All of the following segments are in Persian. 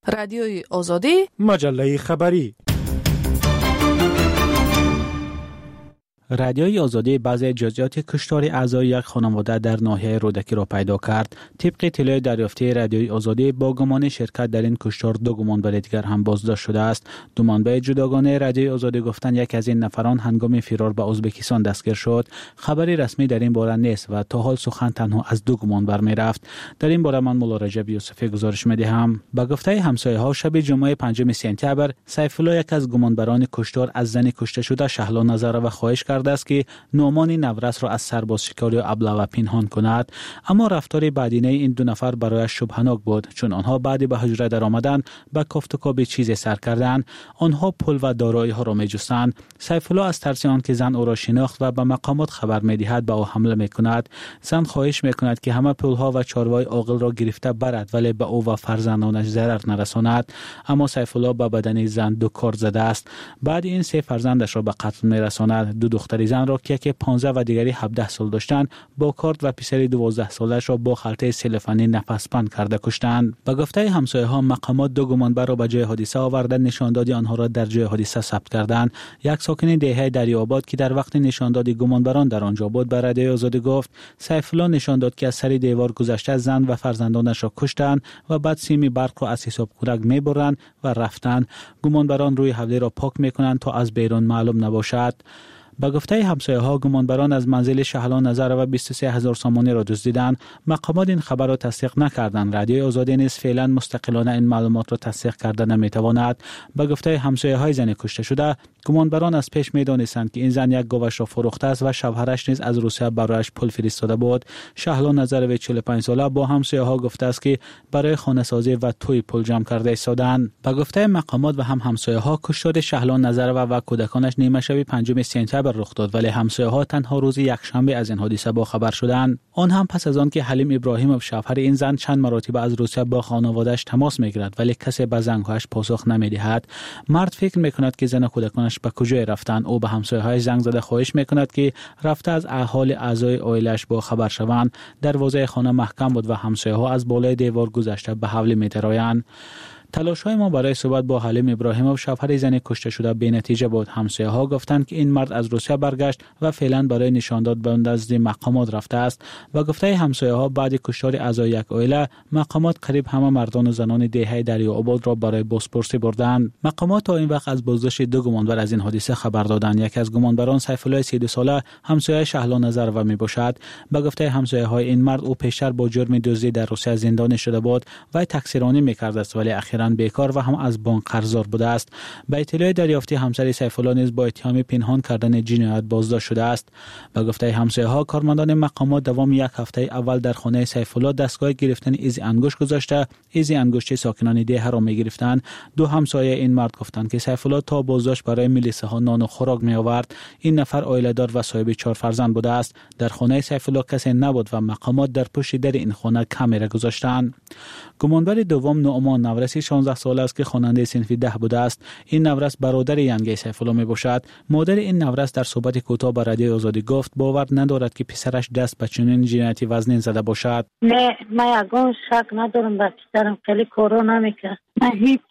رادیوی آزادی، مجله خبری. رادیوی آزادی بعضی جزئیات کشتار اعضای یک خانواده در ناحیه رودکی را پیدا کرد. طبق اطلاع دریافتی رادیوی آزادی با گمان شرکت در این کشتار دو گمانبر دیگر هم بازداشت شده است. دو منبع جداگانه رادیوی آزادی گفتند یک از این نفران هنگام فرار به ازبکستان دستگیر شد. خبری رسمی در این باره نیست و تا حال سخن تنها از دو گمانبر می‌رفت. در این باره من مولا رجب یوسفی گزارش می‌دهم. به گفته همسایه‌ها شب جمعه 5 سپتامبر سیفالله یک از گمانبران کشتار از زن کشته شده شهلا نظرова خواهش کرده است که نعمان نورس را از سرباز شکاری و ابله پنهان کند، اما رفتار بدینه این دو نفر برای شبهناک بود، چون آنها بعد به حجره در آمدن به کافت و کاب چیزی سر کردند. آنها پول و دارایی ها را می‌جستند. سیفالله از ترس آنکه زن او را شناخت و به مقامات خبر می‌دهد به او حمله می‌کند. زن خواهش می‌کند که همه پول ها و چاروای عاقل را گرفته برد ولی به او و فرزندانش ضرر نرساند، اما سیفالله به بدن زن دو کار زده است. بعد این سه فرزندش را به قتل می‌رساند. دو دختر زن را که 15 و دیگری 17 سال داشتند با کارت و پسری 12 سالش را با خلطه سلفانی نفس‌بند کرده کشتند. به گفته همسایه‌ها مقامات دو گمانبر را به جای حادثه آورده نشاندادی آنها را در جای حادثه ثبت کردند. یک ساکن دهه دریاباد که در وقت نشاندادی گمانبران در آنجا بود به رادیوی آزادی گفت سیفالله نشان داد که از سر دیوار گذشته زن و فرزندانش را کشتند و بعد سیم برق را از حساب کودک می‌برند و رفتند. گمانبران روی حوله را پاک می‌کنند تا از بیرون معلوم نباشد. با گفته همسایه‌ها گمانبران از منزل شهلا نظرova 23000 سامانی را دزدیدند. مقامات این خبر را تصدیق نکردند. رادیوی آزادی نیز فعلا مستقلانه این معلومات را تصدیق کرده نمی‌تواند. با گفته همسایه‌های زن کشته شده گمانبران از پیش می‌دانستند که این زن یک گاوش را فروخته است و شوهرش نیز از روسیه برایش پول فرستاده بود. شهلا نظرova 45 ساله با همسایه‌ها گفته است که برای خانه‌سازی و توی پول جمع کرده ایستادند. با گفته مقامات و هم همسایه‌ها کشتار شهلا نظرova و کودکانش نیمه شب 5 سپتامبر رخ داد، ولی همسایه‌ها تنها روز یکشنبه از این حادثه با خبر شدند. آن هم پس از آن که حلیم ابراهیمov شوهر این زن چند مرتبه از روسیه با خانواده‌اش تماس می‌گیرد ولی کسی به زنگ‌هایش پاسخ نمی‌دهد. مرد فکر می‌کند که زن و کودکانش به کجای رفتند. او به همسایه‌های زنگ زده خواهش می‌کند که رفته از احوال اعضای عائله‌اش با خبر شوند. دروازه خانه محکم بود و همسایه‌ها از بالای دیوار گذشته به حوله می‌درآیند. تلاش‌های ما برای صحبت با حلیم ابراهیمov شوهر زن کشته شده بی‌نتیجه بود. همسایه‌ها گفتند که این مرد از روسیه برگشت و فعلا برای نشانداد به نزد مقامات رفته است. و گفته همسایه‌ها بعد کشتار اعضای یک عائله مقامات قریب همه مردان و زنان دهه دریاباد را برای بازپرسی بردند. مقامات تا این وقت از بازداشت دو گمانبر از این حادثه خبر دادند. یک از گمانبران سیفالله 32 ساله همسایه شهلا نظرova میباشد. به گفته همسایه‌های این مرد او پیشتر با جرم دزدی در روسیه زندانی شده بود و تقصیرانی می‌کرد است ولی اخیراً بیکار و هم از بانک قرضدار بوده است. به اطلاع دریافتی همسر سیفالله نیز با اتهام پنهان کردن جنایت بازداشت شده است. به گفته همسایه‌ها کارمندان مقامات دوام یک هفته اول در خانه سیفالله دستگاه گرفتن ایز انگشت گذاشته. ایز انگشت ساکنان ده را می‌گرفتند. دو همسایه این مرد گفتند که سیفالله تا بازداشت برای ملیسه‌ها نان و خوراک می‌آورد. این نفر عائله‌دار و صاحب 4 فرزند بوده است. در خانه سیفالله کسی نبود و مقامات در پشت در این خانه کامera گذاشتند. گمانبر دوم نعمان نورسی 16 ساله است که خواننده صنف 10 بوده است. این نورس برادر ینگی سیفالله میباشد. مادر این نورس در صحبت کوتاه با رادیوی آزادی گفت باور ندارد که پسرش دست به چنین جنایتی وزنین زده باشد. نه من یگان شک ندارم به پسرم خیلی کارا نمیکرد. من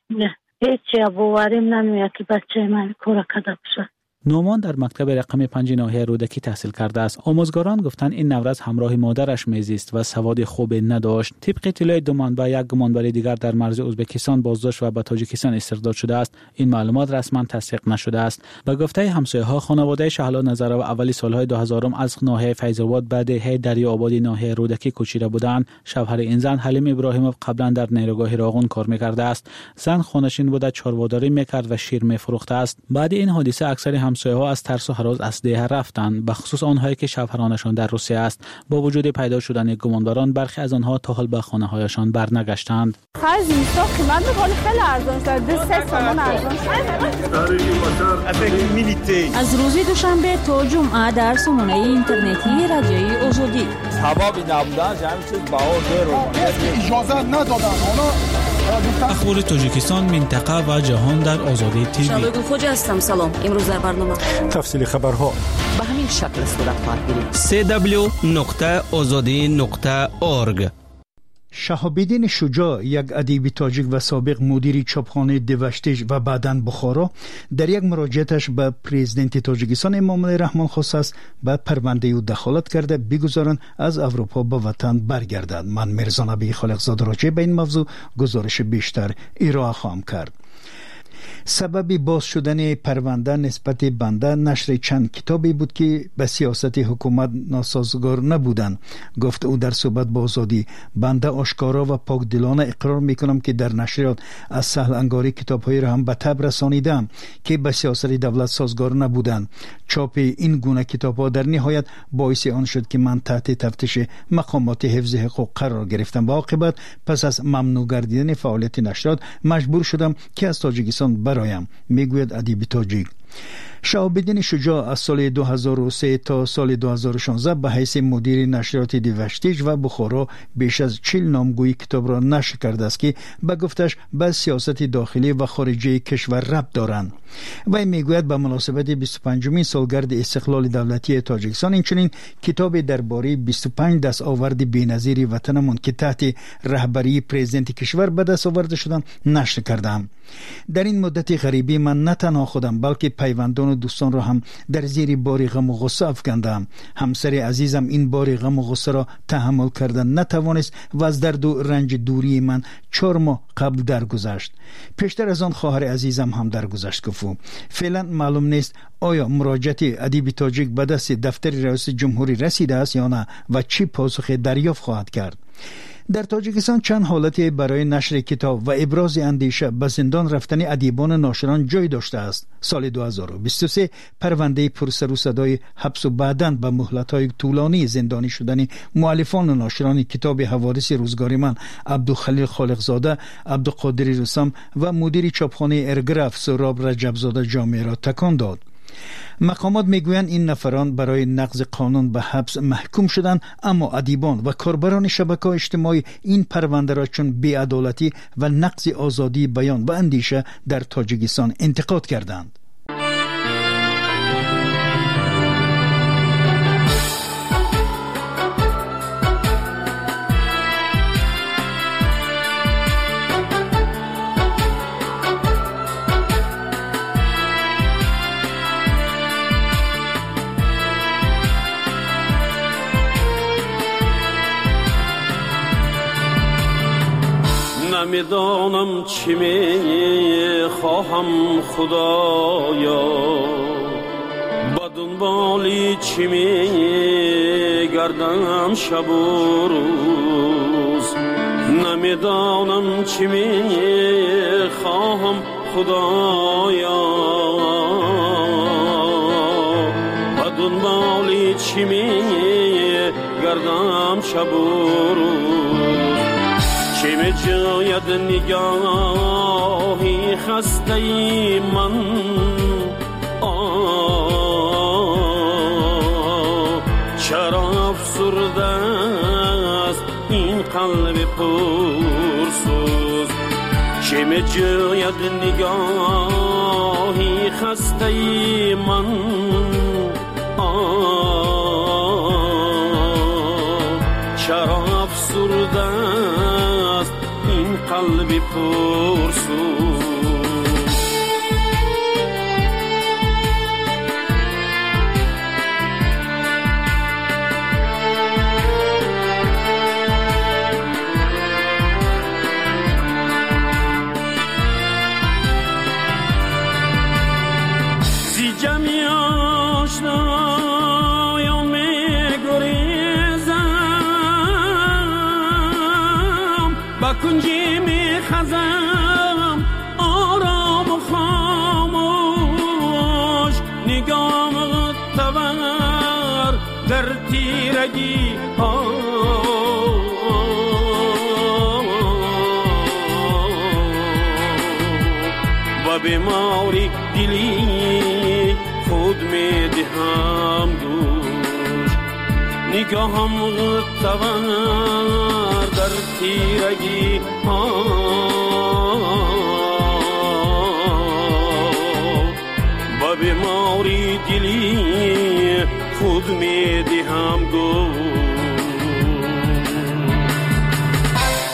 هیچ باوریم نمیاد که بچه من کار کرده باشه. نعمان در مکتب رقم 5 ناحیه رودکی تحصیل کرده است. آموزگاران گفتند این نورس همراه مادرش میزیست و سواد خوبی نداشت. طبق اطلاع دو منبع یک گمانبر دیگر در مرز ازبکستان بازداشت و به تاجیکستان استرداد شده است. این معلومات رسما تصدیق نشده است. به گفته همسایه‌ها خانواده شهلا نظرova اولی سالهای 2000 از ناحیه فیض‌آباد به دهه دریاباد ناحیه رودکی کوچیده بودند. شوهر این زن حلیم ابراهیمov قبلا در نیروگاه راغون کار می‌کرده است. زن خانه‌نشین بوده، چارواداری می‌کرد و شیر می‌فروخته است. بعد این حادثه اکثر همسایه‌ها از ترس و هراس از ده رفتند، به خصوص آنهایی که شوهرانشان در روسیه است. با وجود پیدا شدن گمانبران برخی از آنها تا حال به خانه‌هایشان برنگشتند. خرج اینستا قیمت می‌کنه خیلی ارزان شده، 3 سامان ارزان شده. از روز دوشنبه تا جمعه در سامانه اینترنتی رادیوی آزادی. هوا نبودن همین چیز باور اجازه ندادن. اخبار تاجیکستان، منطقه و جهان در آزادی تیوی. شبگون خوج هستم. سلام. امروز در برنامه تفصیل خبرها به همین شکل صورت خواهد گرفت. www.azadi.org. شهاب‌الدین شجاع، یک ادیب تاجیک و سابق مدیر چاپخانه دوشتیج و بعداً بخارا، در یک مراجعتش به پرزیدنت تاجیکستان امامعلی رحمان خواسته است به پرونده او دخالت کرده بگذارند از اروپا به وطن برگردد. من میرزا نبی خالقزاده راجع به این موضوع گزارش بیشتر ارائه خواهم کرد. سبب باز شدن پرونده نسبت بنده نشر چند کتابی بود که به سیاست حکومت ناسازگار نبودند. گفت او در صحبت با آزادی: بنده آشکارا و پاکدلانه اقرار میکنم که در نشریات از سهل انگاری کتابهایی را هم به تب رسانیدم که به سیاست دولت سازگار نبودند. چاپ این گونه کتابها در نهایت باعث آن شد که من تحت تفتیش مقامات حفظ حقوق قرار گرفتم و عاقبت پس از ممنوع گردیدن فعالیت نشریات مجبور شدم که از تاجیکستان برایم، میگوید ادیب تاجیک. شهاب‌الدین شجاع از سال 2003 تا سال 2016 به حیث مدیر نشریات دوشتیج و بخارا بیش از 40 نامگویی کتاب را نشر کرده است که به گفتش به سیاست داخلی و خارجی کشور ربط دارند. و میگوید به مناسبت 25مین سالگرد استقلال دولتی تاجیکستان اینچنین کتاب درباره 25 دستاورد بی‌نظیر وطنمان که تحت رهبری پرزیدنت کشور به دست آورده شدند نشر کردم. در این مدت غریبی من نه تنها خودم بلکه پیوندان و دوستان را هم در زیر بار غم و غصه افکندم. همسر عزیزم این بار غم و غصه را تحمل کردن نتوانست و از درد و رنج دوری من 4 ماه قبل درگذشت. پیشتر از آن خواهر عزیزم هم درگذشت. گفت فعلا معلوم نیست آیا مراجعت ادیب تاجیک به دست دفتر رئیس جمهوری رسیده است یا نه و چی پاسخ دریافت خواهد کرد. در تاجیکستان چند حالت برای نشر کتاب و ابراز اندیشه به زندان رفتن ادیبان ناشران جای داشته است. سال 2023 پرونده پرسر و صدای حبس و بعداً به مهلت‌های طولانی زندانی شدن مؤلفان و ناشران کتاب حوادث روزگار من عبدالخلیل خالقزاده، عبدالقادر رستم و مدیر چاپخانه ارگراف سهراب رجبزاده جامعه را تکان داد. مقامات میگویند این نفران برای نقض قانون به حبس محکوم شدند، اما ادیبان و کاربران شبکه‌های اجتماعی این پرونده را چون بی‌عدالتی و نقض آزادی بیان و اندیشه در تاجیکستان انتقاد کردند. نمیدانم چی می خواهم خدایا، با دنبالی چی می گردم شب و روز. نمیدانم چی می خواهم خدایا، با دنبالی چی می گردم شب و روز. چه می جاید نگاهی خسته ای من، چرا افسرده است این قلب پرسوز. چه می جاید نگاهی خسته ای من، چرا افسرده است این قلب پرسوز. زی جمعی آشنایان می گریزم، با کنجی می خزم آرام و خاموش. نگام تور در تیرگی ها، و بیماری دلی خود می دهم دوش. نگاهم تور در تیرگی ها، با بیماری دلی خود می دهم دوش.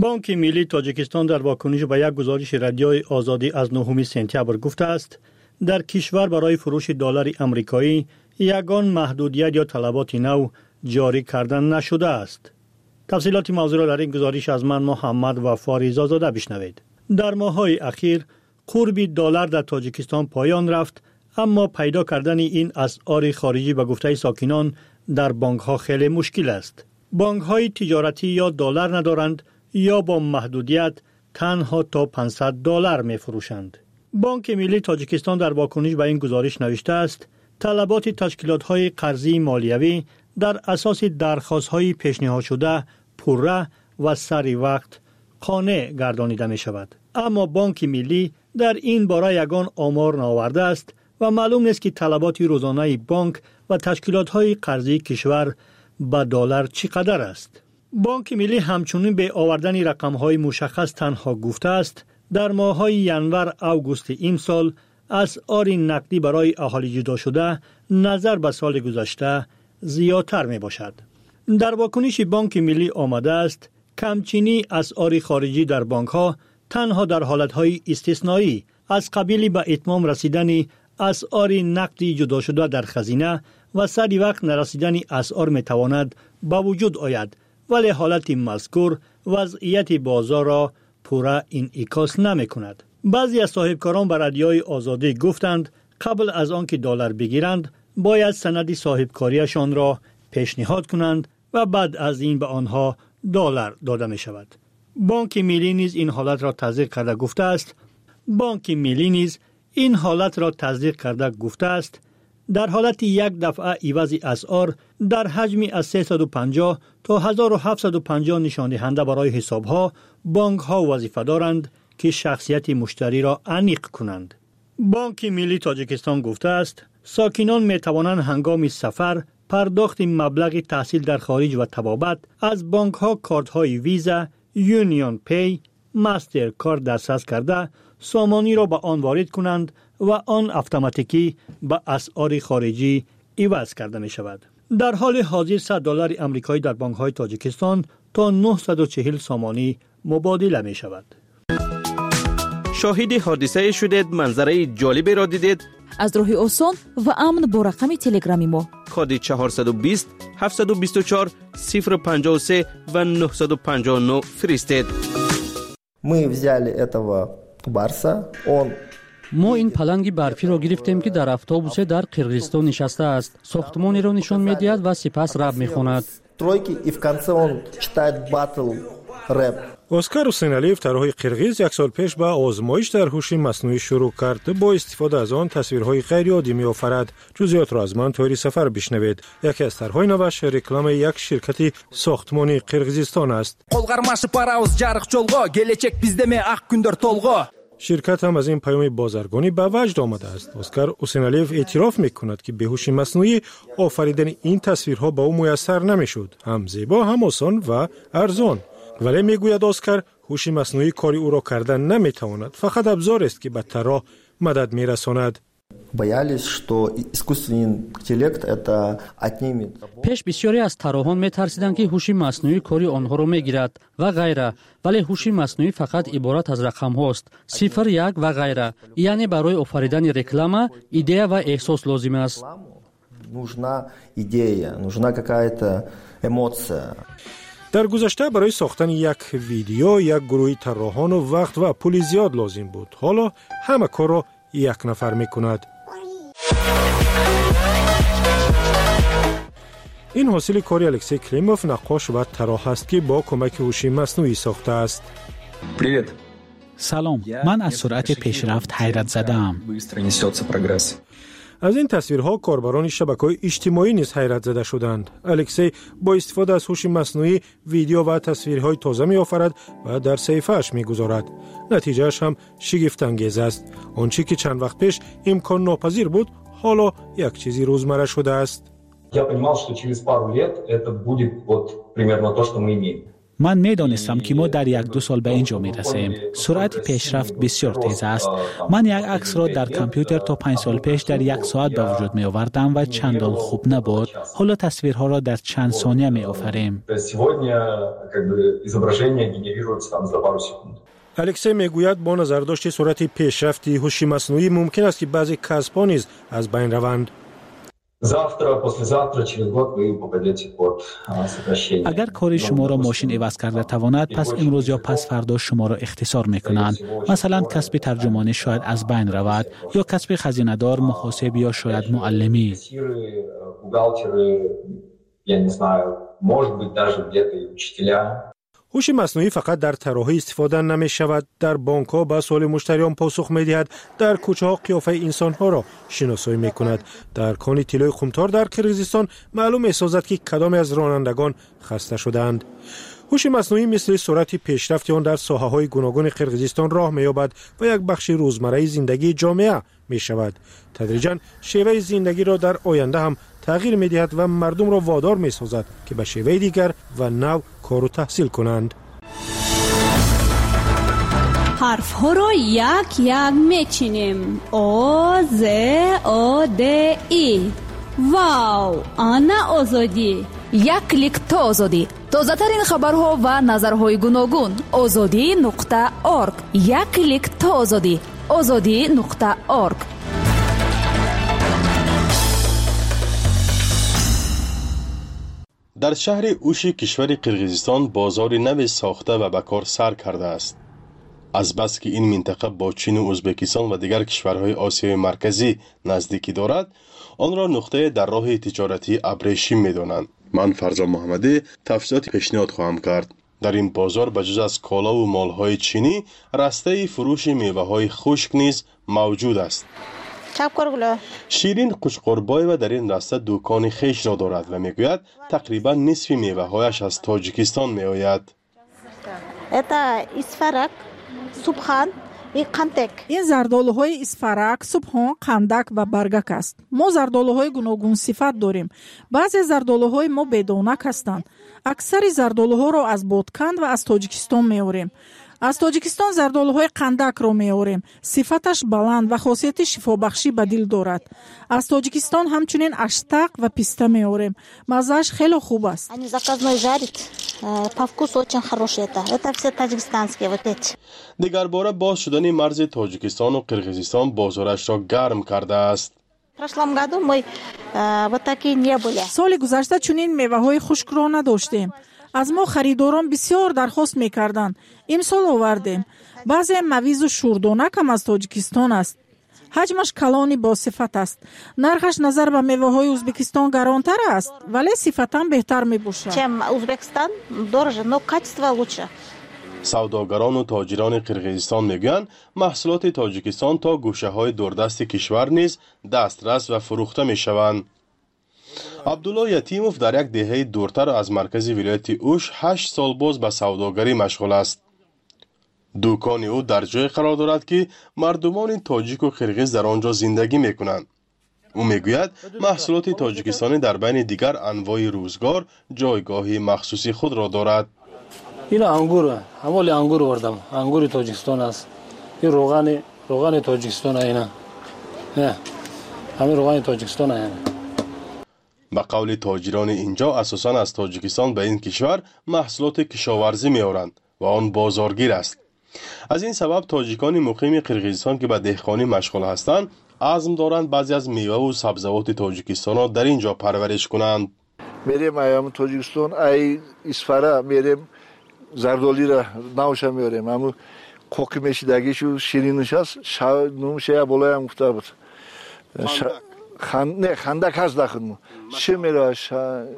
بانک ملی تاجیکستان در واکنش به یک گزارش رادیوی آزادی از 9 سپتامبر گفته است در کشور برای فروش دلار آمریکایی یگان محدودیت یا طلبات نو جاری کردن نشده است. تفصیلات موضوع را در این گزارش از من محمد وفا رضازاده بشنوید. در ماه‌های اخیر قرب دلار در تاجیکستان پایان رفت، اما پیدا کردن این اسعار خارجی به گفته ساکنان در بانک‌ها خیلی مشکل است. بانک‌های تجارتی یا دلار ندارند یا با محدودیت تنها تا $500 می‌فروشند. بانک ملی تاجیکستان در واکنش به این گزارش نوشته است طلبات تشکیلات‌های قرضی مالیوی در اساس درخواست‌های پیشنهاد شده پوره و سری وقت قانع گردانیده می‌شود. اما بانک ملی در این باره یگان آمار نآورده است و معلوم نیست که طلبات روزانه بانک و تشکیلات‌های قرضی کشور به دلار چقدر است. بانک ملی همچنین به آوردن رقم‌های مشخص تنها گفته است در ماه‌های ینور آگوست این سال اسعار نقدی برای اهالی جدا شده نظر به سال گذشته زیادتر می باشد. در واکنش بانک ملی آمده است کمچینی اسعار خارجی در بانک‌ها تنها در حالت‌های استثنایی از قبیل به اتمام رسیدن اسعار نقدی جدا شده در خزینه و سری وقت نرسیدن اسعار می تواند با وجود آید، ولی حالت مذکور وضعیت بازار را پورا انعکاس نمی کند. بعضی از صاحبکاران به رادیوی آزادی گفتند قبل از آنکه دلار بگیرند باید سند صاحبکاریشان را پیشنهاد کنند و بعد از این به آنها دلار داده می شود. بانک ملی نیز این حالت را تصدیق کرده گفته است در حالت یک دفعه عوض اسعار در حجمی از 350 تا 1750 نشان دهنده برای حساب‌ها بانک‌ها وظیفه دارند که شخصیت مشتری را انیق کنند. بانک ملی تاجیکستان گفته است ساکنان می توانند هنگام سفر پرداخت مبلغ تحصیل در خارج و طبابت از بانک‌ها کارت‌های ویزا، یونیون پی، ماستر کارت دسترس کرده سامانی را به آن وارد کنند و آن اتوماتیکی به اسعار خارجی عوض کرده می شود. در حال حاضر $100 آمریکایی در بانک‌های تاجیکستان تا 940 سامانی مبادله می شود. شاهد حادثه شدید، منظره جالبی را دیدید؟ از راه آسان و امن با رقم تلگرامی ما کد 420 724 053 و 959 فرستید. ما این پلنگ برفی را گرفتیم که در اتوبوس در قرقیزستان نشسته است. ساختمانی را نشان می‌دهد و سپس رپ می‌خواند. اسکار حسینعلیف طراح قرقیز یک سال پیش به آزمایش در هوش مصنوعی شروع کرد. با استفاده از آن تصویرهای غیر عادی می‌آفرد. جزئیات را از من طوری سفر بشنوید. یکی از طرح‌های نوش реклама یک شرکت ساختمانی قرقیزستان است. شرکت هم از این پیام بازرگانی به وجد آمده است. اسکار حسینعلیف اعتراف می‌کند که به هوش مصنوعی آفریدن این تصویرها به او میسر نمی‌شد. هم زیبا، هم آسان و ارزان. ولی میگوید اسکار هوش مصنوعی کاری او را کردن نمیتواند، فقط ابزار است که به طراح مدد میرساند. پیش بسیاری از طراحان میترسیدند که هوش مصنوعی کاری آنها را میگیرد و غیره، ولی هوش مصنوعی فقط عبارت از رقم هاست، 0 1 و غیره. یعنی برای آفریدن رکلام ایده و احساس لازم است. در گذشته برای ساختن یک ویدیو یک گروه طراحان و وقت و پول زیاد لازم بود. حالا همه کار را یک نفر میکند. این حاصل کاری الکسی کلیموف، نقاش و طراح است که با کمک هوش مصنوعی ساخته است. سلام، من از سرعت پیشرفت حیرت زده‌ام. از این تصویرها کاربران شبکه‌های اجتماعی نیز حیرت زده شدند. الکسی با استفاده از هوش مصنوعی ویدیو و تصویرهای تازه می‌آفرد و در صفحه‌اش می‌گذارد. نتیجه‌اش هم شگفت انگیز است. آنچه که چند وقت پیش امکان ناپذیر بود، حالا یک چیزی روزمره شده است. من میدانستم که ما در 1-2 سال به اینجا میرسیم. سرعت پیشرفت بسیار تیز است. من یک عکس را در کامپیوتر تا 5 سال پیش در 1 ساعت به وجود می آوردم و چندان خوب نبود. حالا تصویرها را در چند ثانیه می آفریم. الکسی میگوید با نظرداشت سرعت پیشرفتی هوش مصنوعی ممکن است که بعضی کسب‌ها نیز از بین روند. اگر کار شما را ماشین عوض کرده تواند، پس امروز یا پس فردا شما را اختصار میکنند. مثلا کسب ترجمانی شاید از بین رود، یا کسب خزینه‌دار، محاسب یا شاید معلمی. هوش مصنوعی فقط در طراحی استفاده نمی شود، در بانک‌ها به سوال مشتریان پاسخ می دهد، در کوچه‌ها قیافه انسان‌ها را شناسایی می کند. در کان طلای خمتار در کرغیزستان معلوم می سازد که کدام از رانندگان خسته شدند. هوش مصنوعی مثل سرعت پیشرفت آن در ساحه‌های گوناگون قرقیزستان راه می‌یابد و یک بخش روزمره زندگی جامعه می‌شود. تدریجاً شیوه زندگی را در آینده هم تغییر می‌دهد و مردم را وادار می‌سازد که به شیوه دیگر و نو کار و تحصیل کنند. حرف‌ها را یک یک می‌چینیم. آ ز آ د ای. واو، آنا آزادی. یک کلیک تا آزادی. تازه‌ترین خبرها و نظرهای گوناگون. azadi.org. یک کلیک تا آزادی. azadi.org. در شهر اوش کشور قرقیزستان بازار نو ساخته و به کار سر کرده است. از بس که این منطقه با چین و ازبکستان و دیگر کشورهای آسیای مرکزی نزدیکی دارد، آن را نقطه در راه تجارتی ابریشم می‌دانند. من فرزان محمدی تفصیلات پیشنهاد خواهم کرد. در این بازار بجز از کالا و مالهای چینی، رسته فروش میوه‌های خشک نیز موجود است. شیرین قشقربایو در این رسته دکان خیش را دارد و میگوید تقریبا نصف میوه‌هایش از تاجیکستان میآید. این زردآلوهای اسفرک، سبحان، قندک و برگک است. ما زردآلوهای گوناگون صفت داریم. بعضی زردآلوهای ما بدانک هستند. اکثر زردآلوها را از بادکند و از تاجیکستان میاریم. از تاجیکستان زردآلوهای قندک را میاریم. صفتش بلند و خاصیت شفابخشی به دل دارد. از تاجیکستان همچنین اشتق و پیسته میاریم. مزهش خیلی خوب است. دیگر باره باز شدن مرز تاجیکستان و قرقیزستان بازارش را گرم کرده است. سال گذشته چنین میوه‌های خشک را نداشتیم. از ما خریداران بسیار درخواست میکردند. امسال آوردیم. بعضی مویز و شوردانک هم از تاجیکستان است. حجمش کلانی با صفت است. نرخش نظر به میوه‌های ازبکستان گرانتر است، ولی صفتاً بهتر میباشد. سوداگران و تاجران قرقیزستان میگویند محصولات تاجیکستان تا گوشه‌های دوردست کشور نیز دسترس و فروخته میشوند. عبدالله یتیموف در یک دهه دورتر از مرکز ولایت اوش 8 سال باز به سوداگری مشغول است. دکان او در جای قرار دارد که مردمان تاجیک و قرقیز در آنجا زندگی میکنند. او میگوید محصولات تاجیکستانی در بین دیگر انواع روزگار جایگاهی مخصوصی خود را دارد. این انگور، همال انگور وردم. انگور تاجیکستان است. این روغن تاجیکستان اینا. نه. همین روغن تاجیکستان اینا. به قول تاجران اینجا اساساً از تاجیکستان به این کشور محصولات کشاورزی میآورند و آن بازارگیر است. از این سبب تاجیکان مقیم قرقیزستان که به دهقانی مشغول هستند عزم دارند بعضی از میوه و سبزیجات تاجیکستان را در اینجا پرورش کنند. میریم ایام تاجیکستان ای اسفره میریم زردالی را نوشا میاریم. همون کوکی میشیدگیشو شیرینش است. نوشه بالای هم گفته بود. نه خندک هست داخل چه میراش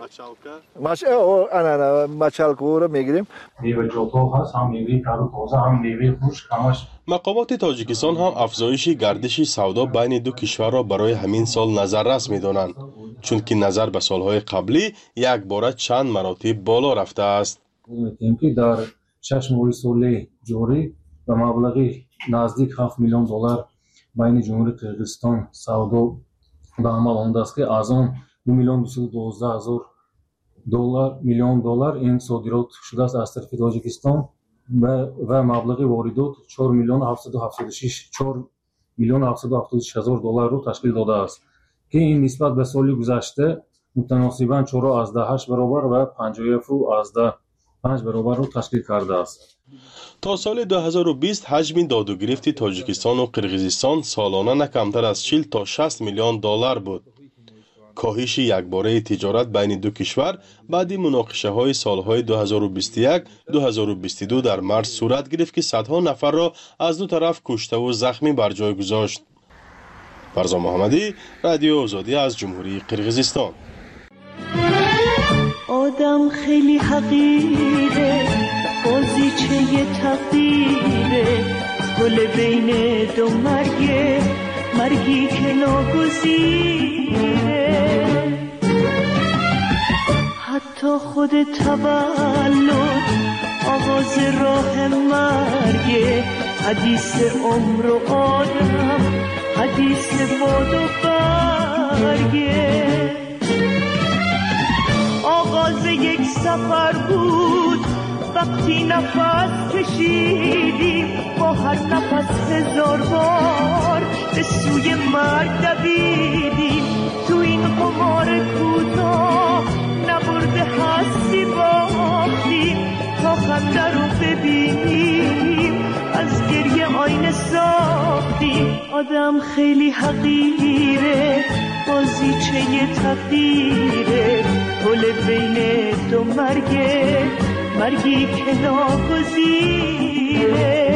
مچالکو رو میگیریم. میوه جوتو هست، هم میوه تازه، هم میوه خشک، همش. مقامات تاجیکستان هم افزایش گردش سودا بین دو کشور را برای همین سال نظررس میدانند، چون که نظر به سالهای قبلی یک باره چند مراتب بالا رفته است. می‌گوییم که در 6 ماه سال جاری به مبلغی نزدیک 7 میلیون دلار بین جمهوری قرقیزستان سودا به عمل آمده است که از آن 2,212,000 میلیون دلار این صادرات شده است از طرف تاجیکستان و مبلغ واردات 4 میلیون 776 هزار دلار رو تشکیل داده است که این نسبت به سال گذشته متناسباً 4.8 برابر و 57.5 برابر رو تشکیل کرده است. تا سال 2020 حجم داد و گرفت تاجیکستان و قرقیزستان سالانه نه کمتر از 40 تا 60 میلیون دلار بود. کاهش یکباره تجارت بین دو کشور بعد مناقشه های سالهای 2021-2022 در مارس صورت گرفت که صدها نفر را از دو طرف کشته و زخمی بر جای گذاشت. فرزا محمدی، رادیو آزادی از جمهوری قرقیزستان. آدم خیلی حقیره، بازیچه تقدیره، گل بین دو مرگی که ناگزیره. حتی خود تولد آغاز راه مرگه، حدیث عمر و آدم، حدیث باد و برگه. آغاز یک سفر بود وقتی نفس کشیدیم، با هر نفس 1000 بار به سوی مرگ دویدیم. تو این قمار کوتاه نبرده هستی باختیم، تا خنده رو ببینیم از گریه آینه ساختیم. آدم خیلی حقیره، بازیچه تقدیره، گل بین دو مرگی که ناگزیره.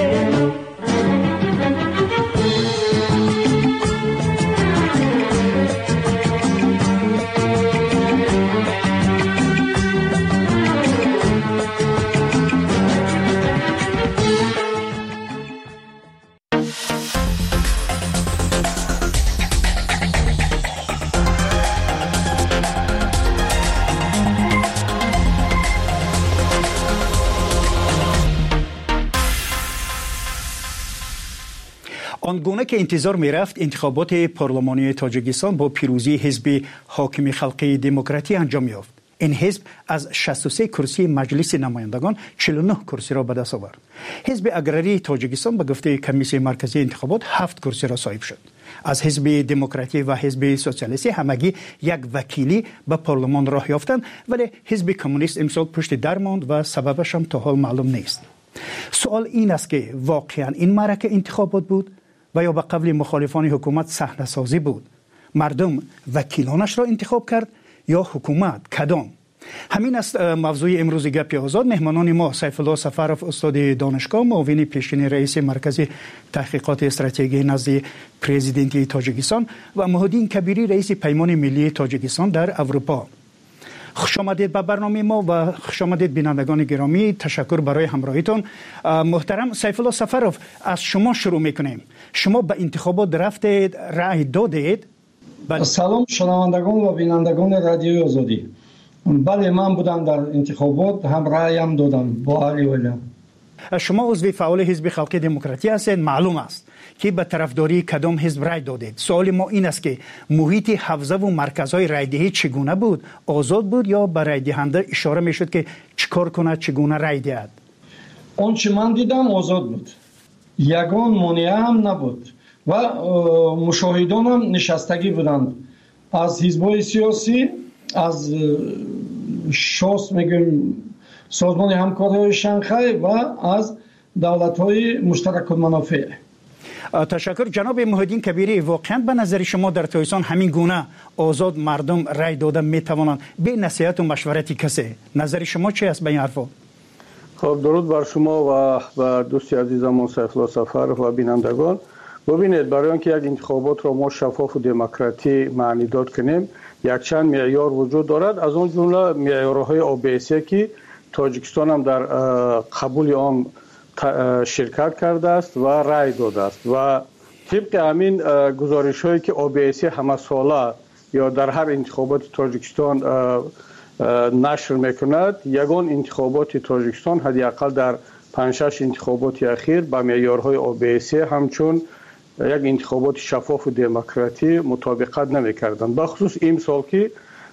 آنگونه که انتظار می رفت انتخابات پارلمانی تاجیکستان با پیروزی حزب حاکم خلقی دموکراتی انجام یافت. این حزب از 63 کرسی مجلس نمایندگان 49 کرسی را به دست آورد. حزب اگراری تاجیکستان به گفته کمیسیون مرکزی انتخابات 7 کرسی را صاحب شد. از حزب دموکراتی و حزب سوسیالیستی همگی یک وکیلی به پارلمان راه یافتند، ولی حزب کمونیست امسال پشت در ماند و سببش هم تا حال معلوم نیست. سوال این است که واقعا این معرکه انتخابات بود و یا به قبل مخالفان حکومت صحنه سازی بود؟ مردم وکیلانش را انتخاب کرد یا حکومت؟ کدام؟ همین است موضوع امروز گپ آزاد. مهمانان ما سیف الله سفرов استاد دانشگاه، معاون پیشین رئیس مرکز تحقیقات استراتژی نزد پرزیدنت تاجیکستان و مهدی کبیری رئیس پیمان ملی تاجیکستان در اروپا. خوش آمدید به برنامه ما و خوش آمدید بینندگان گرامی. تشکر برای همراهیتون. محترم سیف الله سفرов، از شما شروع میکنیم. شما به انتخابات رفتید، رأی دادید؟ سلام شنوندگان و بینندگان رادیوی آزادی. بله، من بودم در انتخابات، هم رأیم دادم با علی ولیم. شما عضو فعال حزب خلقی دموکراتی هستید. معلوم است که به طرفداری کدام حزب رأی دادید. سوال ما این است که محیط حوزه و مرکزهای رأیدهی چگونه بود؟ آزاد بود یا به رأی دهنده اشاره میشد که چیکار کنه، چگونه رأی دهد؟ آنچه من دیدم آزاد بود، یگان مانع هم نبود و مشاهدان هم نشستگی بودند از حزب‌های سیاسی، از شاس میگیم سازمان همکاری شانگهای و از دولت‌های مشترک المنافع. تشکر جناب مهدی کبیری. واقعا به نظر شما در تاجیکستان همین گونه آزاد مردم رأی داده میتوانند به نصیحت و مشورت کسی؟ نظر شما چی است به این حرفا؟ خب درود بر شما و بر دوستی عزیزم سیف الله سفرov و بینندگان. ببینید، برای اینکه یک انتخابات را ما شفاف و دموکراتی معنی داد کنیم، یک چند معیار وجود دارد. از اون جمله معیارهای OBSE که تاجیکستان هم در قبول آن شرکت کرده است و رأی داده است و طبق همین گزارش هایی که OBSE همه ساله یا در هر انتخابات تاجیکستان نشر میکند، یگان انتخابات تاجیکستان حداقل در 5-6 انتخابات اخیر با معیارهای OBSE همچون یک انتخابات شفاف و دموکراتی مطابقت نمیکردند. بخصوص این سال که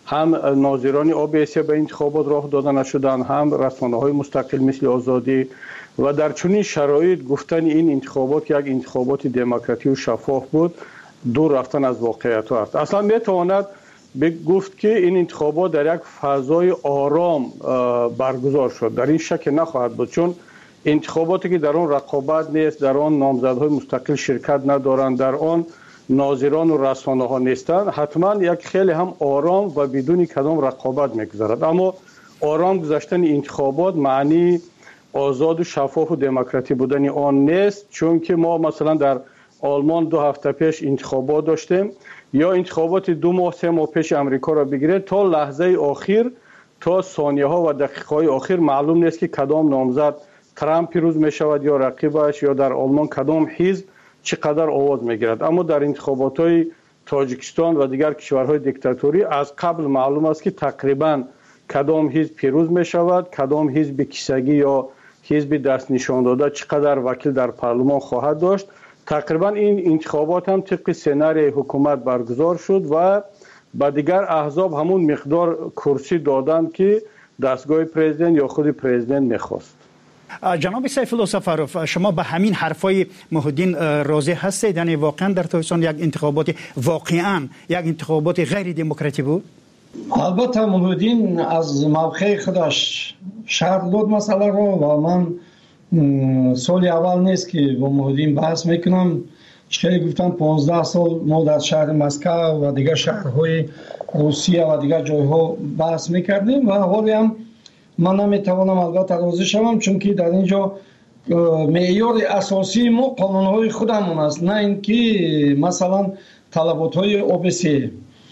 هم ناظران OBSE به انتخابات راه داده نشدند، هم رسانه‌های مستقل مثل آزادی. و در چنین شرایط گفتن این انتخابات یک انتخابات دموکراتی و شفاف بود دور رفتن از واقعیت است. اصلا میتواند گفت که این انتخابات در یک فضای آرام برگزار شد. در این شک نخواهد بود، چون انتخاباتی که در آن رقابت نیست، در آن نامزدهای مستقل شرکت ندارند، در آن ناظران و رسانه ها نیستند، حتما یک خیلی هم آرام و بدون کدام رقابت میگذرد. اما آرام گذشتن انتخابات معنی آزاد و شفاف و دموکراتی بودن آن نیست، چون که ما مثلا در آلمان 2 هفته پیش انتخابات داشتیم، یا انتخابات 2 ماه 3 ماه پیش امریکا را بگیرید، تا لحظه آخر، تا ثانیه ها و دقیقه های آخر معلوم نیست که کدام نامزد ترامپ پیروز می شود یا رقیبش، یا در آلمان کدام حزب چقدر آواز می گیرد. اما در انتخابات های تاجیکستان و دیگر کشورهای دیکتاتوری از قبل معلوم است که تقریبا کدام حزب پیروز می شود، کدام حزب کیسگی یا حزب دست نشان داده چقدر وکیل در پارلمان خواهد داشت. تقریبا این انتخابات هم طبق سناریوی حکومت برگزار شد و با دیگر احزاب همون مقدار کرسی دادند که دستگاه پرزیدنت یا خود پرزیدنت میخواست. جناب سیف الله سفروف، شما به همین حرفای محدین راضی هستید؟ یعنی واقعا در تاجیکستان یک انتخابات واقعا یک انتخابات غیر دموکراتی بود؟ البته محدین از موقع خودش شرح داد مسئله رو و من سال اول نیست که با محدین بحث میکنم. خیلی گفتم 15 سال ما در شهر مسکو و دیگر شهرهای روسیه و دیگر جایها بحث میکردیم و حالی هم من نمیتوانم البته راضی شوم، چون که در اینجا معیار اساسی ما قانونهای خودمون است، نه اینکه مثلا طلباتهای OBSE.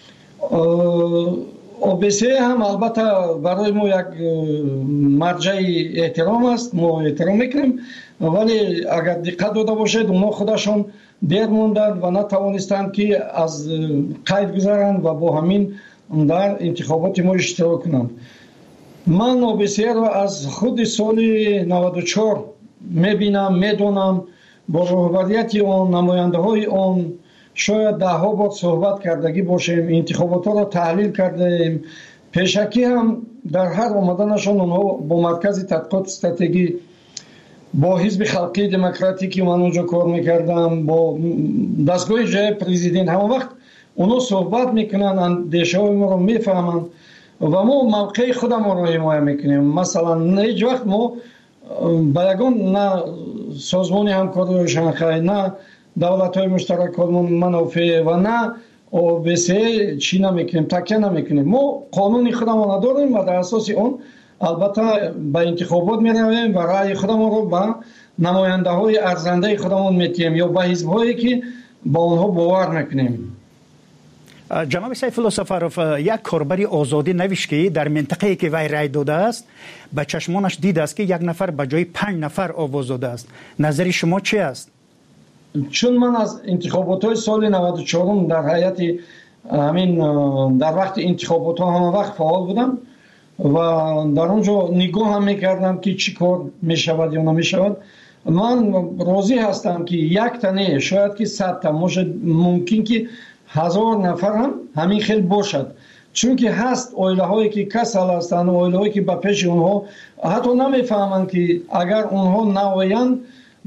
OBSE هم البته برای ما یک مرجع احترام است، ما احترام میکنیم، ولی اگر دقت داده باشید اونا خودشان دیر موندند و نتوانستند که از قید گذارند و با همین در انتخابات ما اشتراک کنند. من OBSE رو از خود سال 94 میبینم، میدونم، با رهبریت آن، نماینده های آن شاید 10 بار صحبت کردگی باشیم، انتخابات ها را تحلیل کردیم. پیشکی هم در هر آمدنشان اونها با مرکز تحقیقات استراتژی، با حزب خلقی دموکراتیکی من اونجا کار میکردم، با دستگاه جای پرزیدنت، همه وقت اونها صحبت میکنن، اندیشه های ما رو میفهمن و ما موقع خودم رو حمایت میکنیم. مثلا هیچ وقت ما با یگان نه سازمانی همکاری شانگهای، نه دولت های مشترک منافع و نه OBSE چی نمیکنیم، تکیه نمیکنیم. ما قانون خودمون داریم و در اساس اون البته به انتخابات میرویم و رأی خودمون رو به نماینده های ارزنده خودمون میتیم یا به حزب هایی که با اونها باور میکنیم. جناب سیف الله سفروف، یک کاربری آزادی نوشت که در منطقه‌ای که وی رای داده است به چشمانش دیده است که 1 نفر به جای 5 نفر آواز داده است. نظر شما چی است؟ چون من از انتخابات های سال 94 در هیئت همین در وقت انتخابات ها همه وقت فعال بودم و در اونجا نگاه هم میکردم که چی کار میشود یا نمیشود. من راضی هستم که یک تنه شاید که 100 تا ممکن که 1000 نفر هم همین خیلی باشد، چون که هست اویله هایی که کسل هستند، اویله هایی که به پیش اونها حتی نمیفهمند که اگر اونها نویند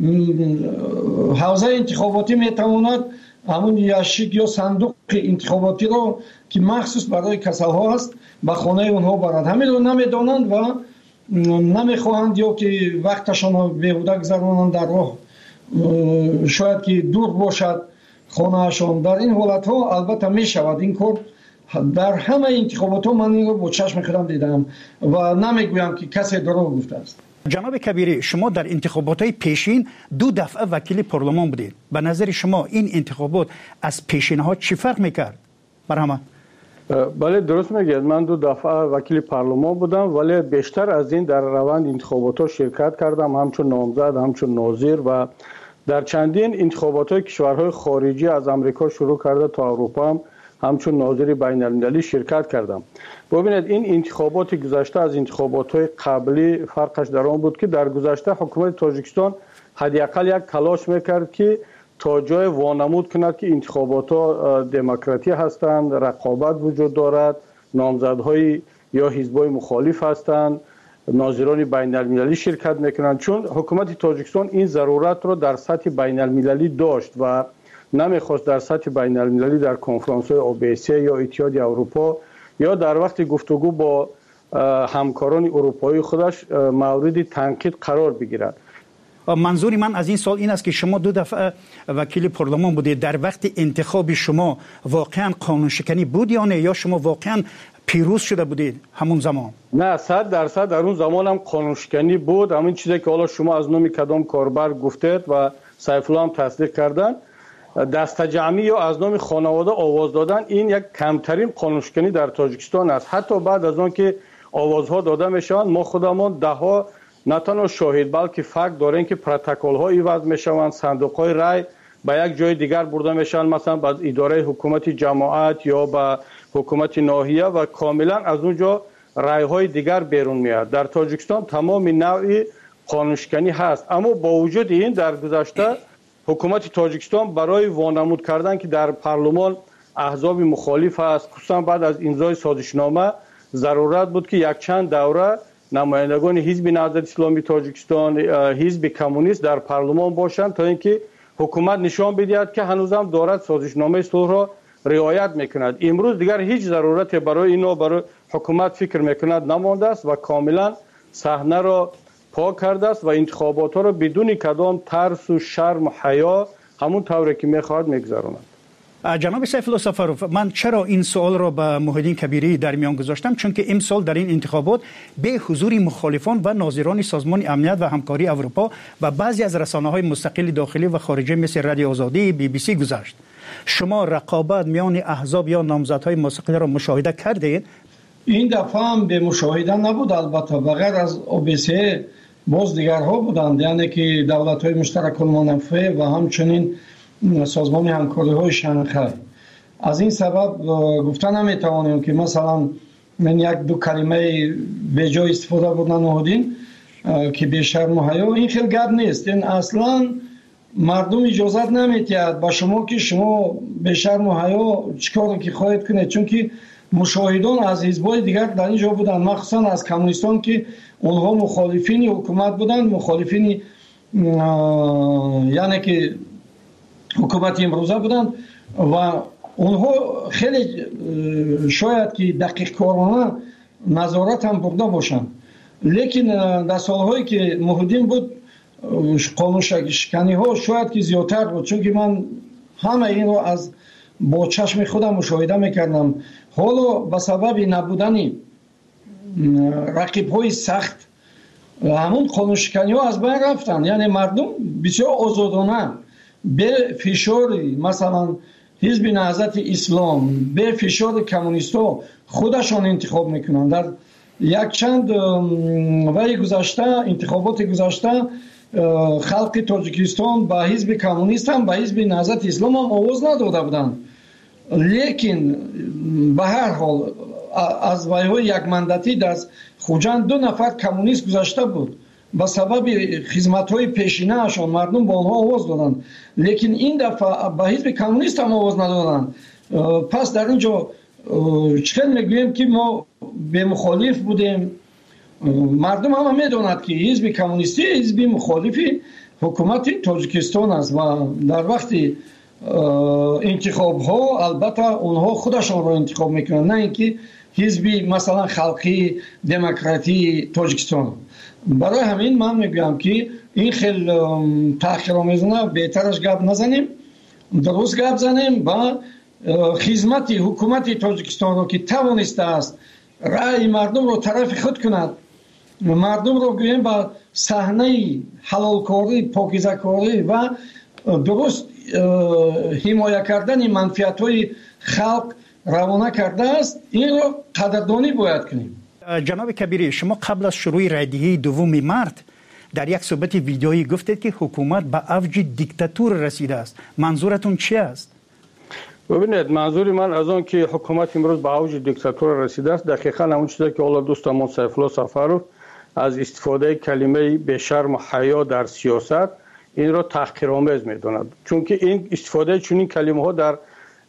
حوزه انتخاباتی میتواند همون یاشیک یا صندوق انتخاباتی رو که مخصوص برای کسل ها هست به خانه اونها برد. همین رو نمیدانند و نمیخواهند یا که وقتشان رو بیهوده گذرانند در راه، شاید که دور باشد خانهشان. در این حالت ها البته میشود این کار. در همه انتخابات ها من این رو با چشم خودم دیدم و نمیگویم که کسی دروغ گفته است. جناب کبیری، شما در انتخابات پیشین 2 دفعه وکیل پارلمان بودید. به نظر شما این انتخابات از پیشین ها چی فرق میکرد؟ برهمه؟ بله درست میگید، من 2 دفعه وکیل پارلمان بودم، ولی بیشتر از این در روند انتخابات ها شرکت کردم، همچون نامزد، همچون ناظر و در چندین انتخابات های کشورهای خارجی از امریکا شروع کرده تا اروپا هم همچون ناظر بین المللی شرکت کردم. ببینید این انتخابات گذشته از انتخابات های قبلی فرقش در آن بود که در گذشته حکومت تاجیکستان حداقل یک تلاش میکرد که تا جای وانمود کند که انتخابات ها دموکراتی هستند، رقابت وجود دارد، نامزدهای یا حزب‌های مخالف هستند، ناظران بین المللی شرکت میکنند، چون حکومت تاجیکستان این ضرورت رو در سطح بین المللی داشت و نمیخواست در سطح بین المللی در کنفرانس‌های OBSE یا اتحادیه اروپا یا در وقت گفتگو با همکاران اروپایی خودش مورد تنقید قرار بگیرد. منظور من از این سوال این است که شما 2 دفعه وکیل پارلمان بودید، در وقت انتخاب شما واقعا قانون شکنی بود یا نه، یا شما واقعا پیروز شده بودید همون زمان؟ نه، 100% در اون زمان هم قانون شکنی بود. همین چیزی که حالا شما از نام کدام کاربر گفتید و سیف الله هم تصدیق کردن، دست جمعی یا از نام خانواده آواز دادن، این یک کمترین قانون شکنی در تاجیکستان است. حتی بعد از آن که آوازها داده میشوند، ما خودمان دهها نه تنها شاهد بلکه فکت داریم که پروتکل ها عوض میشوند، صندوق های رای به یک جای دیگر برده میشن، مثلا به اداره حکومت جماعت یا به حکومت ناحیه و کاملا از اونجا رای های دیگر بیرون میاد. در تاجیکستان تمام نوع قانون شکنی هست، اما با وجود این در گذشته حکومت تاجیکستان برای وانمود کردن که در پارلمان احزاب مخالف است، خصوصا بعد از امضای سازشنامه ضرورت بود که یک چند دوره نمایندگان حزب نهضت اسلامی تاجیکستان، حزب کمونیست در پارلمان باشند تا اینکه حکومت نشان بدهد که هنوزم دارد سازشنامه صلح را رعایت میکند. امروز دیگر هیچ ضرورت برای اینا برای حکومت فکر میکند نمانده است و کاملا صحنه را پاک کرده است و انتخابات ها را بدون کدام ترس و شرم و حیا همون طوری که میخواهد میگذراند. جناب سیف الله سفروف، من چرا این سوال را به محیدین کبیری در میان گذاشتم؟ چون که امسال در این انتخابات به حضور مخالفان و ناظران سازمان امنیت و همکاری اروپا و بعضی از رسانه‌های مستقل داخلی و خارجی مثل رادیو آزادی BBC گذشت. شما رقابت میان احزاب یا نامزدهای مستقل را مشاهده کردید؟ این دفعه هم به مشاهده نبود، البته بغیر از OBSE باز دیگرها بودند، یعنی که دولت‌های مشترک المنافع و همچنین سازمان همکاری های شانگهای. از این سبب گفتن نمیتوانیم که مثلا من 1-2 کلمه به جای استفاده بودن نهادین که به شرم و حیا، این خیلی گپ نیست. این اصلا مردم اجازت نمیدهد با شما که شما به شرم و حیا چیکار که خواهید کنید، چون که مشاهدان از حزب‌های دیگر در اینجا بودن، مخصوصا از کمونیستان که اونها مخالفین حکومت بودند، مخالفین یعنی که حکومت امروزه بودند و اونها خیلی شاید که دقیق کارانه نظارت هم برده باشند، لیکن در سالهایی که محدودین بود قانون شکنی ها شاید که زیادتر بود، چون که من همه این رو از با چشم خودم مشاهده میکردم. حالا به سبب نبودن رقیب های سخت همون قانون شکنی ها از بین رفتن، یعنی مردم بسیار آزادانه به فشار مثلا حزب نهضت اسلام، به فشار کمونیستا خودشان انتخاب میکنن. در یک چند وقت گذشته، انتخابات گذشته، خلق تاجیکستان به حزب کمونیست هم به حزب نهضت اسلام هم آواز نداده بودند، لیکن به هر حال از ویهای یک مندتی در خوجند 2 نفر کمونیست گذشته بود، با سبب خدمت‌های پیشینه اشان مردم با آنها آواز دادند، لیکن این دفعه به حزب کمونیست هم آواز ندادند. پس در اینجا چقدر میگوییم که ما به مخالف بودیم، مردم هم میداند که حزب کمونیستی حزب مخالفی حکومت تاجیکستان است و در وقت انتخاب ها البته اونها خودشان را انتخاب میکنند، نه اینکه حزبی مثلا خلقی دموکراتی تاجیکستان. برای همین من میگم که این خیلی تأخیرآمیزانه بهترش گپ نزنیم، درست گپ زنیم و خدمت حکومت تاجیکستان رو که توانسته است رأی مردم رو طرف خود کند، مردم رو گوییم با صحنه حلال کاری، پاکیزه کاری و درست حمایت کردن منفعت های خلق روانه کرده است، این رو قدردانی باید کنیم. جناب کبیری، شما قبل از شروع رایدهی 2 مارس در یک صحبت ویدیویی گفتید که حکومت به اوج دیکتاتور رسیده است. منظورتون چی است؟ ببینید، منظور من از آن که حکومت امروز به اوج دیکتاتور رسیده است دقیقاً همون چیزی که حالا دوستمون سیف الله سفروف از استفاده کلمه به شرم و حیا در سیاست این را تحقیرآمیز می‌داند، چون که این استفاده چنین کلمه ها در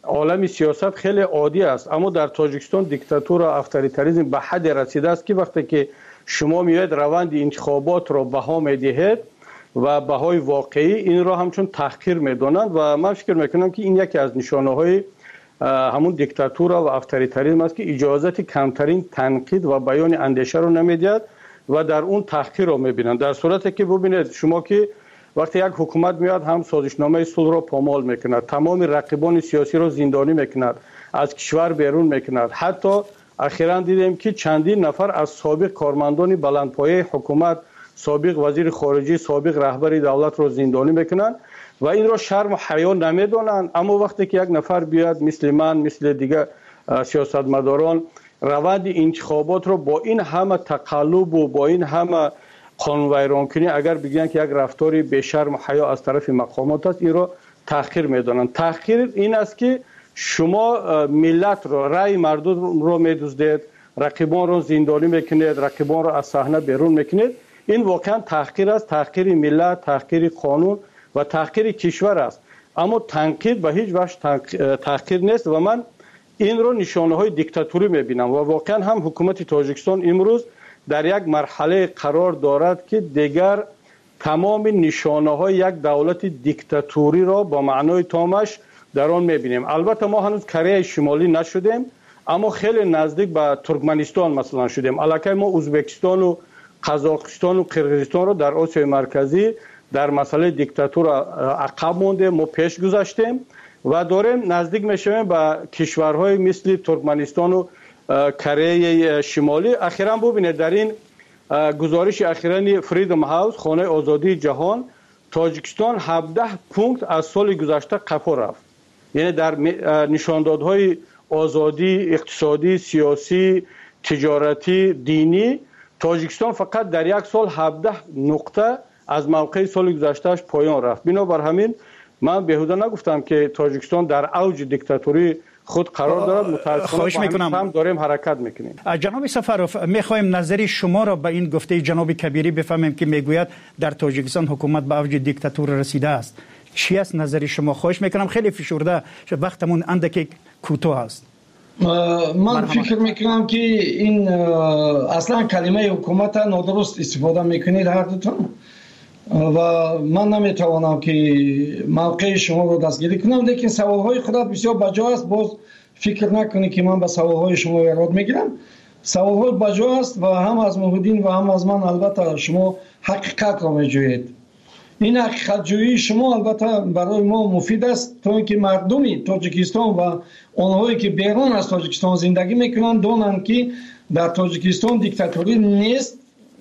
عالم سیاست خیلی عادی است، اما در تاجیکستان دیکتاتور و اتوریتاریسم به حد رسیده است که وقتی که شما میاید روند انتخابات را بها میدهید و بهای واقعی این را همچون تحقیر میدانند و من فکر میکنم که این یکی از نشانه های همون دیکتاتور و اتوریتاریسم است که اجازت کمترین تنقید و بیان اندیشه رو نمیدهد و در اون تحقیر رو میبینند. در صورتی که ببینید شما که وقتی یک حکومت میاد هم سازشنامه صلح را پامال میکند، تمام رقیبان سیاسی را زندانی میکند، از کشور بیرون میکند. حتی اخیراً دیدیم که چندین نفر از سابق کارمندان بلندپایه حکومت، سابق وزیر خارجه، سابق رهبر دولت را زندانی میکنند و این را شرم و حیا نمیدانند. اما وقتی که یک نفر بیاد مثل من، مثل دیگر سیاستمداران روند انتخابات را با این همه تقلب و با این همه قانون ویران کنی اگر بگن که یک رفتاری به شرم و حیا از طرف مقامات است، این را تحقیر میدانند. تحقیر این است که شما ملت را، رأی مردم را میدزدید، رقیبان را زندانی میکنید، رقیبان را از صحنه بیرون میکنید. این واقعا تحقیر است، تحقیر ملت، تحقیر قانون و تحقیر کشور است. اما تنقید به هیچ وجه تحقیر نیست و من این رو نشانه های دیکتاتوری میبینم و واقعا هم حکومت تاجیکستان امروز در یک مرحله قرار دارد که دیگر تمام نشانه های یک دولت دیکتاتوری را با معنای تامش در آن میبینیم. البته ما هنوز کره شمالی نشدیم، اما خیلی نزدیک به ترکمنستان مثلا شدیم. الکی ما ازبکستان و قزاقستان و قرقیزستان را در آسیای مرکزی در مسئله دیکتاتور عقب مونده، ما پیش گذاشتیم و داریم نزدیک میشویم به کشورهای مثل ترکمنستان و کره شمالی. اخیراً ببینید در این گزارش اخیرا فریدم هاوس، خانه آزادی جهان، تاجیکستان 17 پونکت از سال گذشته قفا رفت. یعنی در نشاندادهای آزادی اقتصادی، سیاسی، تجارتی، دینی تاجیکستان فقط در یک سال 17 نقطه از موقع سال گذشتهش پایان رفت. بنابر همین من بیهوده نگفتم که تاجیکستان در اوج دیکتاتوری خود قرار دارد. متاسفانه هم داریم حرکت میکنیم. جناب سفروف، میخوایم نظری شما را به این گفته جناب کبیری بفهمیم که میگوید در تاجیکستان حکومت به اوج دیکتاتور رسیده است. چی است نظری شما؟ خواهش میکنم، خیلی فشرده وقتمون اندکی کوتاه است. من فکر میکنم که این اصلا کلمه حکومت نادرست استفاده میکنید هر دوتون و من نمیتوانم که موقع شما رو دستگیری کنم، لیکن سوالهای خودت بسیار بجا است. باز فکر نکنید که من به سوالهای شما ایراد میگیرم. سوالهای بجا است و هم از محمدین و هم از من البته شما حقیقت را میجویید. این حقیقت جویی شما البته برای ما مفید است تا اینکه مردمی تاجیکستان و آنهایی که بیرون از تاجیکستان زندگی میکنند دانند که در تاجیکستان دیکتاتوری نیست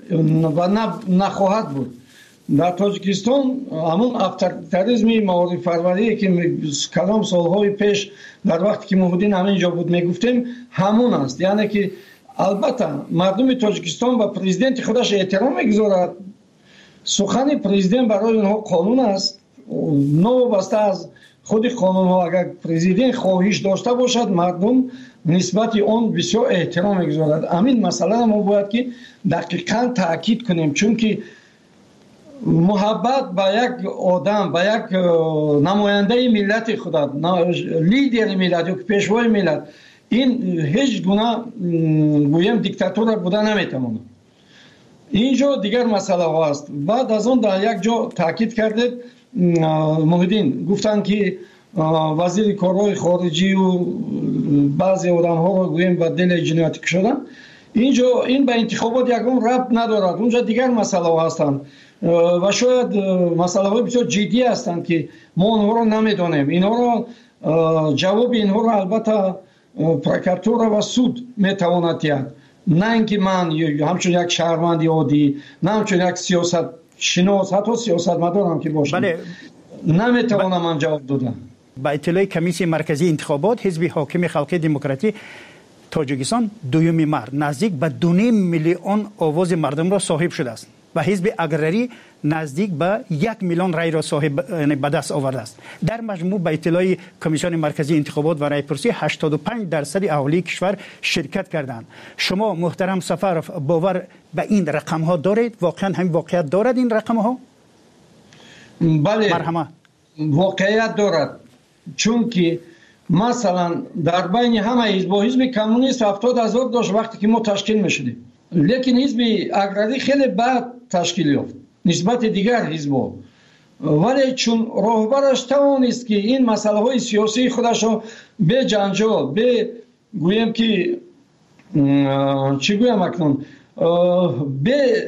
و نخواهد بود. در تاجیکستان همون اتوریتاریسم معارف پروری که کلام سالهای پیش در وقتی که محمدین همینجا بود میگفتیم همون است. یعنی که البته مردم تاجیکستان و پرزیدنت خودش احترام میگذارد. سخن پرزیدنت برای اونها قانون است، نوابسته از خود قانون ها. اگر پرزیدنت خواهش داشته باشد مردم نسبت آن بسیار احترام میگذارد. همین مسئله ما باید که دقیقاً تاکید کنیم، چون که محبت به یک آدم، به یک نماینده ملت خودت، لیدر ملت یا پیشوای ملت، این هیچ گونه گویم دیکتاتور بودن نمیتونه. اینجا دیگر مسئله ها است. بعد از اون در یک جا تاکید کردید محمدین، گفتن که وزیر کارهای خارجی و بعضی آدم ها رو گویم به دل جنایتی کشیدن. اینجا این به انتخابات یکم ربط ندارد. اونجا دیگر مسئله ها هستند و شاید مسئله های بسیار جدی هستند که ما اونها رو نمیدانیم. اینها رو جواب اینها رو البته پروکراتور و سود میتواند دهد، نه اینکه من همچون یک شهروند عادی، نه همچون یک سیاست شناس، حتی سیاستمدار هم که باشم، بله. نمیتوانم من جواب دادم. با اطلاع کمیسیون مرکزی انتخابات، حزب حاکم خلق دموکراتی تاجیکستان دوم مرد نزدیک به 2.5 میلیون آواز مردم را صاحب شده است و حزب اگرری نزدیک به 1 میلیون رای را صاحب به دست آورده است. در مجموع به اطلاع کمیسیون مرکزی انتخابات و رایپرسی 85% اهالی کشور شرکت کردند. شما محترم سفروف باور به این رقم ها دارید؟ واقعا همین واقعیت دارد این رقم ها؟ بله، مرحمت. واقعیت دارد، چون که مثلا در بین همه حزب کمونیست 70,000 داشت وقتی که ما تشکیل میشدیم، لیکن حزب اگراری خیلی بعد تشکیل یافت نسبت دیگر حزب‌ها. ولی چون راهبرش توانست که این مسئله های سیاسی خودش رو به جنجال، به گویم که چی گویم اکنون، به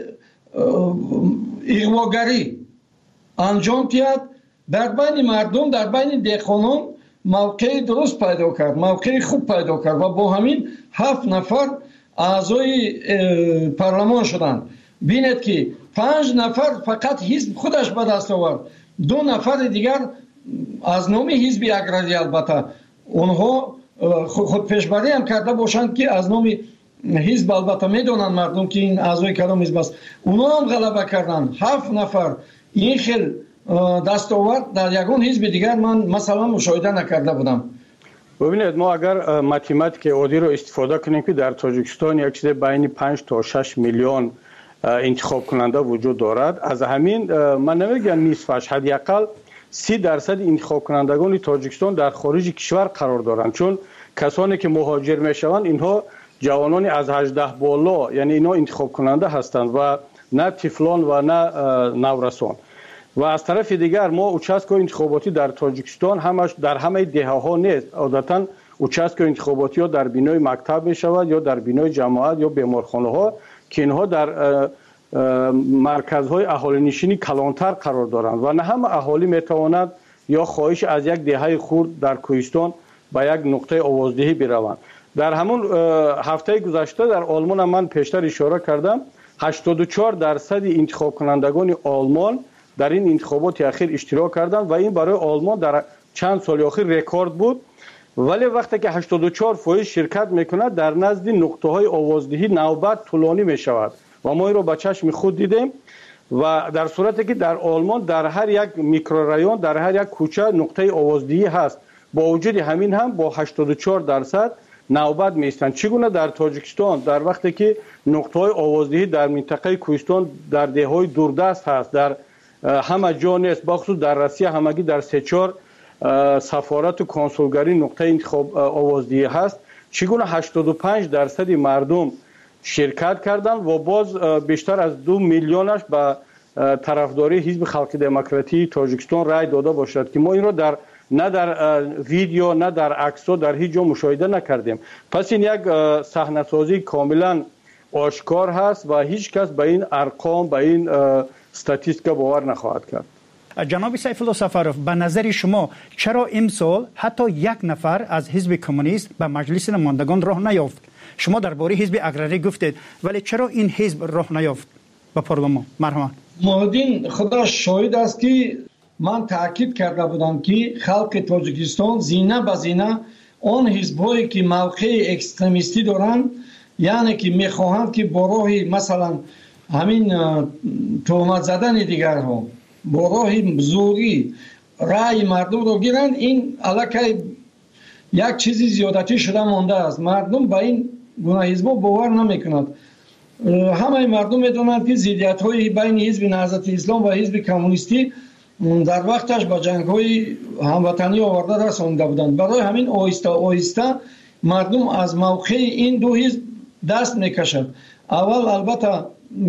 اغواگری انجام داد، در بین مردم، در بین دهقانان موقع درست پیدا کرد، موقع خوب پیدا کرد و با همین 7 نفر اعضای پارلمان شدند. بینید که 5 نفر فقط حزب خودش به دست آورد، 2 نفر دیگر از نام حزب اگراری، البته اونها خود پیشبری هم کرده باشند که از نام حزب، البته میدونن مردم که این اعضای کدام حزب است، اونها هم غلبه کردن. 7 نفر این خیل دستاورد در یگان حزب دیگر من مثلا مشاهده نکرده بودم. ببینید ما اگر ماتماتیک عادی رو استفاده کنیم که در تاجیکستان یک چیز بین 5 تا 6 میلیون انتخاب کننده وجود دارد، از همین من نمیگم نصفش، حداقل 30% انتخاب کنندگان تاجیکستان در خارج کشور قرار دارند، چون کسانی که مهاجر میشوند اینها جوانانی از 18 بالا، یعنی اینا انتخاب کننده هستند و نه طفلان و نه نورسان. و از طرف دیگر ما اوچاسکای انتخاباتی در تاجیکستان همش در همه دهه ها نیست، عادتا اوچاسکای انتخاباتی ها در بینای مکتب می شود یا در بینای جماعت یا بیمارخانه ها که اینها در مرکزهای اهالی نشینی کلانتر قرار دارند و نه همه اهالی می تواند یا خواهش از یک دهه خرد در کوهستان به یک نقطه آوازدهی بروند. در همون هفته گذشته در آلمان من پیشتر اشاره کردم 84% انتخاب کنندگان آلمان در این انتخابات اخیر اشتراک کردند و این برای آلمان در چند سال اخیر رکورد بود. ولی وقتی که 84% شرکت میکند در نزد نقطه های آوازدهی نوبت طولانی میشود و ما این رو به چشم خود دیدیم و در صورتی که در آلمان در هر یک میکرورایون، در هر یک کوچه نقطه آوازدهی هست، با وجود همین هم با 84% نوبت میستند. چگونه در تاجیکستان در وقتی که نقطه های آوازدهی در منطقه کوهستان در دههای دوردست هست، در همه جا نیست، بخصوص در روسیه همگی در 3-4 سفارت و کنسولگری نقطه انتخاب آوازدهی هست، چگونه 85% مردم شرکت کردند و باز بیشتر از 2 میلیونش به طرفداری حزب خلق دموکراتی تاجیکستان رای داده باشد که ما این را نه در ویدیو نه در عکس‌ها در هیچ جا مشاهده نکردیم. پس این یک صحنه‌سازی کاملا آشکار هست و هیچ کس به این ارقام، به این استاتیستیکا باور نخواهد کرد. جناب سیف الله سفرов، به نظر شما چرا امسال حتی یک نفر از حزب کمونیست به مجلس نمایندگان راه نیافت؟ شما درباره حزب اگراری گفتید، ولی چرا این حزب راه نیافت به پارلمان؟ مرحبا. مهدین خدا شاهد است که من تاکید کرده بودم که خلق تاجیکستان زینه به زینه آن حزب‌هایی که موقع اکستریمیستی دارند، یعنی که میخواهند که با راه مثلا همین تهمت زدن دیگرها، با راه زوری رأی مردم رو گیرند، این علاقه یک چیزی زیادتی شده مانده است. مردم به این گونه حزب‌ها باور نمیکنند. همه مردم میدونند که ضدیت‌های بین حزب نهضت اسلام و حزب کمونیستی در وقتش با جنگ‌های هموطنی آورده رسانده بودند. برای همین آهسته آهسته مردم از موقع این دو حزب دست میکشند. اول البته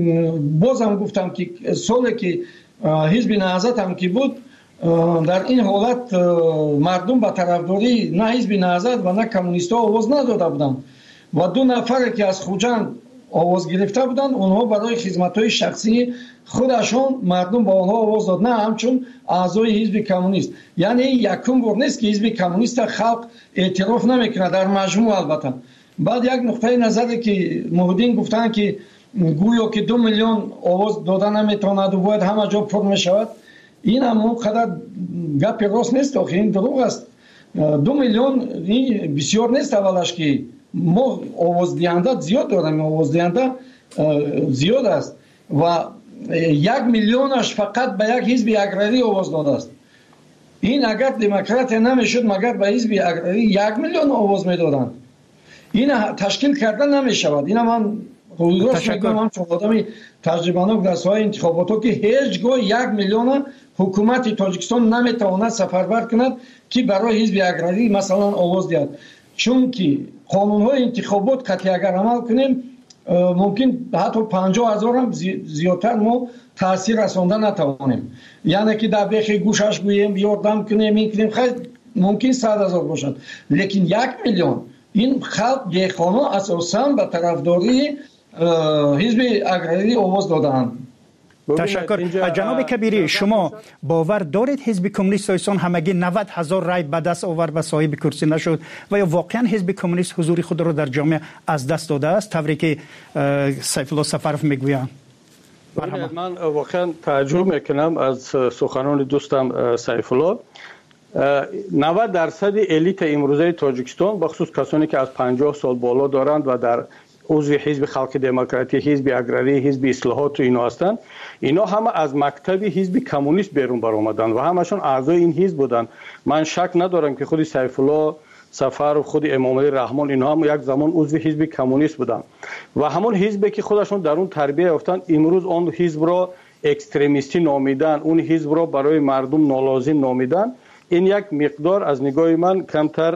بازم گفتم که سالی که حزب نهضت هم که بود، در این حالت مردم به طرفداری نه حزب نهضت و نه کمونیست‌ها آواز نداده بودند و 2 نفر که از خوجند آواز گرفته بودند، اونها برای خدمت‌های شخصی خودشون مردم با آنها آواز داد، نه همچون اعضای حزب کمونیست. یعنی یکم بار نیست که حزب کمونیست خلق اعتراف نمیکنه در مجموع. البته بعد یک نقطه نظری که مهدین گفتن که گویا که 2 میلیون آواز دادن نمیتواند و باید همه جا پر میشود، این هم اونقدر گپ راست نیست، آخه این دروغ است. 2 میلیون بسیار نیست. اولش که ما آواز دهنده زیاد داریم، آواز دهنده زیاد است و 1 میلیونش فقط به یک حزب اگراری آواز داده است. این اگر دموکرات نمیشد مگر به حزب اگراری 1 میلیون آواز میدادند. این تشکیل کردن نمیشود. این من درست میگم من چون آدمی تجربه‌ناک در ساحه انتخابات که هیچگاه 1 میلیون حکومت تاجیکستان نمیتواند سفربر کند که برای حزب اگراری مثلا آواز دهد، چون که قانون‌های انتخابات قطعی اگر عمل کنیم ممکن حتی 50,000 هم زیادتر ما تاثیر رساندن نتوانیم، یعنی که در بیخ گوشش گوییم یاردم کنیم این کنیم خیلی ممکن 100,000 باشد، لیکن 1 میلیون این خلق دیخانه اساساً به طرفداری حزب اگراری آواز دادند. تشکر. جناب کبیری، شما باور دارید حزب کمونیست ایسان همگی 90,000 رای به دست آورد و صاحب کرسی نشد و یا واقعا حزب کمونیست حضور خود را در جامعه از دست داده است طوری که سیف الله سفرف میگویند؟ من واقعا تعجب میکنم از سخنان دوستم سیف الله. 90% الیت امروزه تاجیکستان بخصوص کسانی که از 50 سال بالا دارند و در عضو حزب خلق دموکراتی، حزب اگراری، حزب اصلاحات و اینا هستند، اینا همه از مکتب حزب کمونیست بیرون برآمدند و همشون اعضای این حزب بودند. من شک ندارم که خود سیف الله سفر و خود امام علی رحمان اینا هم یک زمان عضو حزب کمونیست بودند و همون حزبی که خودشون در اون تربیت یافتند امروز اون حزب را اکستریمیستی نامیدن، اون حزب را برای مردم نالازم نامیدن. این یک مقدار از نگاه من کمتر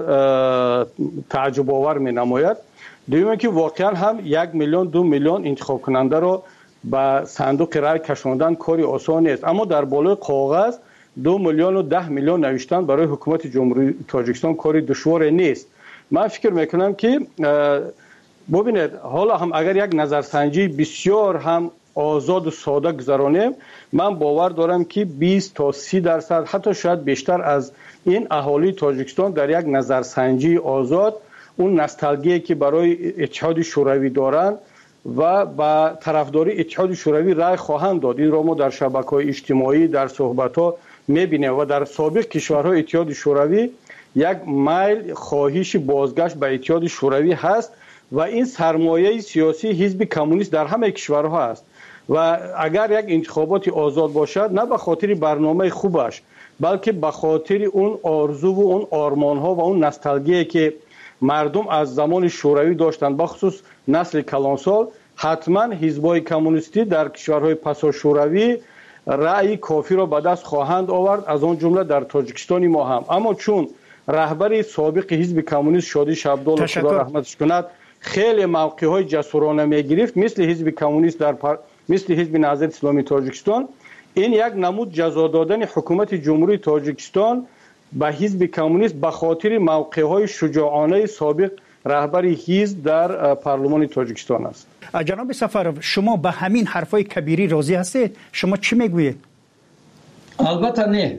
تعجب آور می نماید. دوم که واقعا هم 1 میلیون 2 میلیون انتخاب کننده را به صندوق رای کشاندن کاری آسان نیست، اما در بالای کاغذ 2 میلیون و 10 میلیون نوشتن برای حکومت جمهوری تاجیکستان کاری دشوار نیست. من فکر میکنم که ببینید حالا هم اگر یک نظرسنجی بسیار هم آزاد و ساده گذرانیم، من باور دارم که 20 تا 30% حتی شاید بیشتر از این اهالی تاجیکستان در یک نظرسنجی آزاد اون نوستالژی که برای اتحاد شوروی دارند و با طرفداری اتحاد شوروی رای خواهند داد. این را ما در شبکه‌های اجتماعی در صحبت‌ها می‌بینیم و در سابق کشورهای اتحاد شوروی یک میل خواهش بازگشت به اتحاد شوروی هست و این سرمایه سیاسی حزب کمونیست در همه کشورها است و اگر یک انتخابات آزاد باشد نه به خاطر برنامه خوبش بلکه به خاطر اون آرزو و اون آرمان‌ها و اون نوستالژی که مردم از زمان شوروی داشتند، بخصوص نسل کلانسال، حتما حزب‌های کمونیستی در کشورهای پسا شوروی رأی کافی را به دست خواهند آورد، از آن جمله در تاجیکستان ما هم. اما چون رهبر سابق حزب کمونیست شادی شبدال خدا رحمتش کند خیلی موقع‌های جسورانه می‌گرفت مثل حزب کمونیست مثل حزب نهضت اسلامی تاجیکستان، این یک نمود جزا دادن حکومت جمهوری تاجیکستان به حزب کمونیست به خاطر موقع‌های شجاعانه سابق رهبر حزب در پارلمان تاجیکستان است. جناب سفرов شما به همین حرفای کبیری راضی هستید؟ شما چی میگویید؟ البته نه،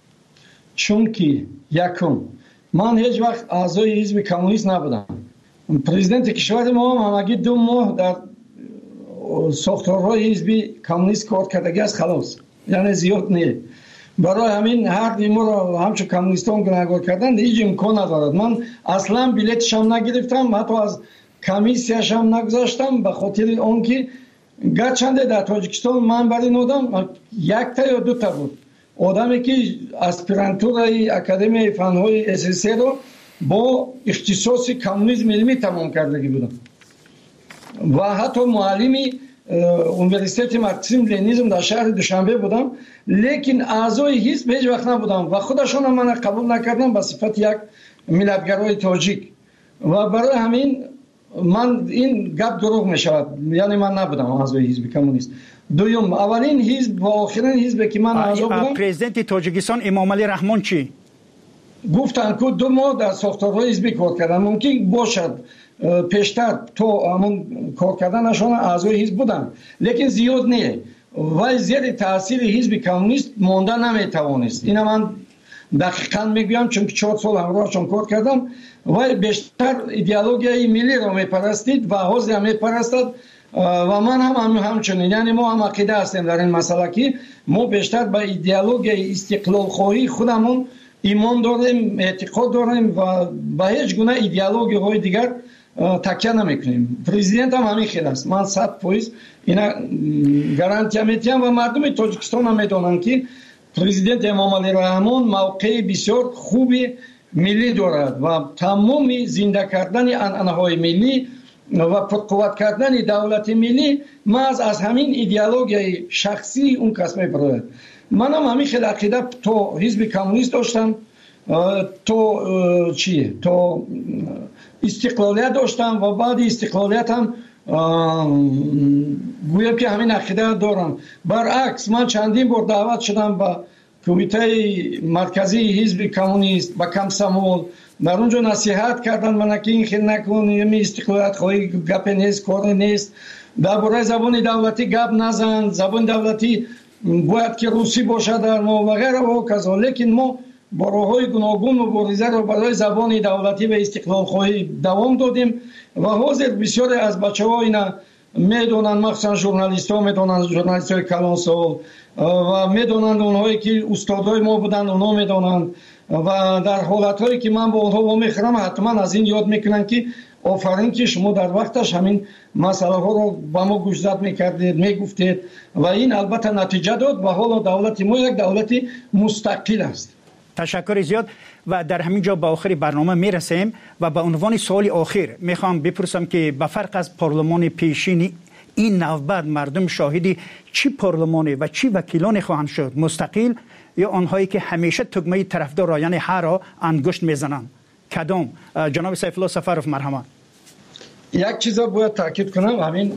چون که یکم من هیچ وقت اعضای حزب کمونیست نبودم. پرزیدنت کشور ما هم همگی 2 ماه در ساختارهای حزب کمونیست کار کردگی است، خلاص، یعنی زیاد نه. برای همین هر دیمو رو همچون کمونیستان گناهکار کردن هیچ امکان ندارد. من اصلا بلیتش هم نگرفتم، حتی از کمیسیش هم نگذاشتم به خاطر آنکه گرچنده در تاجیکستان من برای نودم 1 تا یا 2 تا بود آدمی که اسپیرانتورای اکادمی فنهای SSC رو با اختصاص کمونیسم علمی تمام کردگی بودم و حتی معلمی اونیورسیته مارکسیسم لنینیسم در شهر دوشنبه بودم، لیکن اعضای حزب هیچ وقت نبودم و خودشون هم من قبول نکردم به صفت یک ملتگرای تاجیک و برای همین من این گپ دروغ می شود، یعنی من نبودم اعضای حزب کمونیست. دوم، اولین حزب و آخرین حزب که من اعضا بودم پرزیدنت تاجیکستان امام علی رحمان چی گفتن که 2 ماه در ساختارهای حزبی کار کردن، ممکن باشد پیشتر تو همون کار کردنشان اعضای حزب بودن لیکن زیاد نه و زیر تاثیر حزب کمونیست مانده نمیتوانست. اینا من دقیقاً میگم چون 4 سال همراهشون کار کردم و بیشتر ایدئولوژی ملی رو میپرستید و حزب هم میپرستد و من هم همچنین، یعنی ما هم عقیده هستیم در این مسئله که ما بیشتر به ایدئولوژی استقلال خواهی خودمون ایمان داریم، اعتقاد داریم و به هیچ گونه ایدئولوژی های دیگر تکیه نمیکنیم. پرزیدنت هم همین خیلی است، من 100% اینا گارانتی میتیم و مردم تاجیکستان هم میدونن که پرزیدنت امام علی رحمان موقع بسیار خوبی ملی دارد و تمام زنده کردن انعنه‌های ملی و پرقوت کردن دولت ملی محض از همین ایدئولوژی شخصی اون کس میبرد. منم همین خیلی عقیده تو حزب کمونیست داشتم، تو تو استقلالیت داشتم و بعد استقلالیت هم گویم که همین عقیده دارم. برعکس من چندین بار دعوت شدم به کمیته مرکزی حزب کمونیست با کمسمول، در اونجا نصیحت کردن من که این خیلی نکن، یه استقلالیت خواهی گپ نیست، کار نیست، درباره زبان دولتی گپ نزن، زبان دولتی باید که روسی باشد در ما و غیره و کذا. لیکن ما با راه‌های گوناگون مبارزه را برای زبان دولتی و استقلال خواهی دوام دادیم و حاضر بسیاری از بچه‌ها اینا میدونن، مخصوصا ژورنالیست‌ها میدونن، ژورنالیست‌های کلانسال و میدونن، اونهایی که استادای ما بودن اونا میدونن و در حالت‌هایی که من با اونها میخرم حتما از این یاد میکنن که آفرین که شما در وقتش همین مسئله ها رو با ما گوشزد میکردید، میگفتید و این البته نتیجه داد و حالا دولت ما یک دولت مستقل است. تشکر زیاد و در همین جا به آخر برنامه میرسیم و به عنوان سوال آخر میخوام بپرسم که به فرق از پارلمان پیشین این نوبت مردم شاهدی چی پارلمانی و چی وکیلان خواهند شد، مستقل یا آنهایی که همیشه تگمه طرفدار یعنی هر را انگشت میزنند؟ کدام؟ جناب سیف الله سفرов مرحمت. یک چیز باید تاکید کنم، همین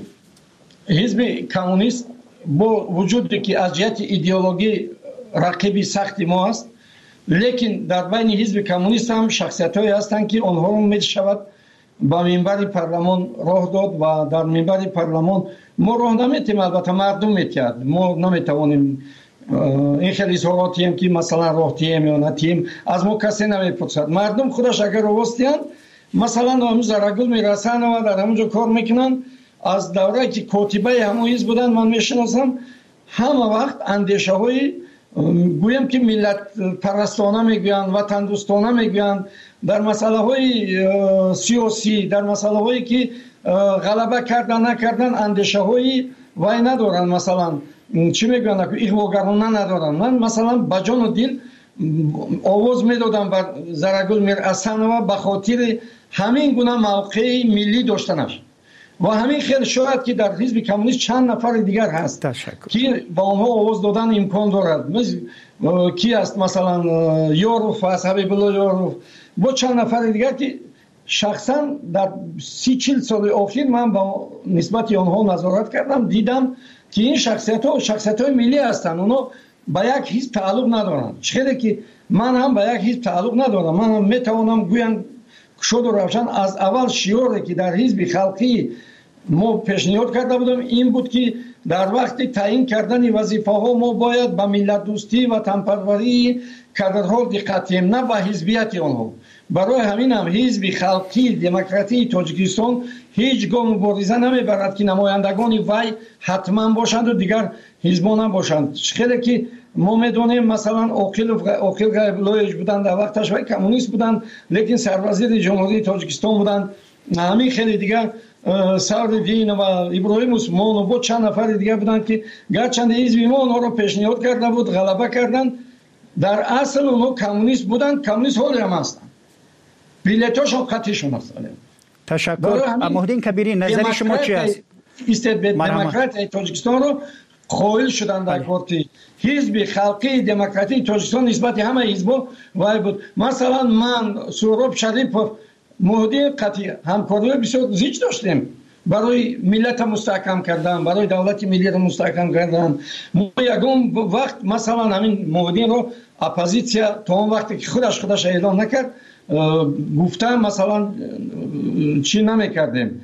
حزب کمونیست با وجودی که از جهت ایدئولوژی رقیبی سختی ما است، لیکن در بین حزب کمونیست هم شخصیت‌هایی هستند که آنها رو میشود با منبر پارلمان راه داد و در منبر پارلمان ما راه نمیتیم، البته مردم میتید، ما نمیتوانیم این خیلی اظهاراتی هم که مثلا راه تیم یا نتیم از ما کسی نمیپرسد. مردم خودش اگر راستیان مثلا همون زرگل میرسن و در همونجا کار میکنن. از دوره که کاتبه همون حزب بودن من میشناسم، همه وقت اندیشه های گویم که ملت پرستانه میگوین، وطن دوستانه میگوین، در مسئله های سیاسی، در مسئله هایی که غلبه کردن نکردن اندیشه های وای ندارن، مثلا چی میگوین اغواگرانه ندارن. من مثلا با جان و دل آواز میدادم بر زرگل میرحسن و به خاطر همین گونه موقع ملی داشتنش و همین خیلی شاید که در حزب کمونیست چند نفر دیگر هست که با اونها آواز دادن امکان دارد. کی است مثلا یاروف است، حبیب الله یاروف، با چند نفر دیگر که شخصا در 30-40 سال اخیر من با نسبت آنها نظارت کردم، دیدم که این شخصیت‌های ملی هستند، اونا با یک حزب تعلق ندارن. چرا که من هم با یک حزب تعلق ندارم، من هم میتوانم گویم شد و روشن از اول شعاری که در حزب خلقی ما پیشنهاد کرده بودم این بود که در وقت تعیین کردن وظیفه ها ما باید به ملت دوستی و وطنپروری کادرها دقت کنیم، نه به حزبیت آنها. برای همین هم حزب خلقی دموکراتی تاجیکستان هیچ گام مبارزه نمیبرد که نمایندگان وی حتما باشند و دیگر حزبان هم باشند. خیلی که ما میدونیم مثلا عاقل غیب‌الله بودند، در وقتش وی کمونیست بودند لیکن سروزیر جمهوری تاجیکستان بودند. همین خیلی دیگر سعدالدین و ابراهیم عثمان و با چند نفر دیگر بودند که گرچند حزب ما اونها رو پیشنهاد کرده بود، غلبه کردند. در اصل اونها کمونیست بودند، کمونیست حالی هم هستند، بیلیتاش هم قطعیشون هستند. تشکر. مهدین کبیری نظر شما چی است؟ دموکرات تاجیکستان رو قائل شدند در پارتی حزب خلقی دموکراتی تاجیکستان نسبت همه حزب‌ها وای بود. مثلا من سهراب شریفov مهدی قطعی همکاری بسیار زیاد داشتیم برای ملت مستحکم کردن، برای دولت ملی رو مستحکم کردن. ما یگان وقت مثلا همین مهدی رو اپوزیسیا تا اون وقتی که خودش اعلام نکرد گفتم مثلا چی نمیکردیم،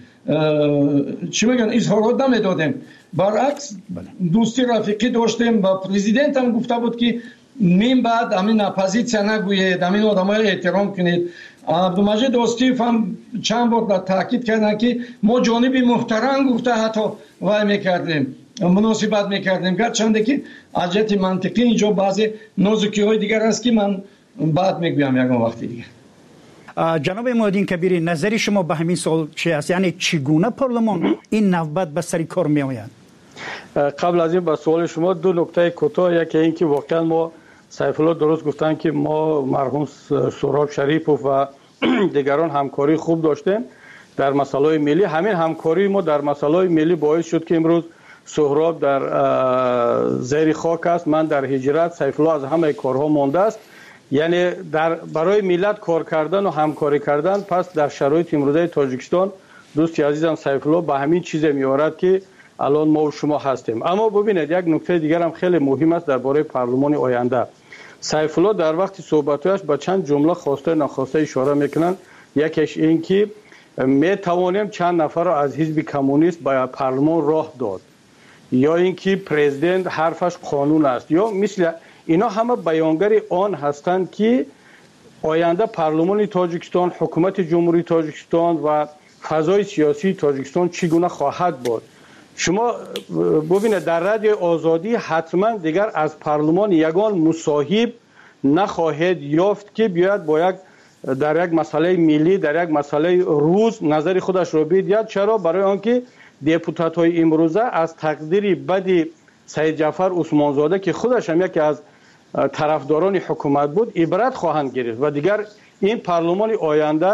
چی میگن اظهارات نمیدادیم، برعکس دوستی رفیقی داشتیم. با پرزیدنت هم گفته بود که من بعد همین اپوزیسیا نگویید، همین آدمای احترام کنید. عبدالمجید دوستیف هم چند بار تاکید کردن که ما جانب محترم گفته حتی وای میکردیم، مناسبت میکردیم، گرچند که از جهت منطقی اینجا بعضی نازکی های دیگر هست که من بعد میگویم یکم وقتی دیگه. جناب مهدین کبیری نظر شما به همین سوال چی است؟ یعنی چگونه پارلمان این نوبت به سر کار می آید؟ قبل از این به سوال شما دو نکته کوتاه، یکی این که واقعا ما سیف الله درست گفتن که ما مرحوم سهراب شریفov و دیگران همکاری خوب داشتیم. در مسائل ملی. همین همکاری ما در مسائل ملی باعث شد که امروز سهراب در زیر خاک است، من در هجرت، سیف الله از همه کارها مانده است. یعنی برای ملت کار کردن و همکاری کردن. پس در شرایط امروزه تاجیکستان دوستی عزیزم سیف الله به همین چیز میارد که الان ما و شما هستیم. اما ببینید یک نکته دیگر هم خیلی مهم است درباره پارلمان آینده. سیف الله در وقت صحبتش به چند جمله خواسته ناخواسته اشاره میکنن. یکیش این که می توانیم چند نفر را از حزب کمونیست به پارلمان راه داد، یا اینکه پرزیدنت حرفش قانون است، یا مثل اینا همه بیانگر آن هستند که آینده پارلمان تاجیکستان، حکومت جمهوری تاجیکستان و فضای سیاسی تاجیکستان چگونه خواهد بود. شما ببینید در رادیو آزادی حتما دیگر از پارلمان یگان مصاحب نخواهد یافت که بیاید با در یک مسئله ملی، در یک مسئله روز نظر خودش را بگوید. چرا؟ برای آنکه دپوتات های امروزه از تقدیر بد سید جعفر عثمانزاده که خودش هم یکی از طرفداران حکومت بود عبرت خواهند گرفت و دیگر این پارلمان آینده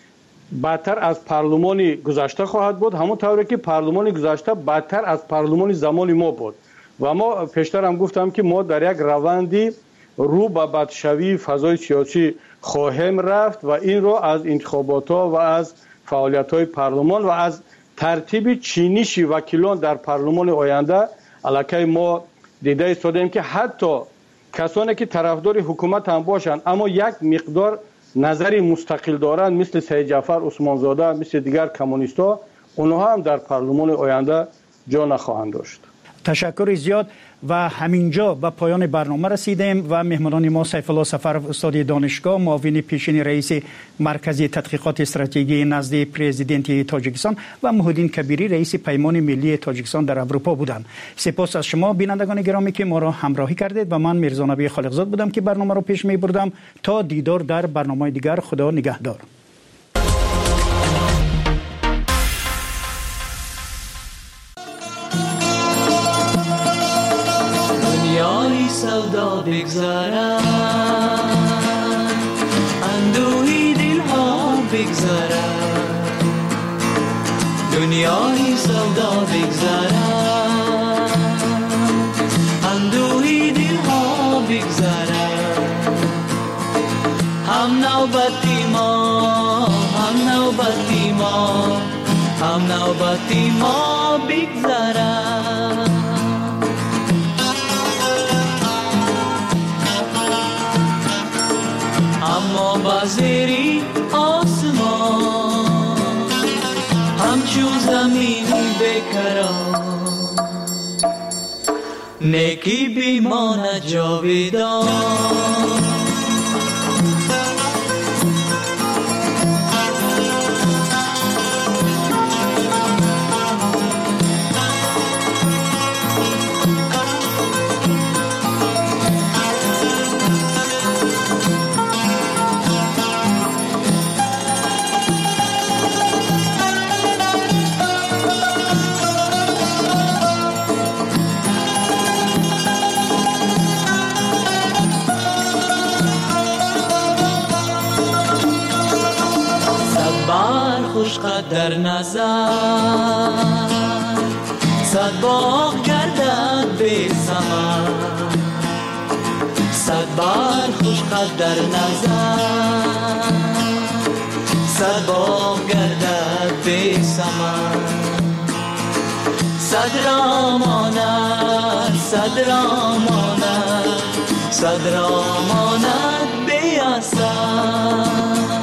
بدتر از پارلمان گذشته خواهد بود، همون طوری که پارلمان گذشته بدتر از پارلمان زمان ما بود. و ما پیشتر هم گفتم که ما در یک روندی رو به بدشوی فضای سیاسی خواهیم رفت و این رو از انتخابات ها و از فعالیت های پارلمان و از ترتیب چینش وکیلان در پارلمان آینده علاقه ما دیده ایستادیم که حتی کسانی که طرفدار حکومت هم باشند اما یک مقدار نظری مستقل دارند مثل سید جعفر عثمانزاده، مثل دیگر کمونیست‌ها، اونها هم در پارلمان آینده جا نخواهند داشت. تشکر زیاد. و همینجا به پایان برنامه رسیدیم و مهمانان ما سیف الله سفر استاد دانشگاه، معاون پیشین رئیس مرکز تحقیقات استراتژی نزد پرزیدنت تاجیکستان و محمودین کبیری رئیس پیمان ملی تاجیکستان در اروپا بودند. سپاس از شما بینندگان گرامی که ما را همراهی کردید و من میرزا نبی خالقزاد بودم که برنامه را پیش می بردم. تا دیدار در برنامه دیگر، خدا نگهدار. سودا بگذارم، اندوهی دلها بگذارم، دنیای سودا بگذارم، اندوهی دلها بگذارم. هم نوبتی ما، هم نوبتی ما، هم نوبتی ما بگذارم. اما بازری آسمان همچون زمینی بکران، نیکی بیمانه جاویدان. در نظر صد باغ گردد به ثمر، صد بار خوش قد در نظر، صد باغ گردد به ثمر. صد را ماند، صد را ماند، صد را ماند به اثر.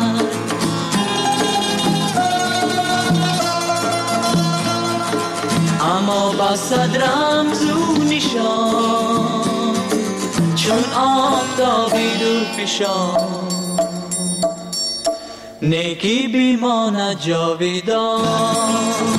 اما با صد رمزو نشان چون آفتابی دور پیشان، نیکی بیماند جاویدان.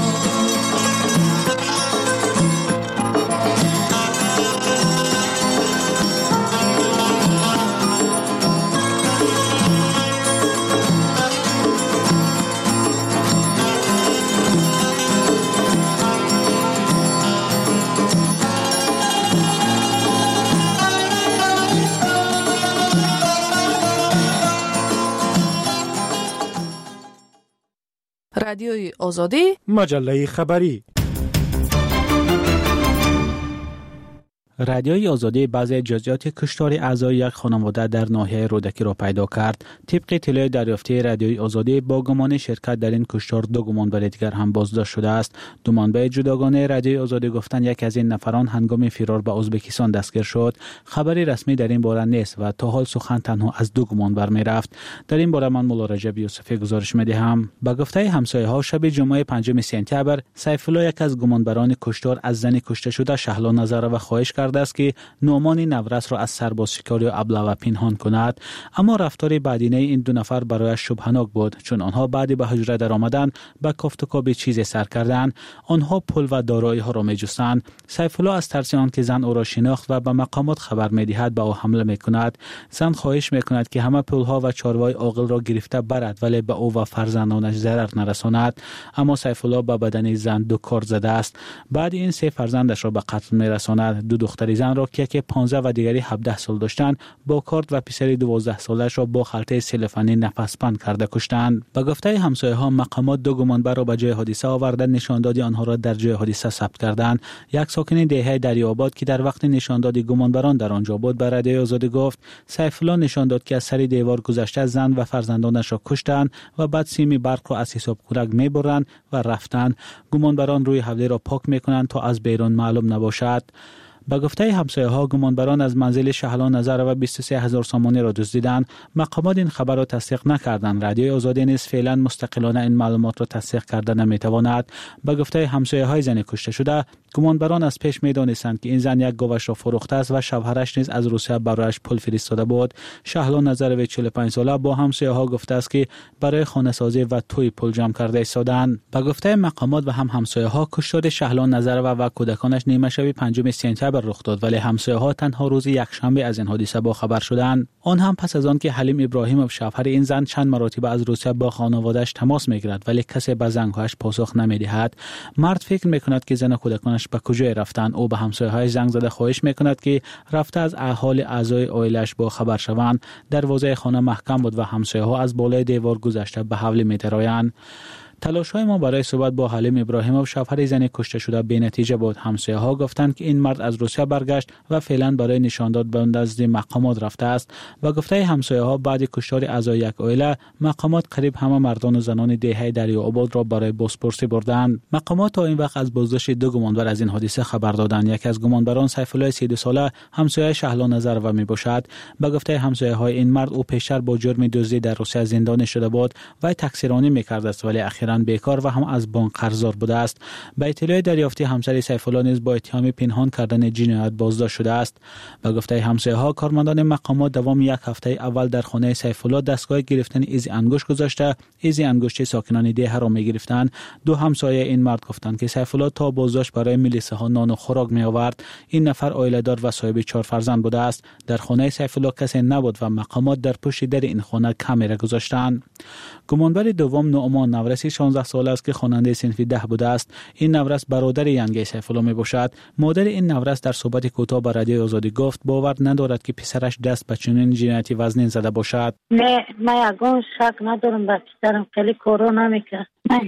رادیوی آزادی، مجله خبری. رادیوی آزادی بعضی جزئیات کشتار اعضای یک خانواده در ناحیه رودکی را پیدا کرد. طبق اطلاع دریافتی رادیوی آزادی با گمان شرکت در این کشتار 2 گمانبر دیگر هم بازداشت شده است. دو منبع جداگانه رادیوی آزادی گفتند یک از این نفران هنگام فرار به ازبکستان دستگیر شد. خبری رسمی در این باره نیست و تا حال سخن تنها از 2 گمانبر می رفت. در این باره من مولا رجب یوسفی گزارش می دهم. به گفته همسایه‌ها شب جمعه 5 سپتامبر سیف الله یک از گمانبران کشتار از زنی کشته شده شهلا نظر و خواهش است که نعمان نورس را از سربازشکاری و ابله پنهان کند، اما رفتار بعدینه این 2 نفر برایش شبهناک بود، چون آنها بعد به حجره در آمدن به کفت و کاب چیزی سر کردند. آنها پول و دارایی ها را می جستند. سیف الله از ترس آن که زن او را شناخت و به مقامات خبر می دهد به او حمله می کند. زن خواهش می کند که همه پول ها و چاروای عاقل را گرفته برد ولی به او و فرزندانش ضرر نرساند، اما سیف الله به بدن زن 2 کار زده است. بعد این 3 فرزندش را به قتل می رساند. 2 دختر زن را که 15 و دیگری 17 سال داشتند با کارت و پسری 12 سالش را با خلطه سلفانی نفس‌بند کرده کشتند. به گفته همسایه‌ها مقامات 2 گمانبر را به جای حادثه آورده نشاندادی آنها را در جای حادثه ثبت کردند. یک ساکن دهه دریاباد که در وقت نشاندادی گمانبران در آنجا بود به رادیوی آزادی گفت سیف الله نشان داد که از سر دیوار گذشته زن و فرزندانش را کشتند و بعد سیم برق را از حساب کورک می‌برند و رفتند. گمانبران روی حوله را پاک می‌کنند تا از بیرون معلوم نباشد. به گفته همسایه‌ها گمانبران از منزل شهلا نظر و 23,000 سامانی را دزدیدند. مقامات این خبر را تصدیق نکردند. رادیوی آزادی نیز فعلا مستقلانه این معلومات را تصدیق کرده نمی‌تواند. به گفته همسایه‌های زن کشته شده گمانبران از پیش می‌دانستند که این زن یک گاوش را فروخته است و شوهرش نیز از روسیه برایش پول فرستاده بود. شهلا نظر و 45 ساله با همسایه‌ها گفته است که برای خانه‌سازی و توی پول جمع کرده ایستادند. به گفته مقامات و هم همسایه‌ها کشتار شهلا نظر و کودکانش نیمه شب 5 سپتامبر رخ داد، ولی همسایه‌ها تنها روز یکشنبه از این حادثه با خبر شدند. آن هم پس از آن که حلیم ابراهیموف شوهر این زن چند مرتبه از روسیه با خانواده‌اش تماس می‌گیرد ولی کسی به زنگ‌هایش پاسخ نمی‌دهد. مرد فکر می‌کند که زن و کودکانش به کجا رفتند. او به همسایه‌هایش زنگ زده خواهش می‌کند که رفته از احوال اعضای عائله‌اش با خبر شوند. دروازه خانه محکم بود و همسایه‌ها از بالای دیوار گذشته به حوله می‌درآیند. تلاش‌های ما برای صحبت با حلیم ابراهیموف شوهر زن کشته شده بی‌نتیجه بود. همسایه‌ها گفتند که این مرد از روسیه برگشت و فعلا برای نشانداد به نزد مقامات رفته است. و گفته همسایه‌ها بعد کشتار اعضای یک عائله مقامات قریب همه مردان و زنان دهه دریاآباد را برای بازپرسی بردند. مقامات تا این وقت از بازداشت 2 گمانبر از این حادثه خبر دادند. یکی از گمانبران سیف الله 32 ساله همسایه شهلا نظر و میباشد. به گفته همسایه‌های این مرد او پیشتر با جرم دزدی در روسیه زندانی شده بود و تقصیرانی می‌کرد است ولی بیکار و هم از بانک قرضدار بوده است. به اطلاع دریافتی همسر سیف الله نیز با اتهام پنهان کردن جنایت بازداشت شده است. به گفته همسایه‌ها کارمندان مقامات دوام 1 هفته اول در خانه سیف الله دستگاه گرفتن ایزی انگشت گذاشته. ایزی انگشت ساکنان ده را می‌گرفتند. 2 همسایه این مرد گفتند که سیف الله تا بازداشت برای ملیسه‌ها نان و خوراک می‌آورد. این نفر عائله‌دار و صاحب 4 فرزند بوده است. در خانه سیف الله کسی نبود و مقامات در پشت در این خانه کامera گذاشتند. گمانبر دوم نعمان نورسی 16 سال است که خواننده صنف 10 بوده است. این نورس برادر ینگی سیف الله میباشد. مادر این نورس در صحبت کوتاه با رادیوی آزادی گفت باور ندارد که پسرش دست به چنین جنایتی وزنین زده باشد. نه من یگان شک ندارم به پسرم خیلی کارو نمیکرد. من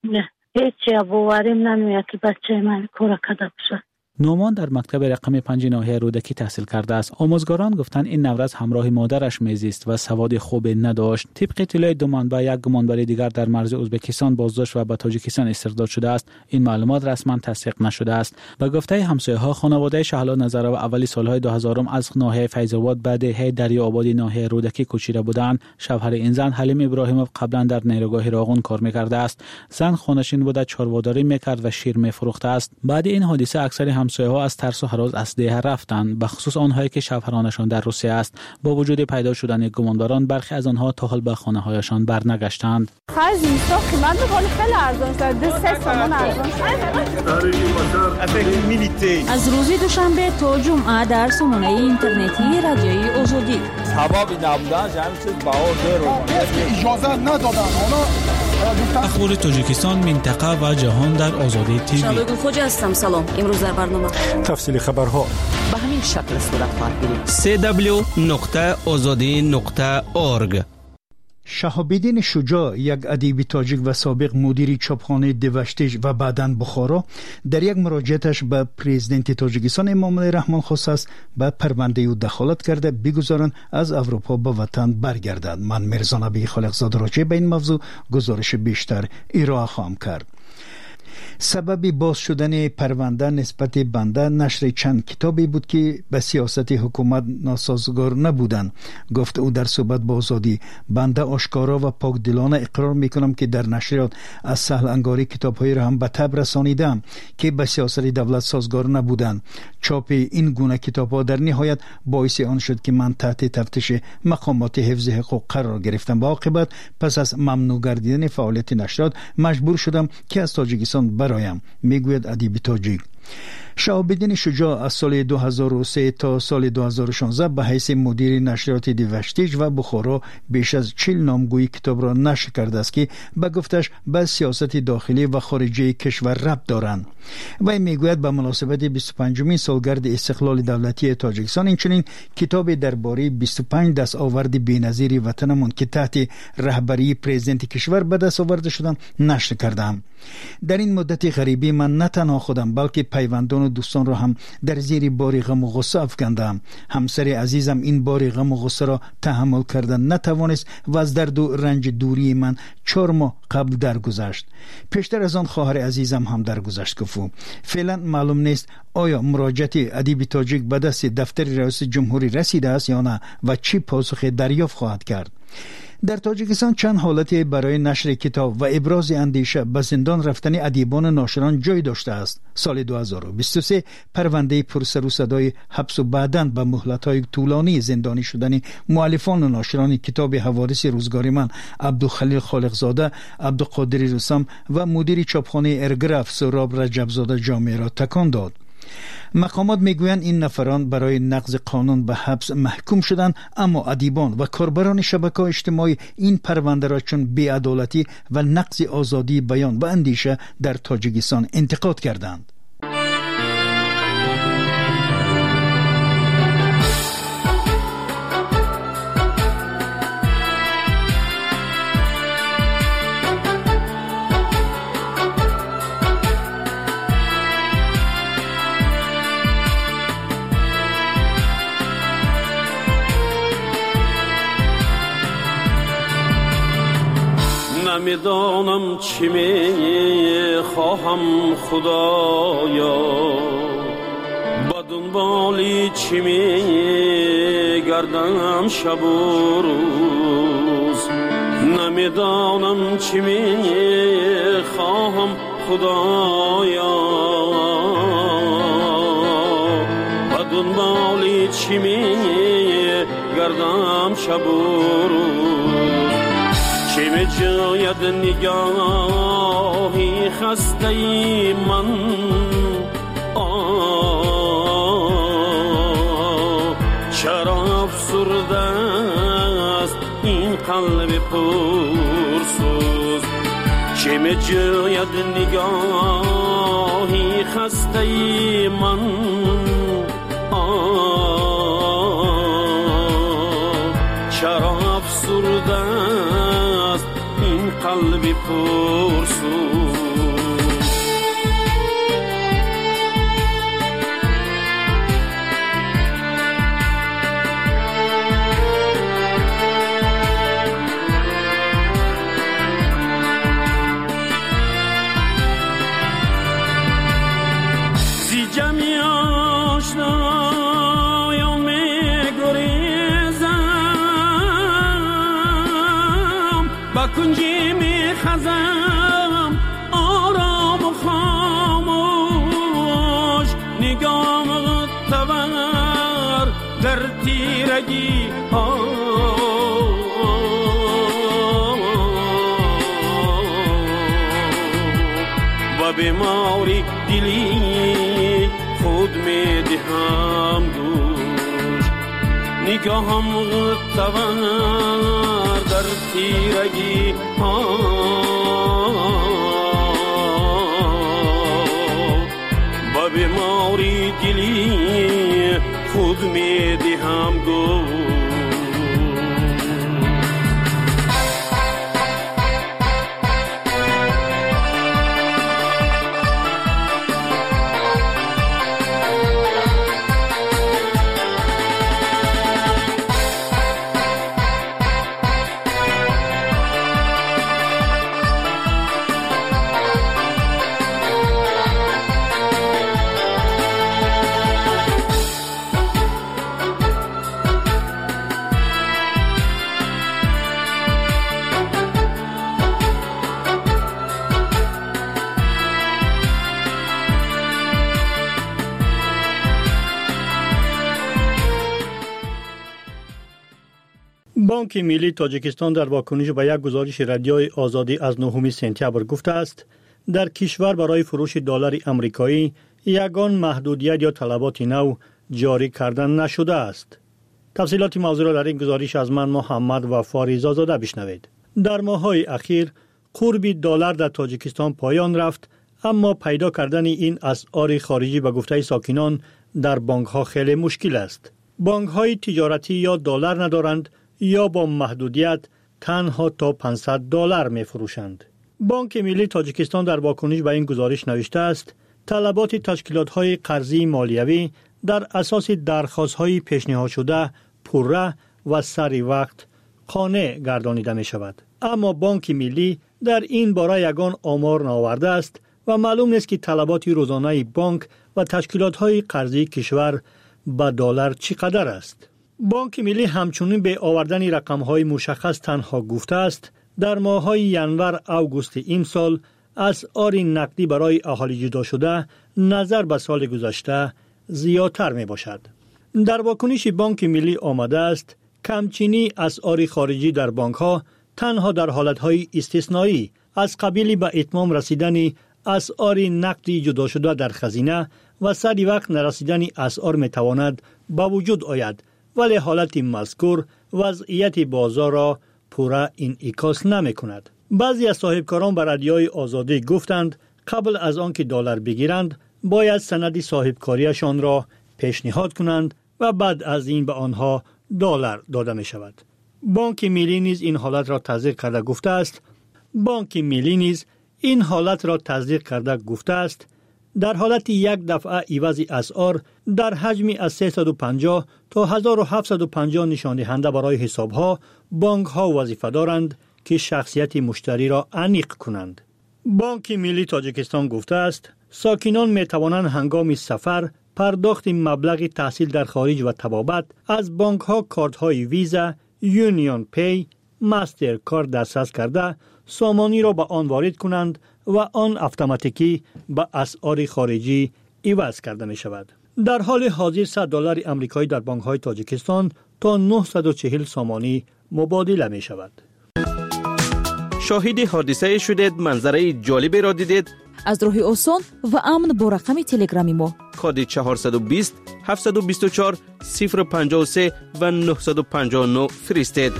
هیچ باوریم نمیاد که بچه من کار کرده باشه. نعمان در مکتب رقم 5 ناحیه رودکی تحصیل کرده است. آموزگاران گفتند این نورس همراه مادرش میزیست و سواد خوب نداشت. طبق اطلاع 2 منبع یک گمانبر دیگر در مرز ازبکستان بازداشت و به تاجیکستان استرداد شده است. این معلومات رسما تصدیق نشده است. به گفته همسایه‌ها خانواده شهلا نظر و اولی سالهای 2000 از ناحیه فیض‌آباد به دهه دریاآباد ناحیه رودکی کوچیده بودند. شوهر این زن حلیم ابراهیموف قبلا در نیروگاه راغون کار می‌کرده است. زن خانه‌نشین بوده، چارواداری می‌کرد و شیر می‌فروخته است. بعد این حادثه اکثر همسایه‌ها از ترس و هراس از ده رفتند، به خصوص آنهایی که شوهرانشان در روسیه است. با وجود پیدا شدن گمانبران برخی از آنها تا حال به خانه‌هایشان برنگشتند. خرج اینستا قیمت می‌کنه خیلی ارزان شده. 2-3 تومان ارزان شده. از روز دوشنبه تا جمعه در سامانه اینترنتی رادیوی آزادی. ثوابی نبودن همین چیز بهار دیر اجازه ندادن. اخبار تاجیکستان، منطقه و جهان در آزادی تیوی. شالوگل خوجا هستم. سلام. امروز در برنامه تفصیل خبرها به همین شکل صورت خواهد گرفت. www.azadi.org شهاب‌الدین شجاع، یک ادیب تاجیک و سابق مدیر چاپخانه دوشتیج و بعداً بخارا، در یک مراجعتش به پرزیدنت تاجیکستان امامعلی رحمان خواسته است به پرونده او دخالت کرده بگذارند از اروپا به وطن برگردد. من میرزا نبی خالقزاده راجع به این موضوع گزارش بیشتر ارائه خواهم کرد. سبب باز شدن پرونده نسبت بنده نشر چند کتابی بود که به سیاست حکومت ناسازگار نبودند. گفت او در صحبت با آزادی: بنده آشکارا و پاکدلانه اقرار میکنم که در نشریات از سهل انگاری کتابهایی را هم به تب رسانیدم که به سیاست دولت سازگار نبودند. چاپ این گونه کتابها در نهایت باعث آن شد که من تحت تفتیش مقامات حفظ حقوق قرار گرفتم و عاقبت پس از ممنوع گردیدن فعالیت نشریات مجبور شدم که از تاجیکستان برایم، میگوید ادیب تاجیک. شهاب‌الدین شجاع از سال 2003 تا سال 2016 به حیث مدیر نشریات دوشتیج و بخارا بیش از 40 نامگویی کتاب را نشر کرده است که به گفتش به سیاست داخلی و خارجی کشور ربط دارند. و میگوید به مناسبت 25مین سالگرد استقلال دولتی تاجیکستان اینچنین کتاب درباره 25 دستاورد بی‌نظیر وطنمان که تحت رهبری پرزیدنت کشور به دست آورده شدند نشر کردم. در این مدت غریبی من نه تنها خودم بلکه پیوندان و دوستان را هم در زیر بار غم و غصه افکندم. همسر عزیزم این بار غم و غصه را تحمل کردن نتوانست و از درد و رنج دوری من 4 ماه قبل درگذشت. پیشتر از آن خواهر عزیزم هم درگذشت. گفت فعلا معلوم نیست آیا مراجعت ادیب تاجیک به دست دفتر رئیس جمهوری رسیده است یا نه و چی پاسخ دریافت خواهد کرد. در تاجیکستان چند حالت برای نشر کتاب و ابراز اندیشه به زندان رفتن ادیبان و ناشران جای داشته است. سال 2023 پرونده پرسر و صدای حبس و بعداً به مهلت‌های طولانی زندانی شدن مؤلفان و ناشران کتاب حوادث روزگار من عبدالخلیل خالقزاده، عبدالقادر رستم و مدیر چاپخانه ارگراف سهراب رجبزاده جامعه را تکان داد. مقامات میگویند این نفران برای نقض قانون به حبس محکوم شدند، اما ادیبان و کاربران شبکه‌های اجتماعی این پرونده را چون بی‌عدالتی و نقض آزادی بیان و اندیشه در تاجیکستان انتقاد کردند. نمیدانم چی می خواهم خدایا، با دنبالی چی می گردم شب و روز. نمیدانم چی می خواهم خدایا، با دنبالی چی می گردم شب و روز. چه می جاید نگاهی خسته ای من، چرا افسرده است این قلب پرسوز. چه می جاید نگاهی خسته ای من، چرا افسرده است این قلب پرسوز. زی جمعی آشنایا می گریزم، با کنجی می خزم آرام و خاموش. نگام تور در تیرگی ها، و بیماری دلی خود می دهم دوش. نگاهم تور در تیرگی ها، با بیماری دلی خود می دهم گوش. بانک ملی تاجیکستان در واکنش به یک گزارش رادیوی آزادی از 9 سپتامبر گفته است در کشور برای فروش دلار آمریکایی یگان محدودیت یا طلبات نو جاری کردن نشده است. تفصیلات موضوع را در این گزارش از من محمد وفاریزا زاده بشنوید. در ماه‌های اخیر قرب دلار در تاجیکستان پایان رفت، اما پیدا کردن این اسعار خارجی به گفته ساکنان در بانک‌ها خیلی مشکل است. بانک‌های تجارتی یا دلار ندارند یا با محدودیت تنها تا $500 می‌فروشند. بانک ملی تاجیکستان در واکنش به این گزارش نوشته است طلبات تشکیلات‌های قرضی مالیوی در اساس درخواست‌های پیشنهاد شده پوره و سری وقت قانع گردانیده می‌شود. اما بانک ملی در این باره یگان آمار نآورده است و معلوم نیست که طلبات روزانه بانک و تشکیلات‌های قرضی کشور به دلار چقدر است. بانک ملی همچنین به آوردن رقم‌های مشخص تنها گفته است در ماه‌های ینور اوگوست این سال اسعار نقدی برای اهالی جدا شده نظر به سال گذشته زیادتر می باشد. در واکنش بانک ملی آمده است کمچینی اسعار خارجی در بانک‌ها تنها در حالت‌های استثنایی از قبیل به اتمام رسیدن اسعار نقدی جدا شده در خزینه و سری وقت نرسیدن اسعار می تواند به وجود آید، ولی حالت مذکور وضعیت بازار را پورا انعکاس نمی کند. بعضی از صاحبکاران به رادیوی آزادی گفتند قبل از آنکه دلار بگیرند باید سند صاحبکاریشان را پیشنهاد کنند و بعد از این به آنها دلار داده می شود. بانک ملی نیز این حالت را تصدیق کرده گفته است در حالت یک دفعه عوض اسعار در حجمی از 350 تا 1750 نشان دهنده برای حساب‌ها بانک‌ها وظیفه دارند که شخصیت مشتری را انیق کنند. بانک ملی تاجیکستان گفته است ساکنان می توانند هنگام سفر پرداخت مبلغ تحصیل در خارج و طبابت از بانک‌ها کارت‌های ویزا، یونیون پی، ماستر کارت دسترس کرده سامانی را به آن وارد کنند و آن اتوماتیکی به اسعار خارجی عوض کرده می شود. در حال حاضر $100 آمریکایی در بانک‌های تاجیکستان تا 940 سامانی مبادله می شود. شاهد حادثه شدید، منظره جالبی را دیدید؟ از راه آسان و امن با رقم تلگرامی ما کد 420 724 053 و 959 فرستید.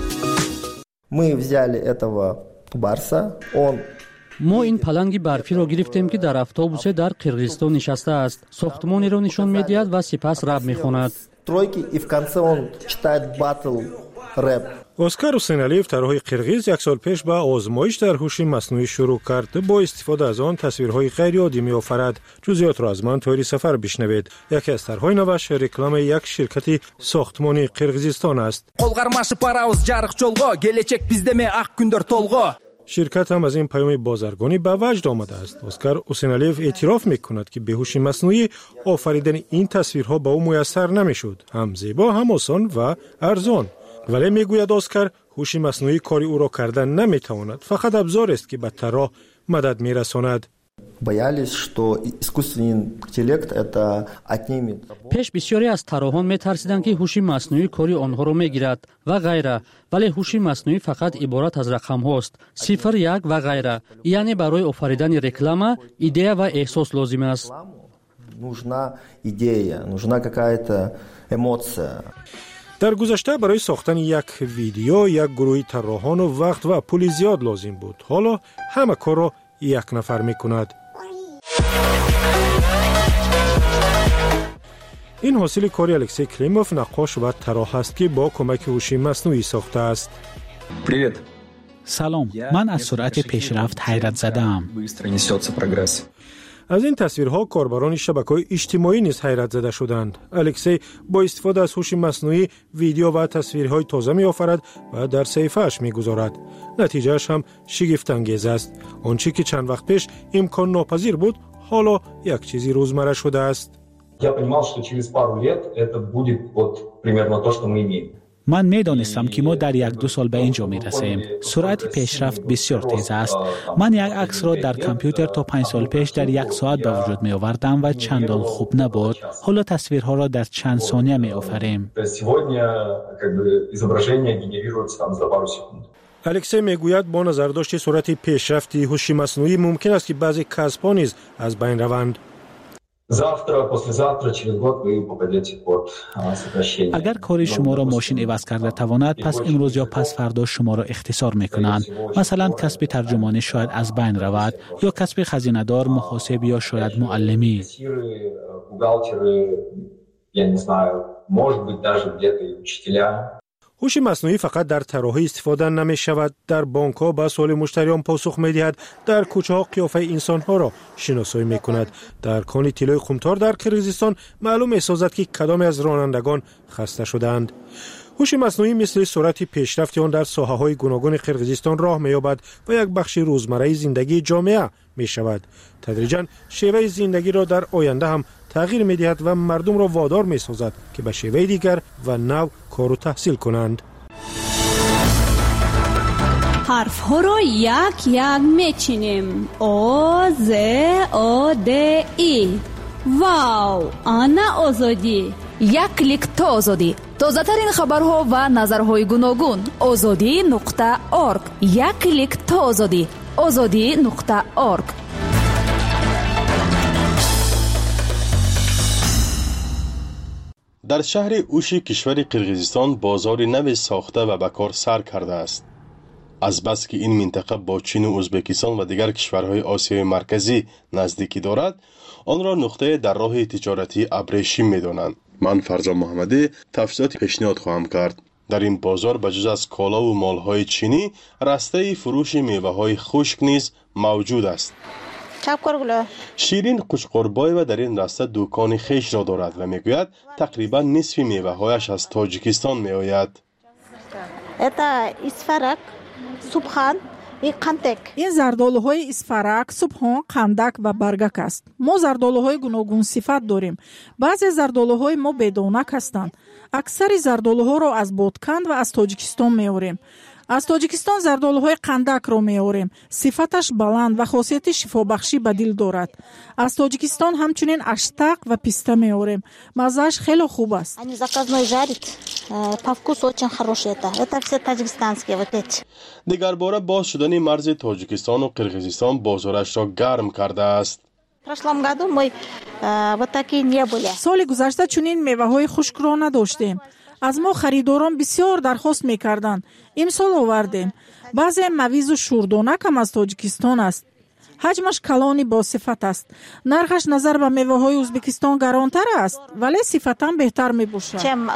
ما این پلنگ برفی را گرفتیم که در اتوبوس در قرقیزستان نشسته است. ساختمانی را نشان می‌دهد و سپس رپ می‌خواند. اسکار حسینعلیف طراح قرقیز یک سال پیش به آزمایش در هوش مصنوعی شروع کرد. با استفاده از آن تصویرهای غیر عادی می‌آفرد. جزئیات را از من طوری سفر بشنوید. یکی از طرح‌های نوش رکلام یک شرکت ساختمانی قرقیزستان است. شرکت هم از این پیام بازرگانی به وجد آمده است. اسکار حسینعلیف اعتراف می‌کند که به هوش مصنوعی آفریدن این تصویرها به او میسر نمی‌شد. هم زیبا، هم آسان و ارزان. ولی میگوید اسکار هوش مصنوعی کاری او را کردن نمیتواند، فقط ابزار است که به طراح مدد میرساند. پیش بسیاری از طراحان میترسیدند که هوش مصنوعی کاری آنها را میگیرد و غیره، ولی هوش مصنوعی فقط عبارت از رقم هاست، 0 1 و غیره. یعنی برای آفریدن رکلام ایده و احساس لازم است. در گذشته برای ساختن یک ویدیو یک گروه طراحان و وقت و پول زیاد لازم بود. حالا همه کار را یک نفر میکند. این حاصل کاری الکسی کلیموف، نقاش و طراح است که با کمک هوش مصنوعی ساخته است. سلام، من از سرعت پیشرفت حیرت زده‌ام. از این تصویرها کاربران شبکه‌های اجتماعی نیز حیرت زده شدند. الکسی با استفاده از هوش مصنوعی ویدیو و تصویرهای تازه می‌آفرد و در صفحه‌اش می‌گذارد. نتیجه‌اش هم شگفت‌انگیز است. آنچه که چند وقت پیش امکان ناپذیر بود، حالا یک چیزی روزمره شده است. Я понимал, что через пару лет это будет вот примерно то, что мы имеем. من میدانستم که ما در 1-2 سال به اینجا می رسیم. سرعت پیشرفت بسیار تیز است. من یک عکس را در کامپیوتر تا 5 سال پیش در 1 ساعت به وجود می آوردم و چندان خوب نبود. حالا تصویرها را در چند ثانیه می آفریم. الکسی میگوید با نظرداشت سرعت پیشرفتی هوش مصنوعی ممکن است که بعضی کسب‌ها نیز از بین روند. اگر کار شما را ماشین عوض کرده تواند، پس امروز یا پس فردا شما را اختصار میکنند. مثلا کسب ترجمانی شاید از بین رود، یا کسب خزینه‌دار، محاسب یا شاید معلمی. هوش مصنوعی فقط در طراحی استفاده نمی شود، در بانک ها به سوال مشتریان پاسخ می دهد، در کوچه ها قیافه انسان ها را شناسایی می کند. در کان طلای خمتار در قرقیزستان معلوم می سازد که کدام از رانندگان خسته شدند. هوش مصنوعی مثل سرعت پیشرفت آن در ساحه های گوناگون قرقیزستان راه می یابد و یک بخش روزمره زندگی جامعه می شود. تدریجاً شیوه زندگی را در آینده هم تغییر می دهد و مردم را وادار می سازد که به شیوه دیگر و نو کار و تحصیل کنند. حرف ها را یک یک می چینیم. آ ز آ د ای. واو، آنا آزادی. یک کلیک تا آزادی. تازه ترین خبرها و نظرهای گوناگون. azadi.org. یک کلیک تا آزادی. azadi.org. در شهر اوش کشور قرقیزستان بازار نو ساخته و به کار سر کرده است. از بس که این منطقه با چین و ازبکستان و دیگر کشورهای آسیای مرکزی نزدیکی دارد، آن را نقطه در راه تجارتی ابریشم می‌دانند. من فرزان محمدی تفصیلات پیشنهاد خواهم کرد. در این بازار بجز از کالا و مالهای چینی، رسته فروش میوه‌های خشک نیز موجود است. شیرین قشقربای و در این راسته دکان خیش را دارد و میگوید تقریبا نصف میوه‌هایش از تاجیکستان میآید. این زردآلوهای اسفرک، سبحان، قندک و برگک است. ما زردآلوهای گوناگون صفت داریم. بعضی زردآلوهای ما بدانک هستند. اکثر زردآلوها را از بادکند و از تاجیکستان میآوریم. از تاجیکستان زردآلوهای قندک را میآوریم. صفتش بلند و خاصیت شفابخشی به دل دارد. از تاجیکستان همچنین اشتق و پیسته میآوریم. مزه‌اش خیلی خوب است. دیگر باره باز شدن مرز تاجیکستان و قرقیزستان بازارش را گرم کرده است. سال گذشته چنین میوه‌های خشک را نداشتیم. از ما خریداران بسیار درخواست می‌کردند. امسال آوردیم. بعضی مویز و شوردانک هم از تاجیکستان است. حجمش کلانی با صفت است. نرخش نظر به میوه‌های ازبکستان گرانتر است، ولی صفتاً بهتر می‌باشد.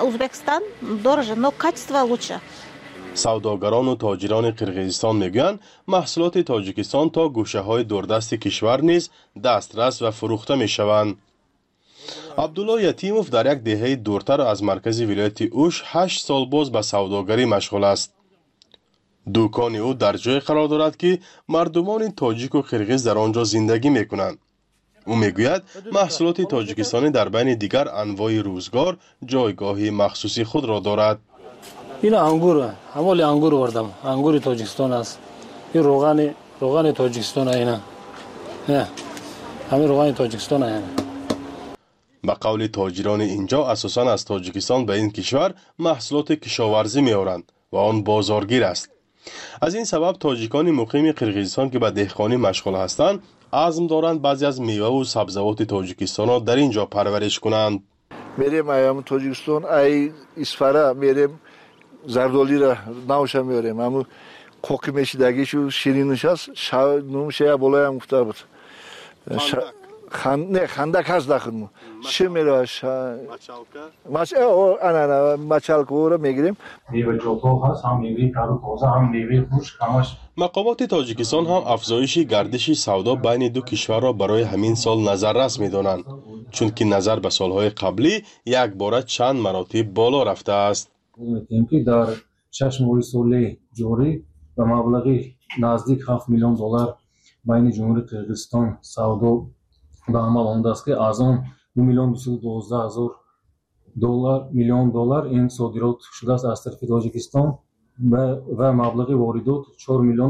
سوداگران و تاجران قرقیزستان میگویند محصولات تاجیکستان تا گوشه‌های دوردست کشور نیز دسترس و فروخته می‌شوند. عبدالله یتیموف در یک دهه دورتر از مرکز ولایت اوش 8 سال باز به سوداگری مشغول است. دکان او در جای قرار دارد که مردمان تاجیک و قرقیز در آنجا زندگی میکنند. او میگوید محصولات تاجیکستانی در بین دیگر انواع روزگار جایگاهی مخصوصی خود را دارد. این انگور، همال انگور وردم. انگور تاجیکستان است. این روغن تاجیکستان اینا. نه. همین روغن تاجیکستان اینا. به قول تاجران اینجا اساساً از تاجیکستان به این کشور محصولات کشاورزی می‌آورند و آن بازارگیر است. از این سبب تاجیکان مقیم قرقیزستان که به دهقانی مشغول هستند عزم دارند بعضی از میوه و سبزیجات تاجیکستان را در اینجا پرورش کنند. میریم ایام تاجیکستان ای اسفره میریم زردالی را نوشا میاریم. اما کوکی میشیدگیشو شیرینش است. نوشه بالای هم گفته بود. نه خندک هست داخل چه میراش مچالکو رو میگیریم. میوه جوتو هست، هم میوه کارو تازه، هم میوه خشک، همش. مقامات تاجیکستان هم افزایش گردش سودا بین دو کشور را برای همین سال نظررس می‌دانند، چون که نظر به سالهای قبلی یک باره چند مراتب بالا رفته است. می‌گوییم که در 6 ماه سالی جاری و مبلغی نزدیک 7 میلیون دلار بین جمهوری قرقیزستان سودا به عمل آمده است که از آن 2,212,000 میلیون دلار این صادرات شده است از طرف تاجیکستان و مبلغ واردات 4 میلیون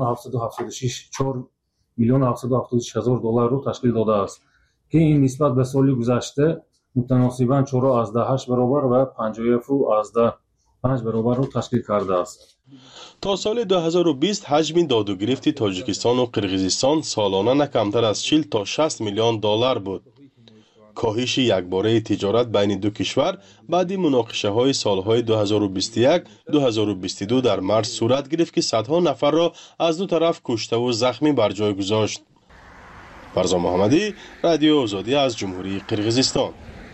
776 هزار دلار رو تشکیل داده است که این نسبت به سال گذشته متناسباً 4.8 برابر و 50.5 برابر رو تشکیل کرده است. تا سال 2020 حجم دادوگرفت تاجیکستان و قرقیزستان سالانه نه کمتر از 40 تا 60 میلیون دلار بود. کاهش یکباره تجارت بین دو کشور بعد مناقشه های سالهای 2021-2022 در مارس صورت گرفت که صدها نفر را از دو طرف کشته و زخمی بر جای گذاشت. فرزان محمدی، رادیو آزادی از جمهوری قرقیزستان.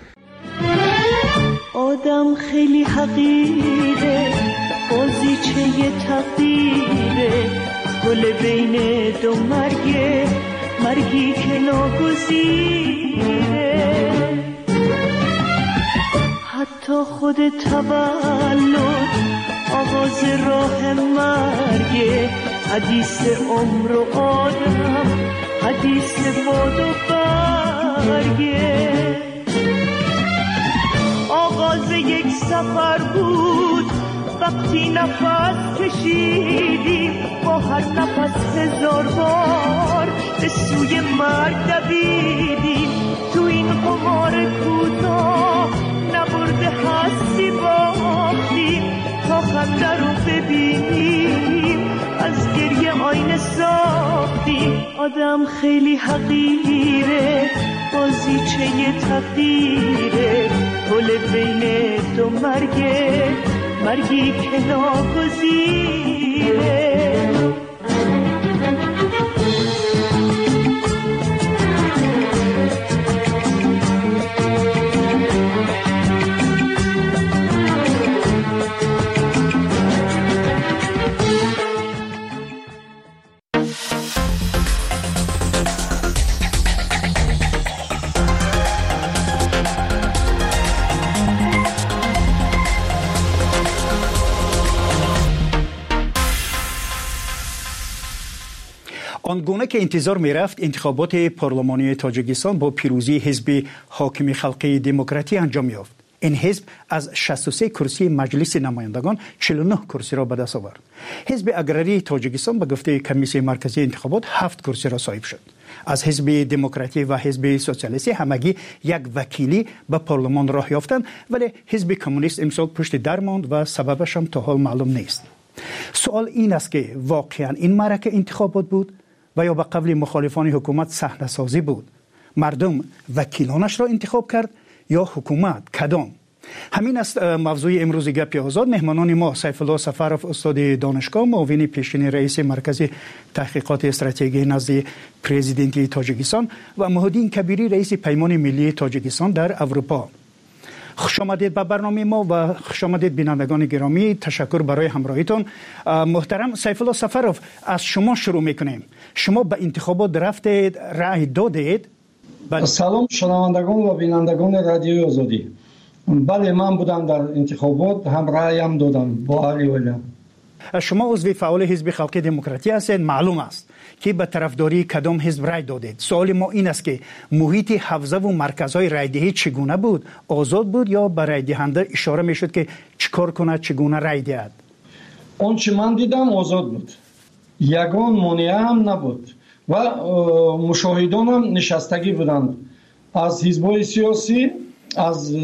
آدم خیلی حقیره، بازیچه تقدیره، گل بین دو مرگی که ناگزیره. حتی خود تولد آغاز راه مرگه، حدیث عمر و آدم، حدیث باد و برگه. آغاز یک سفر بود وقتی نفس کشیدیم، با هر نفس 1000 بار به سوی مرگ دویدیم. تو این قمار کوتاه نبرده هستی باختیم، تا خنده رو ببینیم از گریه آینه ساختیم. آدم خیلی حقیره، بازیچه تقدیره، گل بین دو مرگی که ناگزیره. آنگونه که انتظار می رفت انتخابات پارلمانی تاجیکستان با پیروزی حزب حاکم خلقی دموکراتی انجام یافت. این حزب از 63 کرسی مجلس نمایندگان 49 کرسی را به دست آورد. حزب اگراری تاجیکستان به گفته کمیسیون مرکزی انتخابات 7 کرسی را صاحب شد. از حزب دموکراتی و حزب سوسیالیستی همگی یک وکیلی به پارلمان راه یافتند، ولی حزب کمونیست امسال پشت در ماند و سببش هم تا حال معلوم نیست. سوال این است که واقعا این معرکه انتخابات بود و یا به قول مخالفان حکومت صحنه سازی بود؟ مردم وکیلانش را انتخاب کرد یا حکومت؟ کدام؟ همین است موضوع امروز گپ آزاد. مهمانان ما سیف الله سفرов استاد دانشگاه، معاون پیشین رئیس مرکز تحقیقات استراتژی نزد پرزیدنت تاجیکستان و مهدین کبیری رئیس پیمان ملی تاجیکستان در اروپا. خوش آمدید به برنامه ما و خوش آمدید بینندگان گرامی. تشکر برای همراهیتون. محترم سیف الله سفرов، از شما شروع میکنیم. شما به انتخابات رفتید، رأی دادید؟ سلام شنوندگان و بینندگان رادیوی آزادی. بله، من بودم در انتخابات، هم رأیم دادم با علی ولیم. شما عضو فعال حزب خلقی دموکراتی هستید. معلوم است که به طرفداری کدام حزب رای دادید. سوال ما این است که محیط حوزه و مرکزهای رایدهی چگونه بود؟ آزاد بود یا به رای دهنده اشاره میشد که چیکار کنه، چگونه رای دهد؟ آنچه من دیدم آزاد بود، یگان مانع هم نبود و مشاهدان هم نشستگی بودند از حزب‌های سیاسی، از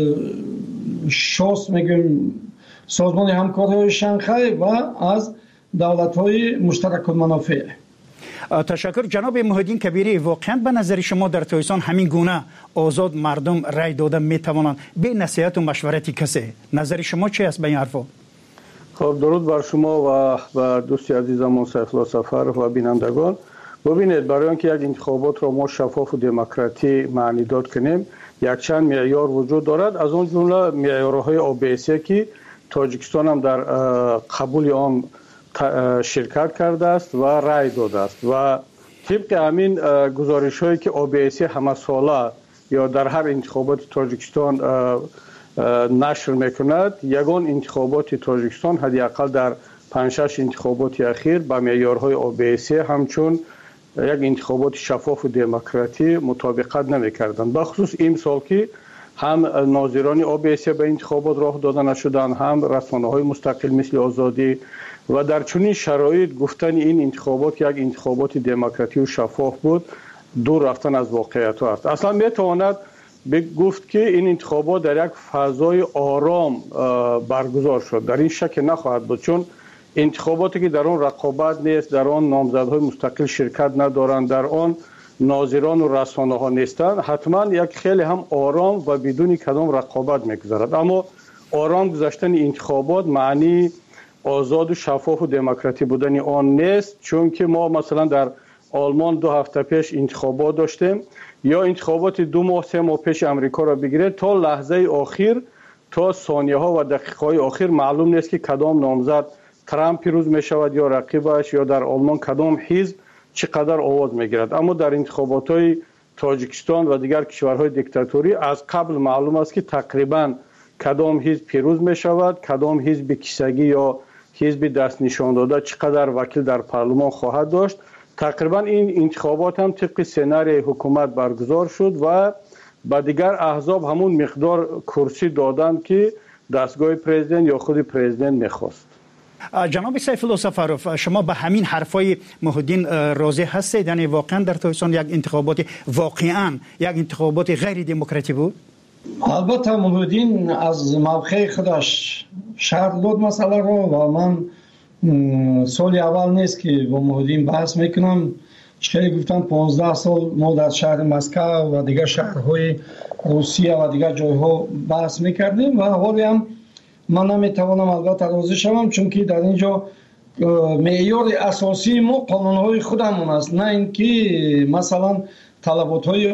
شاس میگیم سازمان همکاری شانگهای و از دولت‌های مشترک المنافع. تشکر. جناب مهدین کبیری، واقعا به نظر شما در تاجیکستان همین گونه آزاد مردم رای دادن میتوانند به نصیحت و مشورت کسی؟ نظر شما چی است به این حرفا؟ خب، درود بر شما و دوستی عزیزم سیف الله سفرov و بینندگان. ببینید، برای اینکه یک انتخابات را ما شفاف و دموکراتی معنی داد کنیم، یک چند معیار وجود دارد. از اون جمله معیارهای OBSE که تاجیکستان هم در قبول آن شرکت کرده است و رای داده است و طبق همین گزارش هایی که OBSE همه ساله یا در هر انتخابات تاجیکستان نشر میکند، یگان انتخابات تاجیکستان حداقل در 5-6 انتخابات اخیر با معیارهای OBSE همچون یک انتخابات شفاف و دموکراتی مطابقت نمیکردند. بخصوص این سال که هم ناظران OBS به انتخابات راه داده نشدند، هم رسانه‌های مستقل مثل آزادی و در چنین شرایط گفتن این انتخابات یک انتخابات دموکراتی و شفاف بود دور رفتن از واقعیت است. اصلا میتواند گفت که این انتخابات در یک فضای آرام برگزار شد. در این شک نخواهد بود، چون انتخاباتی که در آن رقابت نیست، در آن نامزدهای مستقل شرکت ندارند، در آن ناظران و رسانه ها نیستند، حتما یک خیلی هم آرام و بدون کدام رقابت میگذرد. اما آرام گذشتن انتخابات معنی آزاد و شفاف و دموکراتی بودن آن نیست، چون که ما مثلا در آلمان 2 هفته پیش انتخابات داشتیم، یا انتخابات 2 ماه 3 ماه پیش امریکا را بگیرید، تا لحظه آخر، تا ثانیه ها و دقیقه های آخر معلوم نیست که کدام نامزد ترامپ پیروز می شود یا رقیبش، یا در آلمان کدام حزب چقدر آواز می گیرد. اما در انتخابات های تاجیکستان و دیگر کشورهای دیکتاتوری از قبل معلوم است که تقریبا کدام حزب پیروز می شود، کدام حزب کیسگی یا حزب دست نشان داده چقدر وکیل در پارلمان خواهد داشت. تقریبا این انتخابات هم طبق سناریوی حکومت برگزار شد و با دیگر احزاب همون مقدار کرسی دادند که دستگاه پرزیدنت یا خود پرزیدنت میخواست. جناب سیف الله سفروف، شما به همین حرفای محی‌الدین راضی هستید؟ یعنی واقعا در تاجیکستان یک انتخابات واقعا یک انتخابات غیر دموکراتی بود؟ البته محی‌الدین از موقع خودش شرح داد مسئله رو و من سال اول نیست که با محی‌الدین بحث میکنم. چه گفتم 15 سال ما در شهر مسکو و دیگر شهرهای روسیه و دیگر جایها بحث میکردیم و حالی هم من نمیتوانم البته راضی شوم، چون که در اینجا معیار اساسی ما قانونهای خودمون است، نه اینکه مثلا طلبات‌های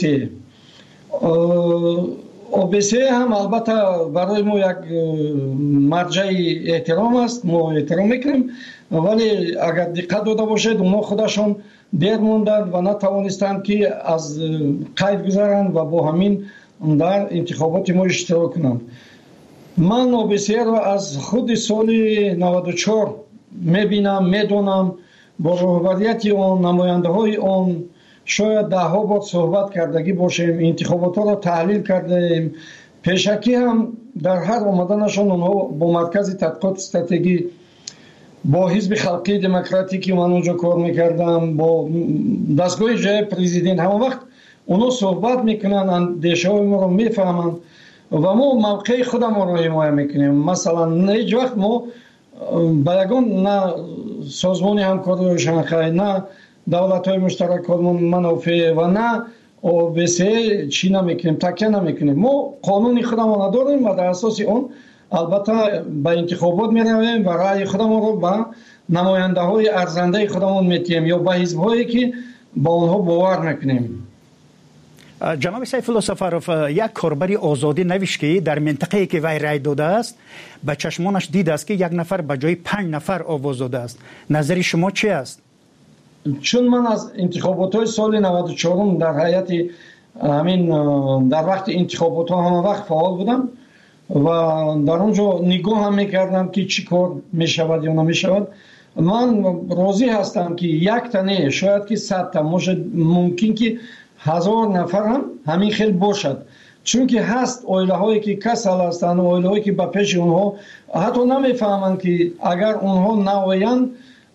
OBC هم البته برای ما یک مرجع احترام است، ما احترام میکنیم، ولی اگر دقت داده باشید اونا خودشون دیر موندند و نتوانستند که از قید گذارند و با همین در انتخابات ما اشتراک کنند. من OBC را از خود سال 94 میبینم، میدونم، با رهبریت آن، نماینده های آن شاید 10 بار صحبت کردگی باشیم، انتخابات را تحلیل کردیم. پیشکی هم در هر آمدنشان اونها با مرکز تحقیقات استراتژی، با حزب خلقی دموکراتیکی من اونجا کار میکردم، با دستگاه جای پرزیدنت، همه وقت اونها صحبت میکنن، اندیشه های ما رو میفهمن و ما موقع خودم رو حمایت میکنیم. مثلا هیچ وقت ما با یگان نه سازمان همکاری شانگهای، نه دولت های مشترک منافع و نه OBC چی نمیکنیم، تکیه نمیکنیم. ما قانون خودمون داریم و در اساس اون البته به انتخابات میرویم و رأی خودمون رو به نماینده های ارزنده خودمون میتیم یا به حزب هایی که با اونها باور میکنیم. جناب سیف الله سفروف، یک کاربری آزادی نوشت که در منطقه‌ای که وی رای داده است به چشمانش دید است که یک نفر به جای 5 نفر آواز داده است. نظر شما چی است؟ چون من از انتخابات های سال 94 در هیئت همین در وقت انتخابات ها همه وقت فعال بودم و در اونجا نگاه هم میکردم که چی کار میشود یا نمیشود. من راضی هستم که یک تنه شاید که 100 تا ممکن که 1000 نفر هم همین خیلی باشد، چون که هست اویله هایی که کسل هستند، اویله هایی که به پیش اونها حتی نمیفهمند که اگر اونها نویند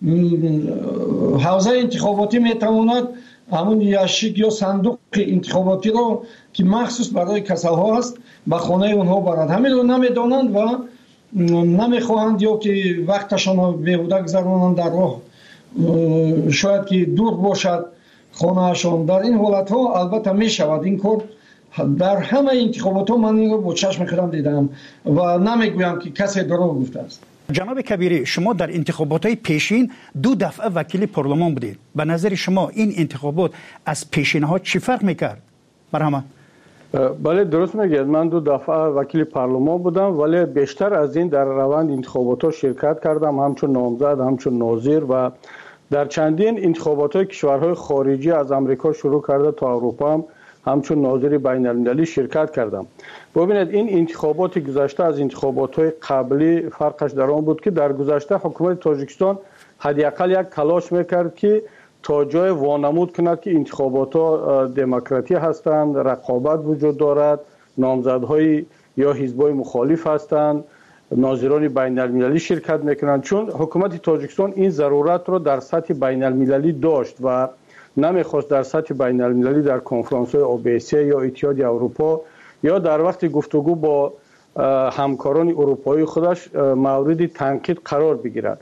حوزه انتخاباتی میتواند همون یاشیک یا صندوق انتخاباتی رو که مخصوص برای کسل ها است به خانه اونها برند. همین رو نمیدانند و نمیخواهند یا که وقتشان رو بیهوده گذرانند در راه، شاید که دور باشد خانهشان. در این حالت ها البته می شود این کار. در همه انتخابات ها من این رو با چشم خودم دیدم و نمیگویم که کسی دروغ گفته است. جناب کبیری، شما در انتخابات های پیشین 2 دفعه وکیل پارلمان بودید. به نظر شما این انتخابات از پیشین ها چی فرق میکرد؟ مرحمت. بله درست میگید، من 2 دفعه وکیل پارلمان بودم، ولی بیشتر از این در روند انتخابات ها شرکت کردم، همچون نامزد، همچون ناظر و در چندین انتخابات های کشورهای خارجی از امریکا شروع کرده تا اروپا هم همچون ناظر بین المللی شرکت کردم. ببینید این انتخابات گذشته از انتخابات های قبلی فرقش در آن بود که در گذشته حکومت تاجیکستان حداقل یک تلاش میکرد که تا جای وانمود کند که انتخابات ها دموکراتی هستند، رقابت وجود دارد، نامزدهای یا حزبای مخالف هستند، ناظران بین المللی شرکت میکنند، چون حکومت تاجیکستان این ضرورت رو در سطح بین المللی داشت و نمیخواست در سطح بین المللی در کنفرانس های OBSE یا اتحاد اروپا یا در وقت گفتگو با همکاران اروپایی خودش مورد تنقید قرار بگیرد.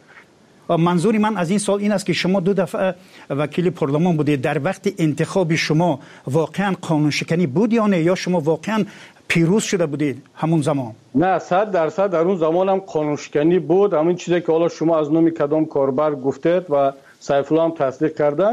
منظور من از این سال این است که شما 2 دفعه وکیل پارلمان بودید، در وقت انتخاب شما واقعا قانون شکنی بود یا نه، یا شما واقعا پیروز شده بودید همون زمان؟ نه، 100% در اون زمان هم قانون شکنی بود. همین چیزی که حالا شما از نام کدام کاربر گفتید و سیف الله هم تصدیق کردن،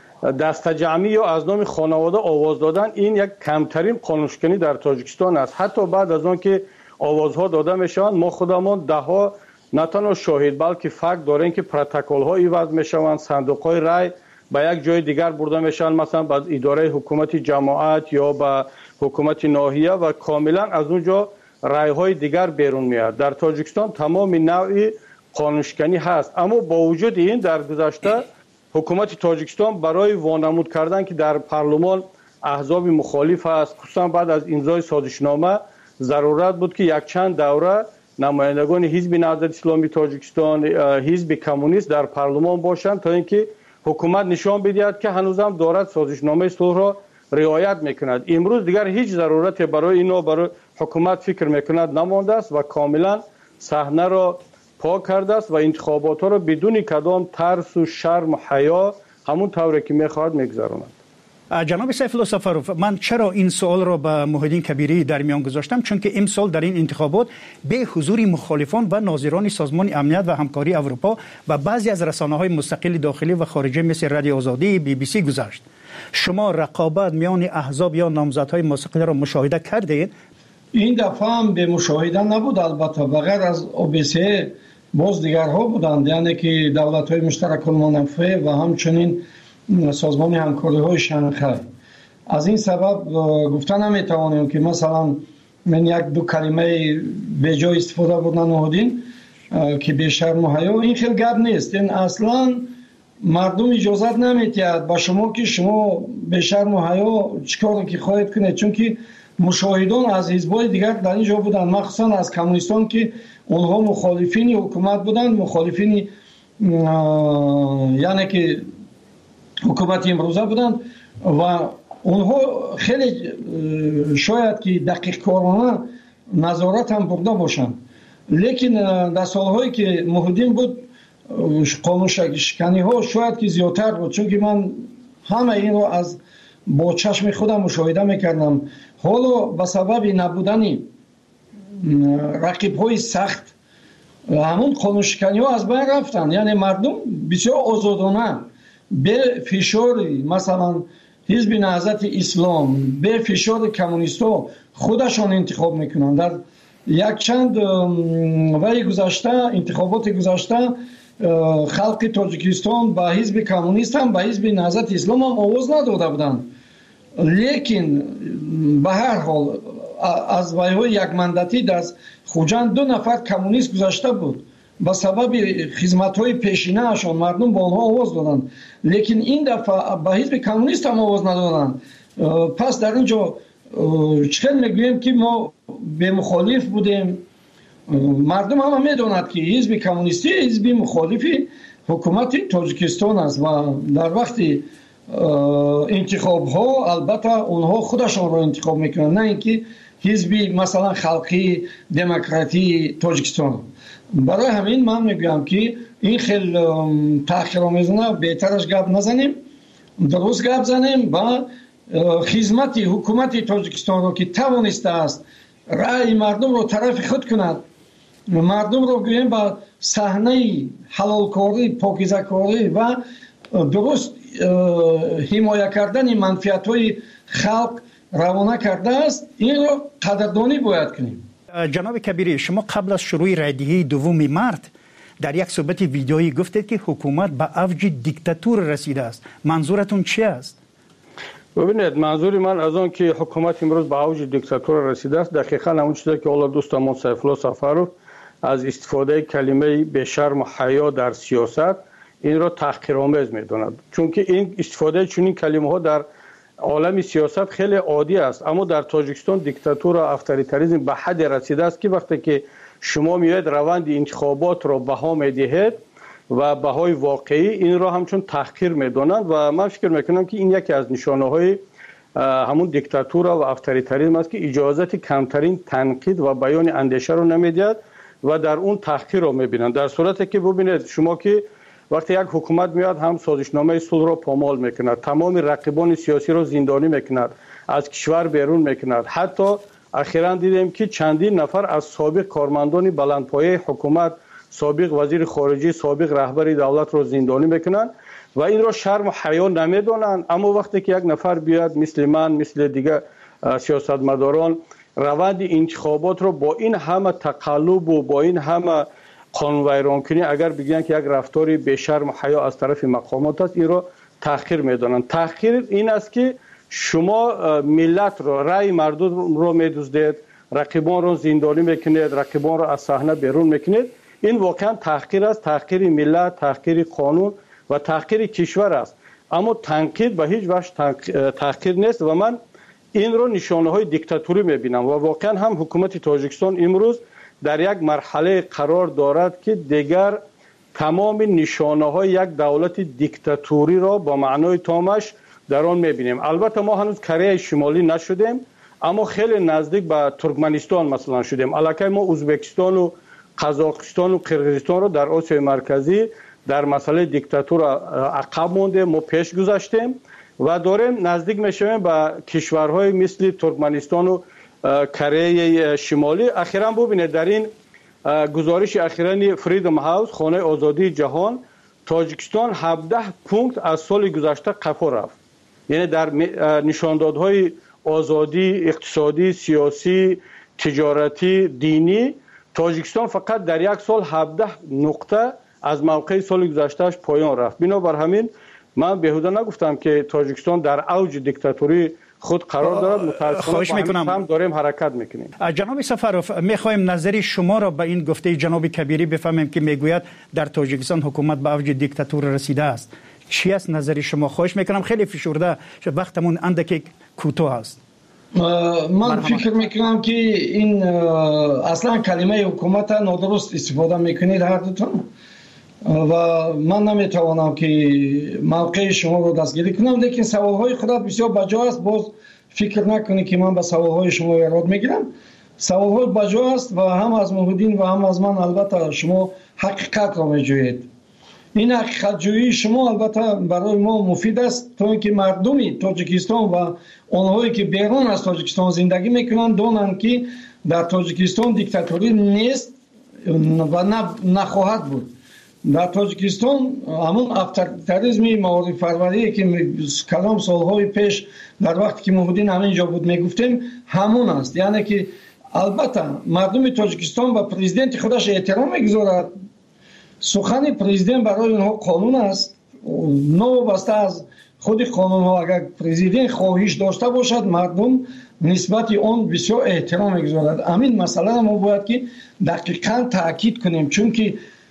دست جمعی یا از نام خانواده آواز دادن، این یک کمترین قانون شکنی در تاجیکستان است. حتی بعد از آن که آوازها داده میشوند، ما خودمان دهها نه تنها شاهد بلکه فکت داریم که پروتکل ها ایواز میشوند، صندوق های رای به یک جای دیگر برده میشن، مثلا به اداره حکومت جماعت یا به حکومت ناحیه، و کاملا از اونجا رای های دیگر بیرون میاد. در تاجیکستان تمام نوع قانون شکنی هست، اما با وجود این در گذشته حکومت تاجیکستان برای وانمود کردن که در پارلمان احزاب مخالف است، خصوصا بعد از امضای سازشنامه ضرورت بود که یک چند دوره نمایندگان حزب نهضت اسلامی تاجیکستان، حزب کمونیست در پارلمان باشند تا اینکه حکومت نشان بدهد که هنوزم دارد سازشنامه صلح را رعایت میکند. امروز دیگر هیچ ضرورت برای اینو برای حکومت فکر میکند نمانده است و کاملا صحنه را پاک کرده است و انتخابات را بدون کدام ترس و شرم و حیا همون طوری که میخواهد میگذراند. جناب سیف الله سفروف، من چرا این سوال را به محیدین کبیری در میان گذاشتم؟ چون که امسال در این انتخابات به حضور مخالفان و ناظران سازمان امنیت و همکاری اروپا و بعضی از رسانه‌های مستقل داخلی و خارجی مثل رادیو آزادی، BBC گذشت. شما رقابت میان احزاب یا نامزدهای مستقل را مشاهده کردید؟ این دفعه هم به مشاهده نبود، البته بغیر از OBSE باز دیگرها بودند، یعنی که دولت‌های مشترک المنافع و همچنین سازمان همکاری های شانگهای. از این سبب گفتن نمیتوانیم که مثلا من یک دو کلمه به جای استفاده بودن نهادین که به شرم و حیا، این خیلی گپ نیست. این اصلا مردم اجازت نمیتید با شما که شما به شرم و حیا چیکار که خواهید کنید، چون که مشاهدان از حزب‌های دیگر در اینجا بودند، مخصوصا از کمونیستان که اونها مخالفین حکومت بودند، مخالفین یعنی که حکومت امروزه بودند و اونها خیلی شاید که دقیق کارانه نظارت هم برده باشند، لیکن در سالهایی که محیدین بود قانون شکنی ها شاید که زیادتر بود، چون که من همه این رو از با چشم خودم مشاهده میکردم. حالا به سبب نبودن رقیب های سخت همون قانون شکنی ها از بین رفتن، یعنی مردم بسیار آزادانه به فشار مثلا حزب نهضت اسلام، به فشار کمونیستا خودشان انتخاب میکنن. در یک چند وقت گذشته، انتخابات گذشته، خلق تاجیکستان با حزب کمونیست هم با حزب نهضت اسلام هم آواز نداده بودند، لیکن به هر حال از ویهای یک مندتی در خوجند 2 نفر کمونیست گذشته بود، با سبب خدمت‌های پیشینه اشان مردم با آنها آواز دادند، لیکن این دفعه با حزب کمونیست هم آواز ندادند. پس در اینجا چقدر میگوییم که ما به مخالف بودیم. مردم هم میدونند که حزب کمونیستی حزب مخالفی حکومت تاجیکستان است و در وقت انتخاب ها البته اونها خودشان را انتخاب میکنند، نه اینکه حزب مثلا خلقی دموکراتی تاجیکستان. برای همین من میگم که این خیلی تأخیرآمیزانه بهترش گپ نزنیم، درست گپ زنیم و خدمت حکومت تاجیکستان رو که توانسته است رأی مردم رو طرف خود کند، مردم رو گوییم با صحنه حلالکاری، پاکیزه‌کاری و درست حمایت کردن منفعت های خلق روانه کرده است، این رو قدردانی باید کنیم. جناب کبیری، شما قبل از شروع رایدهی 2 مارس در یک صحبت ویدیویی گفتید که حکومت به اوج دیکتاتور رسیده است. منظورتون چی است؟ ببینید، منظور من از آن که حکومت امروز به اوج دیکتاتور رسیده است دقیقاً همون چیزی که حالا دوستمون سیف الله سفروف از استفاده کلمه به شرم و حیا در سیاست این را تحقیرآمیز می‌داند، چون که این استفاده چنین کلمه ها در عالم سیاست خیلی عادی است، اما در تاجیکستان دیکتاتور و افطاریتاریسم به حد رسیده است که وقتی که شما میاید روند انتخابات را بها میدهید و بهای واقعی این را همچون تحقیر میدانند و من فکر میکنم که این یکی از نشانه های همون دیکتاتور و افطاریتاریسم است که اجازت کمترین تنقید و بیان اندیشه رو نمیدهد و در اون تحقیر رو میبینند. در صورتی که ببینید شما که وقتی یک حکومت میاد هم سازشنامه صلح را پامال میکند، تمام رقیبان سیاسی را زندانی میکند، از کشور بیرون میکند. حتی اخیراً دیدیم که چندین نفر از سابق کارمندان بلندپایه حکومت، سابق وزیر خارجه، سابق رهبر دولت را زندانی میکنند و این را شرم و حیا نمیدانند. اما وقتی که یک نفر بیاد مثل من، مثل دیگه سیاستمداران روند انتخابات را با این همه تقلب و با این همه قانون ویران کنی اگر بگن که یک رفتاری به شرم و حیا از طرف مقامات است، این را تحقیر میدانند. تحقیر این است که شما ملت را، رأی مردم را میدزدید، رقیبان را زندانی میکنید، رقیبان را از صحنه بیرون میکنید. این واقعا تحقیر است، تحقیر ملت، تحقیر قانون و تحقیر کشور است. اما تنقید به هیچ وجه تحقیر نیست و من این را نشانه های دیکتاتوری میبینم و واقعا هم حکومت تاجیکستان امروز در یک مرحله قرار دارد که دیگر تمام نشانه های یک دولت دیکتاتوری را با معنای تامش در آن میبینیم. البته ما هنوز کره شمالی نشدیم، اما خیلی نزدیک به ترکمنستان مثلا شدیم. الکی ما ازبکستان و قزاقستان و قرقیزستان را در آسیای مرکزی در مسئله دیکتاتور عقب مونده، ما پیش گذاشتیم و داریم نزدیک میشویم به کشورهای مثل ترکمنستان و کره شمالی. اخیراً ببینید در این گزارش اخیراً فریدم هاوس، خانه آزادی جهان، تاجیکستان 17 پونکت از سال گذشته قفا رفت. یعنی در نشاندادهای آزادی اقتصادی، سیاسی، تجارتی، دینی تاجیکستان فقط در یک سال 17 نقطه از موقع سال گذشتهش پایان رفت. بنابر همین من بهوده نگفتم که تاجیکستان در اوج دیکتاتوری خود قرار دارد. متاسفانه هم داریم حرکت میکنیم. جناب سفروف، میخوایم نظری شما را به این گفته جناب کبیری بفهمیم که میگوید در تاجیکستان حکومت به اوج دیکتاتور رسیده است. چی است نظری شما؟ خواهش میکنم خیلی فشرده، وقتمون اندکی کوتاه است. من فکر میکنم که این اصلا کلمه حکومت نادرست استفاده میکنید هر دوتون و من نمیتوانم که موقع شما رو دستگیری کنم، لیکن سوالهای خودت بسیار بجا است. باز فکر نکنید که من به سوالهای شما ایراد میگیرم. سوالهای بجا است و هم از محمدین و هم از من البته شما حقیقت را میجویید. این حقیقت جویی شما البته برای ما مفید است تا اینکه مردمی تاجیکستان و آنهایی که بیرون از تاجیکستان زندگی میکنند دانند که در تاجیکستان دیکتاتوری نیست و نخواهد بود. در تاجیکستان همون افطاریتاریسم معارف پروری که کلام سالهای پیش در وقتی که محمدین همینجا بود میگفتیم همون است. یعنی که البته مردم تاجیکستان و پرزیدنت خودش احترام میگذارد. سخن پرزیدنت برای اونها قانون است، نوابسته از خود قانون ها. اگر پرزیدنت خواهش داشته باشد مردم نسبت آن بسیار احترام میگذارد. همین مسئله ما باید که دقیقاً تاکید کنیم، چون که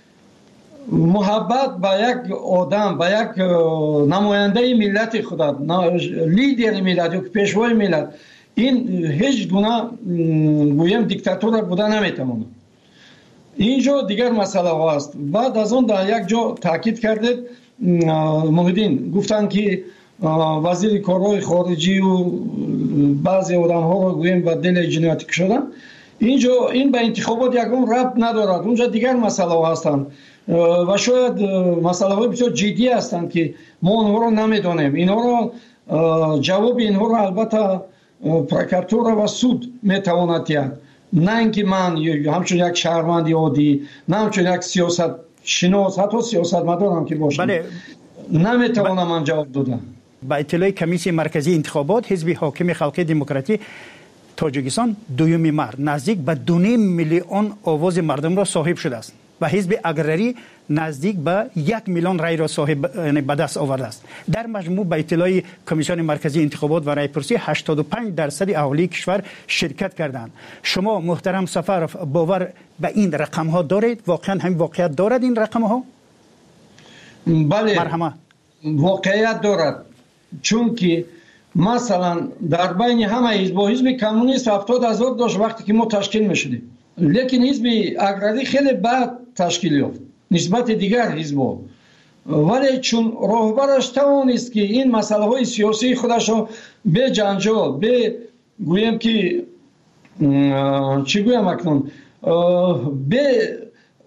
محبت به یک آدم، به یک نماینده ملت خودت، لیدر ملت یا پیشوای ملت، این هیچ گونه گویم دیکتاتور بوده نمیتواند. اینجا دیگر مسئله ها است. بعد از اون در یک جا تاکید کردید محمدین گفتن که وزیر کارهای خارجی و بعضی آدم ها رو گویم به دل جنایتی شدن. اینجا این به انتخابات یکم ربط ندارد. اونجا دیگر مسئله ها هستند و شاید مسئله های بسیار جدی هستند که ما اونها رو نمیدانیم. اینها رو جواب اینها رو البته پرکاتور و سود میتواند دهد، نه اینکه من همچون یک شهروند عادی، نه همچون یک سیاست شناس، حتی سیاستمدارم که باشم، نمیتوانم من جواب دادم. با اطلاع کمیسیون مرکزی انتخابات، حزب حاکم خلق دموکراتی تاجیکستان دوم مارس نزدیک به 2.5 میلیون آواز مردم را صاحب شده است و حزب اگرری نزدیک به 1 میلیون رای را صاحب به دست آورده است. در مجموع به اطلاع کمیسیون مرکزی انتخابات و رایپرسی 85% اهالی کشور شرکت کردند. شما محترم سفروف باور به این رقم ها دارید؟ واقعا همین واقعیت دارد این رقم ها؟ بله، مرحمه. واقعیت دارد، چون که مثلا در بین همه حزب و حزب کمونیست 70,000 داشت وقتی که ما تشکیل میشدیم، لیکن حزب اگراری خیلی بعد تشکیل یافت نسبت دیگر حزب‌ها. ولی چون راهبرش توانست که این مسئله های سیاسی خودش رو به جنجال، به گویم که چی گویم اکنون، به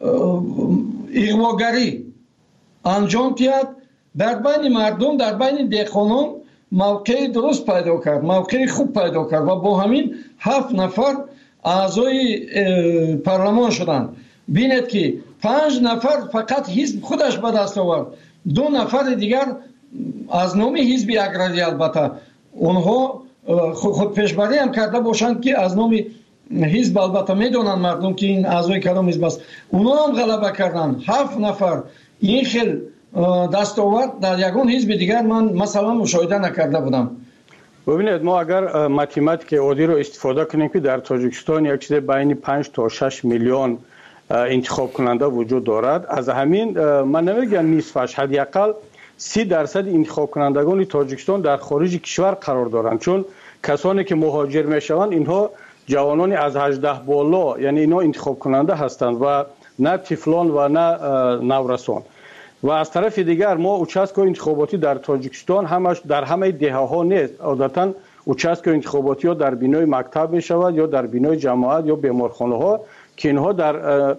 اغواگری انجام داد، در بین مردم، در بین دهقانان موقع درست پیدا کرد، موقع خوب پیدا کرد و با همین 7 نفر اعضای پارلمان شدند. بینید که 5 نفر فقط حزب خودش به دست آورد، 2 نفر دیگر از نام حزب اگراری، البته اونها خود پیشبری هم کرده باشند که از نام حزب، البته میدونن مردم که این اعضای کدام حزب است، اونها هم غلبه کردند. 7 نفر این خیل دستاورد در یگان حزب دیگر من مثلا مشاهده نکرده بودم. ببینید ما اگر ماتماتیک عادی رو استفاده کنیم که در تاجیکستان یک چیز بین 5 تا 6 میلیون انتخاب کننده وجود دارد، از همین من نمیگم نصفش، حداقل 30% انتخاب کنندگان تاجیکستان در خارج کشور قرار دارند، چون کسانی که مهاجر میشوند اینها جوانان از 18 بالا، یعنی اینا انتخاب کننده هستند و نه طفلان و نه نورسان. و از طرف دیگر ما اوچسکو انتخاباتی در تاجیکستان همش در همه دهه ها نیست، عادتا اوچسکو انتخاباتی ها در بینای مکتب می شود یا در بینای جماعت یا بیمارخانه ها که اینها در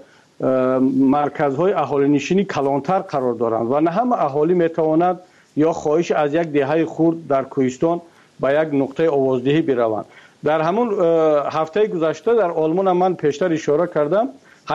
مرکزهای اهالی نشینی کلانتر قرار دارند و نه همه اهالی می تواند یا خواهش از یک دهه خورد در کوهستان به یک نقطه آوازدهی بروند. در همون هفته گذشته در آلمان من پیشتر اشاره کردم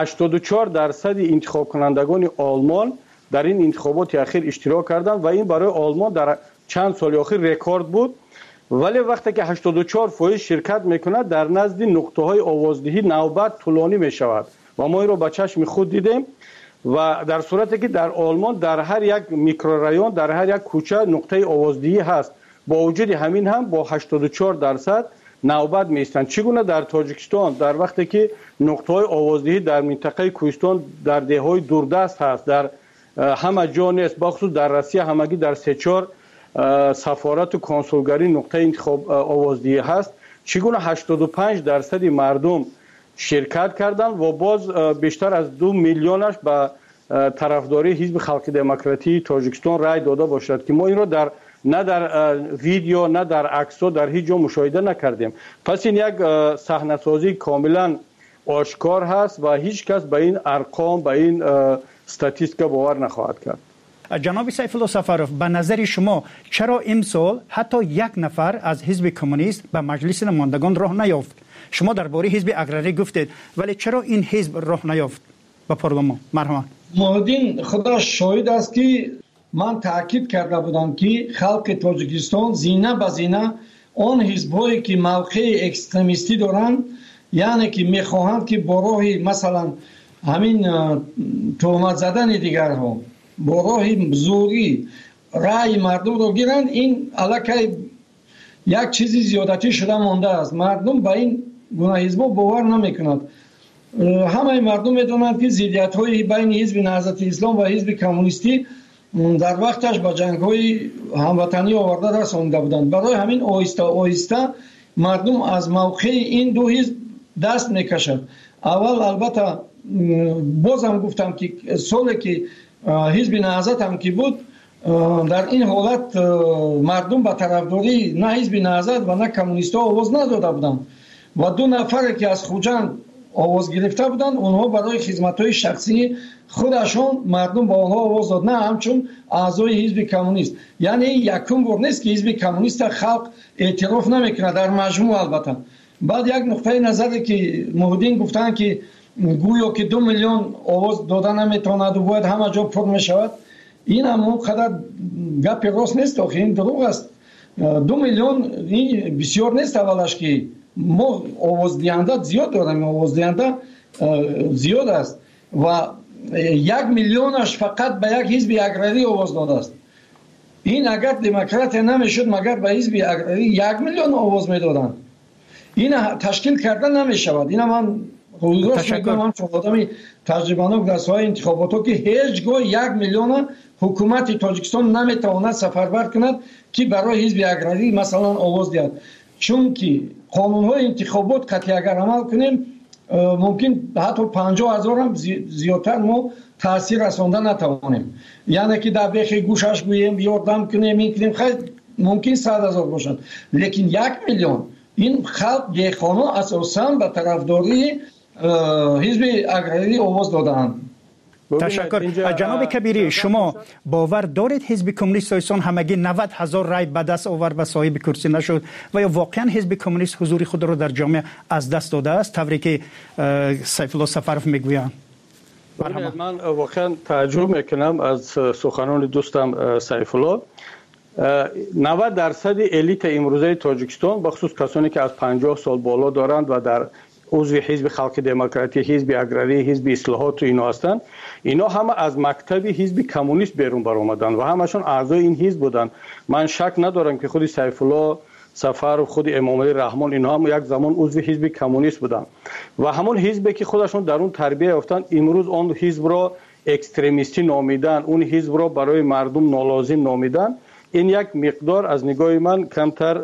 84% انتخاب کنندگان آلمان در این انتخابات اخیر اشتراک کردند و این برای آلمان در چند سال اخیر رکورد بود. ولی وقتی که 84% شرکت میکند در نزد نقطه های آوازدهی نوبت طولانی می شود و ما این رو با چشم خود دیدیم و در صورتی که در آلمان در هر یک میکرورایون، در هر یک کوچه نقطه آوازدهی هست، با وجود همین هم با 84% نوبت میستند. چگونه در تاجیکستان در وقتی که نقطه های آوازدهی در منطقه کوهستان در دههای دوردست هست، در همه جا نیست، بخصوص در روسیه همگی در 3-4 سفارت و کنسولگری نقطه انتخاب آوازدهی هست، چگونه 85% مردم شرکت کردند و باز بیشتر از 2 میلیونش به طرفداری حزب خلق دموکراتی تاجیکستان رای داده باشد که ما این را در نه در ویدیو نه در عکس‌ها در هیچ جا مشاهده نکردیم. پس این یک صحنه‌سازی کاملا آشکار هست و هیچ کس به این ارقام، به این استاتیستیکا باور نخواهد کرد. جناب سیف الله سفرов، به نظر شما چرا امسال حتی یک نفر از حزب کمونیست به مجلس نمایندگان راه نیافت؟ شما درباره حزب اگراری گفتید، ولی چرا این حزب راه نیافت به پارلمان؟ مرحبا. مهدین خدا شاهد است که من تاکید کرده بودم که خلق تاجیکستان زینه به زینه آن حزب‌هایی که موقع اکستریمیستی دارند، یعنی که میخواهند که با راه مثلا همین تهمت زدن دیگرها، با راه زوری رأی مردم رو گیرند، این علاقه یک چیزی زیادتی شده مانده است. مردم به این گونه حزب‌ها باور نمی‌کنند. همه مردم می‌دونند که ضدیت‌های بین حزب نهضت اسلام و حزب کمونیستی در وقتش با جنگ‌های هموطنی آورده رسانده بودند. برای همین آهسته آهسته مردم از موقع این دو حزب دست می‌کشند. اول البته بازم گفتم که سالی که حزب نهضت هم که بود، در این حالت مردم به طرفداری نه حزب نهضت و نه کمونیست‌ها آواز نداده بودند و 2 نفر که از خوجند آواز گرفته بودند، اونها برای خدمت‌های شخصی خودشون مردم با آنها آواز داد، نه همچون اعضای حزب کمونیست. یعنی یکم بار نیست که حزب کمونیست خلق اعتراف نمیکنه در مجموع. البته بعد یک نقطه نظری که مهدین گفتن که گویا که 2 میلیون آواز دادن نمیتواند و باید همه جا پر میشود، این هم اونقدر گپ راست نیست، آخه این دروغ است. 2 میلیون این بسیار نیست. اولش که ما آواز دهنده زیاد داریم، آواز دهنده زیاد است و 1 میلیونش فقط به یک حزب اگراری آواز داده است. این اگر دموکرات نمیشد مگر به حزب اگراری 1 میلیون آواز میدادن. این تشکیل کردن نمیشود. این من رویداد میگم، هم چون آدمی تجربه‌ناک در ساحه انتخابات که هیچگاه 1 میلیون حکومت تاجیکستان نمیتواند سفربر کند که برای حزب اگراری مثلا آواز دهد، چون که قانون‌های انتخابات قطعی اگر عمل کنیم ممکن حتی 50,000 هم زیادتر ما تاثیر رساندن نتوانیم. یعنی که در بیخ گوشش گوییم یاردم کنیم این کنیم خیلی ممکن 100,000 باشند، لیکن 1 میلیون این خلق دیخانه اساساً به طرفداری حزب اگراری آواز دادند. تشکر. جناب کبیری، شما باور دارید حزب کمونیست ایسان همگی 90,000 رای به دست آورد و صاحب کرسی نشد و یا واقعا حزب کمونیست حضور خود را در جامعه از دست داده است طوری که سیف الله سفرف میگویند؟ من واقعا تعجب میکنم از سخنان دوستم سیف الله. 90% الیت امروزه تاجیکستان بخصوص کسانی که از 50 سال بالا دارند و در عضو حزب خلق دموکراتی، حزب اگراری، حزب اصلاحات و اینا هستند، اینا همه از مکتب حزب کمونیست بیرون برآمدن و همشون اعضای این حزب بودن. من شک ندارم که خود سیف الله سفر و خود امام علی رحمان اینا هم یک زمان عضو حزب کمونیست بودن و همون حزبی که خودشون در اون تربیت یافتن امروز اون حزب را اکستریمیستی نامیدن، اون حزب را برای مردم نالازم نامیدن. این یک مقدار از نگاه من کمتر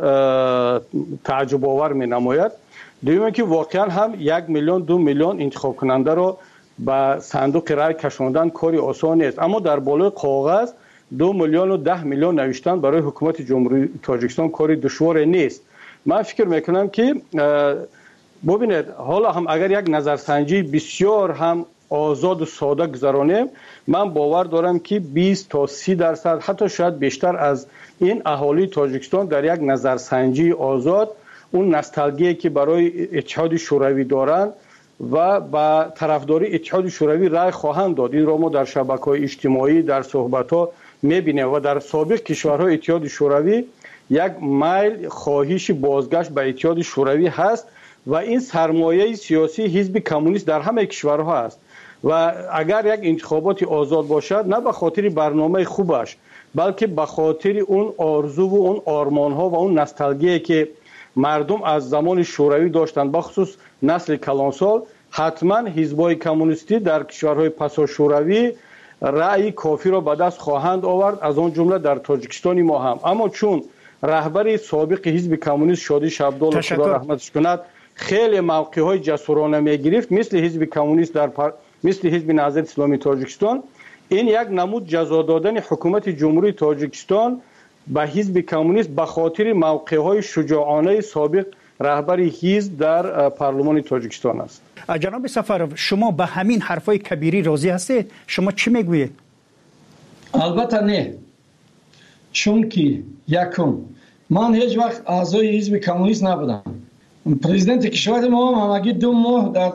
تعجب آور می نماید. دویمه که واقعا هم 1 میلیون 2 میلیون انتخاب کننده را به صندوق رای کشاندن کاری آسان نیست، اما در بالای کاغذ 2 میلیون و 10 میلیون نوشتن برای حکومت جمهوری تاجیکستان کاری دشوار نیست. من فکر میکنم که ببینید حالا هم اگر یک نظرسنجی بسیار هم آزاد و ساده گذرانیم، من باور دارم که 20 تا 30% حتی شاید بیشتر از این اهالی تاجیکستان در یک نظرسنجی آزاد اون نوستالژی که برای اتحاد شوروی دارند و با طرفداری اتحاد شوروی رای خواهند داد. این را ما در شبکه‌های اجتماعی در صحبت‌ها می‌بینیم و در سابق کشورهای اتحاد شوروی یک میل خواهش بازگشت به اتحاد شوروی هست و این سرمایه سیاسی حزب کمونیست در همه کشورها است و اگر یک انتخابات آزاد باشد نه به خاطر برنامه خوبش بلکه به خاطر اون آرزو و اون آرمان‌ها و اون نوستالژی که مردم از زمان شوروی داشتند، بخصوص نسل کلانسال، حتما حزب‌های کمونیستی در کشورهای پسا شوروی رأی کافی را به دست خواهند آورد، از آن جمله در تاجیکستان ما هم. اما چون رهبر سابق حزب کمونیست شادی شبدال خدا رحمتش کند خیلی موقع‌های جسورانه می‌گرفت مثل حزب کمونیست مثل حزب نهضت اسلامی تاجیکستان، این یک نمود جزا دادن حکومت جمهوری تاجیکستان به حزب کمونیست به خاطر موقع‌های شجاعانه سابق رهبر حزب در پارلمان تاجیکستان است. جناب سفرов شما به همین حرفای کبیری راضی هستید؟ شما چی میگویید؟ البته نه، چون که یکم من هیچ وقت اعضای حزب کمونیست نبودم. پرزیدنت کشور ما هم همگی 2 ماه در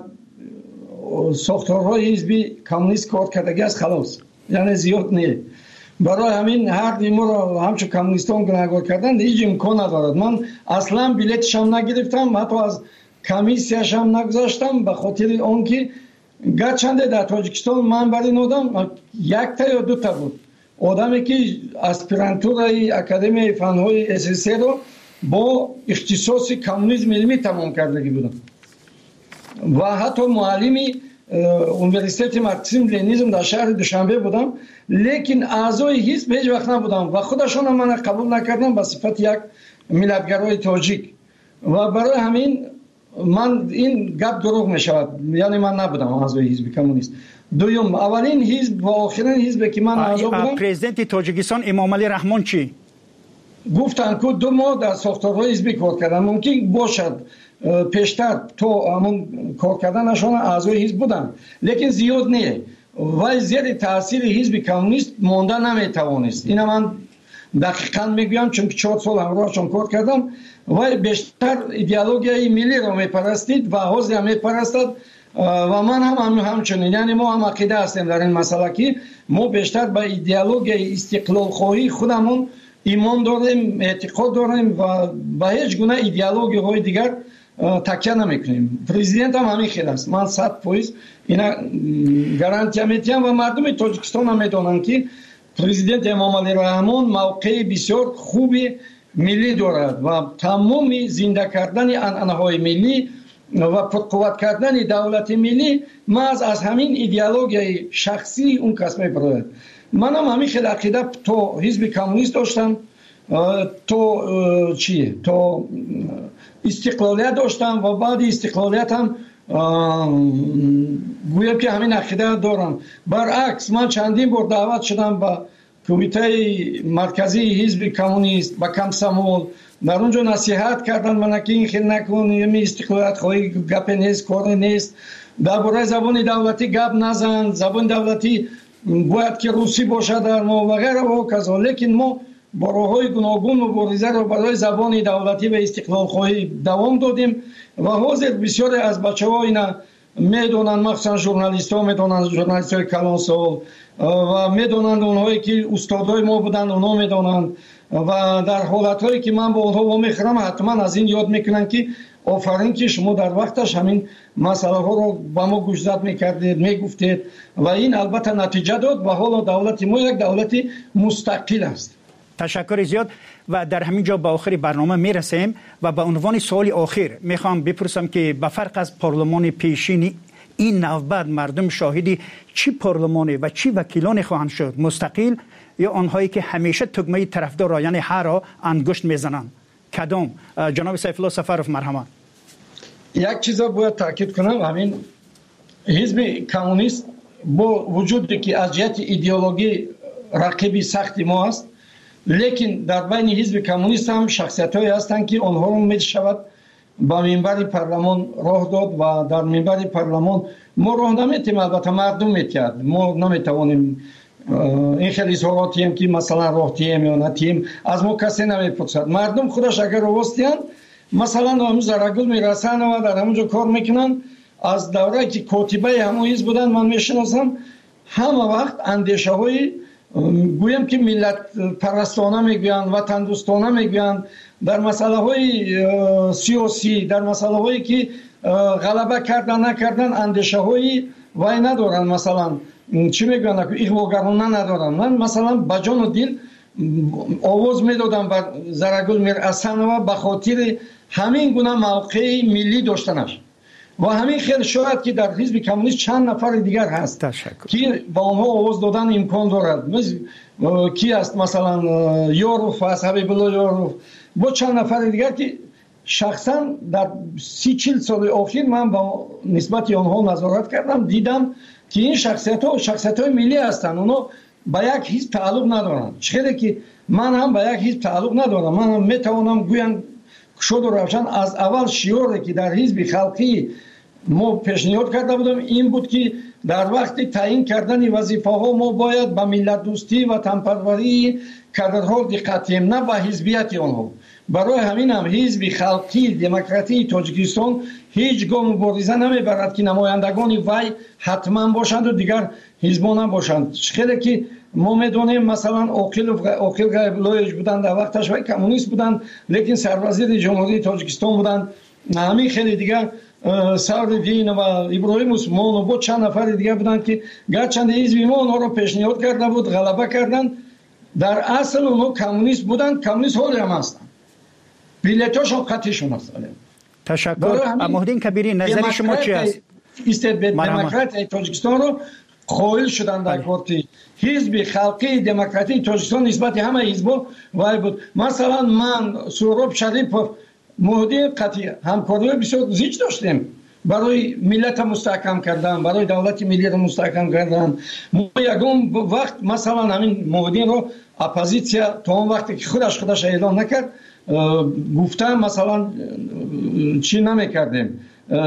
ساختارهای حزب کمونیست کار کردگی است، خلاص، یعنی زیاد نه. برای همین هر دیمو را همچون کمونیستان گناهکار کردن هیچ امکان ندارد. من اصلا بلیتش هم نگرفتم، حتی از کمیسیاش هم نگذاشتم به خاطر آنکه گرچنده در تاجیکستان من برای این آدم 1 تا یا 2 تا بود آدمی که اسپیرانتورای اکادمی فنهای اساسی رو با اختصاص کمونیسم علمی تمام کردگی بودم و حتی معلمی اونیورسیته مارکسیسم لنینیسم در شهر دوشنبه بودم، لیکن اعضای حزب هیچ وقت نبودم و خودشون هم من قبول نکردم به صفت یک ملتگرای تاجیک و برای همین من این گپ دروغ می شود، یعنی من نبودم اعضای حزب کمونیست. دوم، اولین حزب و آخرین حزب که من اعضا بودم پرزیدنت تاجیکستان امام علی رحمان چی گفتن که 2 ماه در ساختارهای حزبی کار کردن، ممکن باشد پیشتر تو همون کار کردنشان اعضای حزب بودن لیکن زیاد نه و زیر تاثیر حزب کمونیست مانده نمیتوانست. اینا من دقیقاً میگویم چون 4 سال همراهشان کار کردم و بیشتر ایدئولوژی ملی را میپرستید و حزب هم میپرستد و من هم همچنین، یعنی ما هم عقیده هستیم در این مسئله که ما بیشتر به ایدئولوژی استقلال خواهی خودمون ایمان داریم، اعتقاد داریم و به هیچ گونه ایدئولوژی های دیگر تکیه نمیکنیم. پرزیدنت هم همین خیلی است، من 100% اینا گارانتی میدم و مردم تاجیکستان هم میدونن که پرزیدنت امام علی رحمان موقع بسیار خوبی ملی دارد و تمام زنده کردن عنعنه‌های ملی و پرقوت کردن دولت ملی محض از همین ایدئولوژی شخصی اون کس میبرد. منم همین خیلی عقیده تو حزب کمونیست داشتم، تو تو استقلالیت داشتم و بعد استقلالیت هم گویم که همین عقیده دارم. برعکس من چندین بار دعوت شدم به کمیته مرکزی حزب کمونیست با کمسمول، در اونجا نصیحت کردن من که این خیلی نکن، این استقلالیت خواهی گپ نیست، کار نیست، درباره زبان دولتی گپ نزن، زبان دولتی باید که روسی باشه در ما و غیره و کذا. لیکن ما با راه‌های گوناگون مبارزه را برای زبان دولتی و استقلال خواهی دوام دادیم و حاضر بسیاری از بچه‌ها اینا میدونن، مخصوصا ژورنالیست‌ها میدونن، ژورنالیست‌های کلانسال و میدونن، اونهایی که استادای ما بودن اونها میدونن و در حالت‌هایی که من با اونها با میخرم حتما از این یاد میکنن که آفرین که شما در وقتش همین مسئله ها رو با ما گوشزد میکردید، میگفتید و این البته نتیجه داد و حالا دولت ما یک دولت مستقل است. تشکر زیاد و در همین جا به آخر برنامه میرسیم و به عنوان سوال آخر میخوام بپرسم که به فرق از پارلمان پیشین این نوبت مردم شاهدی چی پارلمانی و چی وکیلانی خواهند شد، مستقل یا آنهایی که همیشه تگمه طرفدار یعنی هر را انگشت میزنند؟ کدام؟ جناب سیف الله سفرов مرحمت. یک چیز باید تاکید کنم، همین حزب کمونیست با وجودی که از جهت ایدئولوژی رقیبی سخت ما است، لیکن در بین حزب کمونیست هم شخصیت‌هایی هستند که آنها رو میشود با منبر پارلمان راه داد و در منبر پارلمان ما راه نمیتیم، البته مردم میتید، ما نمیتوانیم این خیلی اظهاراتی هم که مثلا راه تیم یا نتیم از ما کسی نمیپرسد. مردم خودش اگر راستین مثلا همون زرگل میرسن و در همونجا کار میکنن. از دوره که کاتبه همون حزب بودن من میشناسم، همه وقت اندیشه های گویم که ملت پرستانه میگوین، وطن دوستانه میگوین، در مسئله های سیاسی، در مسئله هایی که غلبه کردن نکردن اندیشه های وای ندارن، مثلا چی میگوین اغواگرانه ندارن. من مثلا با جان و دل آواز میدادم بر زرگل میرسن و به خاطر همین گونه موقع ملی داشتنش و همین خیلی شاید که در حزب کمونیست چند نفر دیگر هست که با آنها آواز دادن امکان دارد. کی است مثلا یاروف است، حبیب الله یاروف، با چند نفر دیگر که شخصا در 30-40 سال اخیر من با نسبت آنها نظارت کردم، دیدم که این شخصیت‌های ملی هستند، اونا با یک حزب تعلق ندارن. چه که من هم با یک حزب تعلق ندارم. من هم میتوانم گویم شد و روشن از اول شعاری که در حزب خلقی ما پیشنهاد کرده بودم این بود که در وقت تعیین کردن وظیفه ها ما باید به ملت دوستی و وطنپروری کادرها دقت کنیم، نه به حزبیت آنها. برای همین هم حزب خلقی دموکراتی تاجیکستان هیچ گام مبارزه نمیبرد که نمایندگان وی حتما باشند و دیگر حزبان باشند. خیلی که ما میدونیم مثلا عاقل غیب‌الله بودند، در وقتش وی کمونیست بودند لیکن سروزیر جمهوری تاجیکستان بودند. همین خیلی دیگر سعدالدین و ابراهیم عثمان و با چند نفر دیگر بودند که گرچند حزب ما اونها رو پیشنهاد کرده بود، غلبه کردند. در اصل اونها کمونیست بودند، کمونیست حالی هم هستند، بیلیتاشون قطعیشون هستند. تشکر. محدین کبیری نظر شما چی است؟ دموکراتی تاجیکستان رو قائل شدن در کارتی حزب خلقی دموکراتی تاجیکستان نسبت همه حزب‌ها وای بود. مثلا من سهراب شریفov محدین قطعی همکاری بسیار زیاد داشتیم برای ملت مستحکم کردن، برای دولت ملی رو مستحکم کردن. ما یکم وقت مثلا همین محدین رو اپوزیسیا تا اون وقتی که خودش اعلام نکرد گفتم مثلا چی نمیکردیم،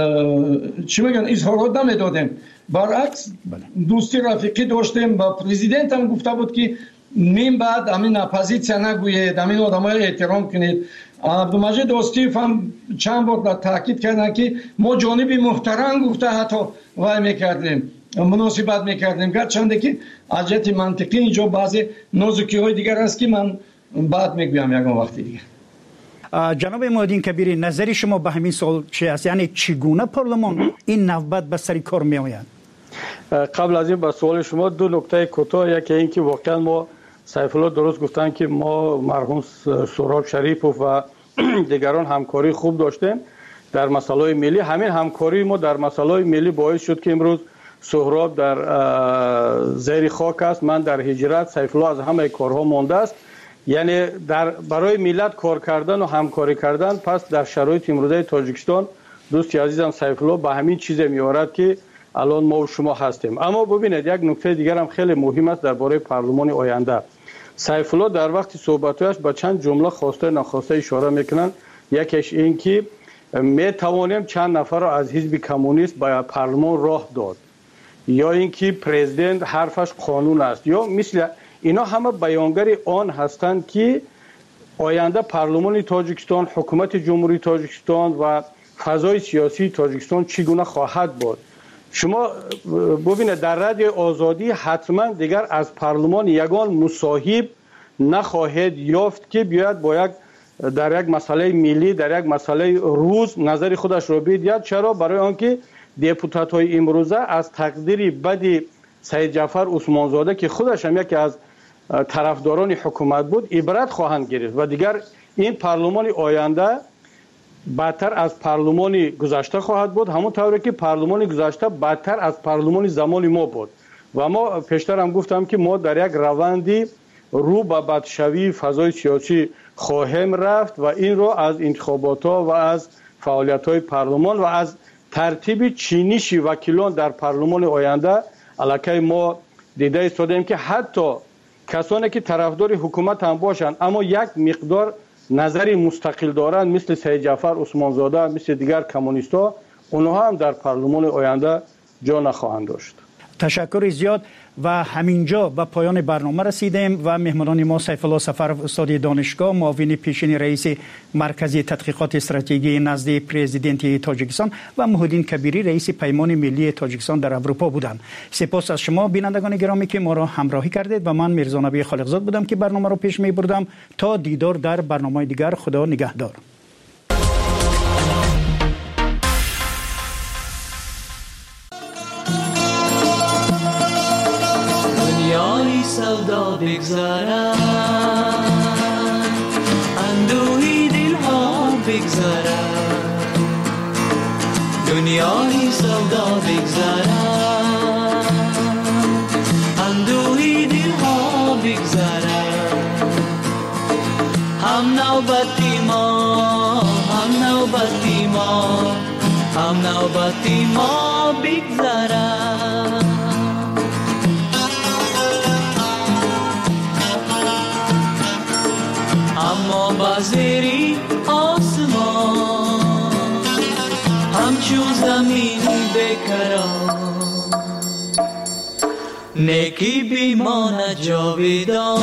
چی میگن اظهارات نمیدادیم، برعکس دوستی رفیقی داشتیم. با پرزیدنت هم گفته بود که نیم بعد همین اپوزیسیا نگویید، همین آدمای احترام کنید. عبدالمجید استیف هم چند بار تاکید کردن که ما جانب محترم گفته حتی وای میکردیم، مناسبت میکردیم، گرچنده که از جهت منطقی اینجا بعضی نازکی های دیگر هست که من بعد میگویم یکم وقتی دیگه. جناب محدین کبیری نظری شما به همین سوال چی است؟ یعنی چگونه پارلمان این نوبت به سر کار می آید؟ قبل از این به سوال شما دو نکته کوتاه، یکی این که واقعا ما سیف الله درست گفتن که ما مرحوم سهراب شریفov و دیگران همکاری خوب داشتیم در مسائل ملی. همین همکاری ما در مسائل ملی باعث شد که امروز سهراب در زیر خاک است، من در هجرت، سیف الله از همه کارها مانده است. یعنی برای ملت کار کردن و همکاری کردن، پس در شرایط امروزه تاجیکستان دوستی عزیزم سیف الله به همین چیز میارد که الان ما و شما هستیم. اما ببینید یک نکته دیگر هم خیلی مهم است درباره پارلمان آینده. سیف الله در وقت صحبتش به چند جمله خواسته ناخواسته اشاره میکنن. یکیش این که می توانیم چند نفر را از حزب کمونیست به پارلمان راه داد، یا اینکه پرزیدنت حرفش قانون است، یا مثل اینا همه بیانگر آن هستند که آینده پارلمان تاجیکستان، حکومت جمهوری تاجیکستان و فضای سیاسی تاجیکستان چگونه خواهد بود. شما ببینید در رادیو آزادی حتما دیگر از پارلمان یگان مصاحب نخواهد یافت که بیاید با یک در یک مسئله ملی، در یک مسئله روز نظر خودش را بدهد. چرا؟ برای آنکه دپوتات های امروزه از تقدیر بد سید جعفر عثمانزاده که خودش هم یکی از طرفداران حکومت بود عبرت خواهند گرفت و دیگر این پارلمان آینده بدتر از پارلمان گذشته خواهد بود، همون طوری که پارلمان گذشته بدتر از پارلمان زمان ما بود. و ما پیشتر هم گفتم که ما در یک روندی رو به بدشوی فضای سیاسی خواهیم رفت و این رو از انتخابات ها و از فعالیت های پارلمان و از ترتیب چینش وکیلان در پارلمان آینده علاکه ما دیده ایستادیم که حتی کسانی که طرفدار حکومت هم باشند اما یک مقدار نظری مستقل دارند مثل سید جعفر عثمانزاده، مثل دیگر کمونیست‌ها، اونها هم در پارلمان آینده جا نخواهند داشت. تشکر زیاد. و همینجا به پایان برنامه رسیدیم و مهمانان ما سیف الله سفرов استاد دانشگاه، معاون پیشین رئیس مرکز تحقیقات استراتژی نزد پرزیدنت تاجیکستان و محیدین کبیری رئیس پیمان ملی تاجیکستان در اروپا بودند. سپاس از شما بینندگان گرامی که ما را همراهی کردید و من میرزا نبی خالقزاد بودم که برنامه را پیش می بردم. تا دیدار در برنامه دیگر، خدا نگهدار. دنیای سودا بگذارد، اندوهی دلها بگذارد، دنیای سودا بگذارد، اندوهی دلها بگذارد. هم نوبتی ما، هم نوبتی ما، هم نوبتی ما بگذارد. اما بازری آسمان همچون زمین بکران، نیکی بیماند جاویدان.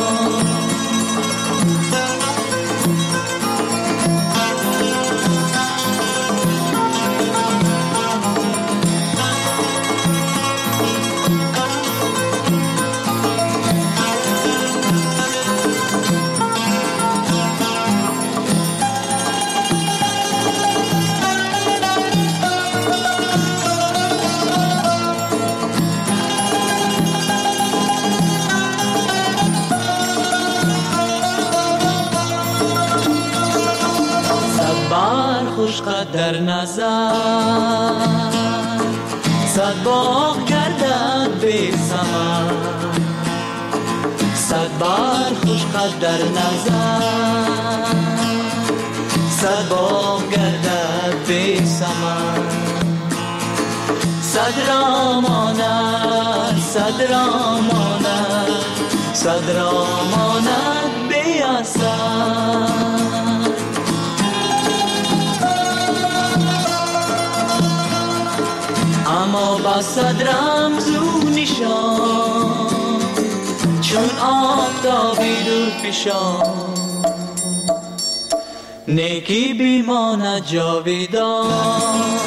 در نظر صد باغ گردد به ثمر، صد بار خوش قد در نظر، صد باغ گردد به ثمر. صد را ماند، صد را ماند، صد را ماند به اثر. اما با صد رمز و نشان چون آفتابی دور فشان، نیکی بیماند جاویدان.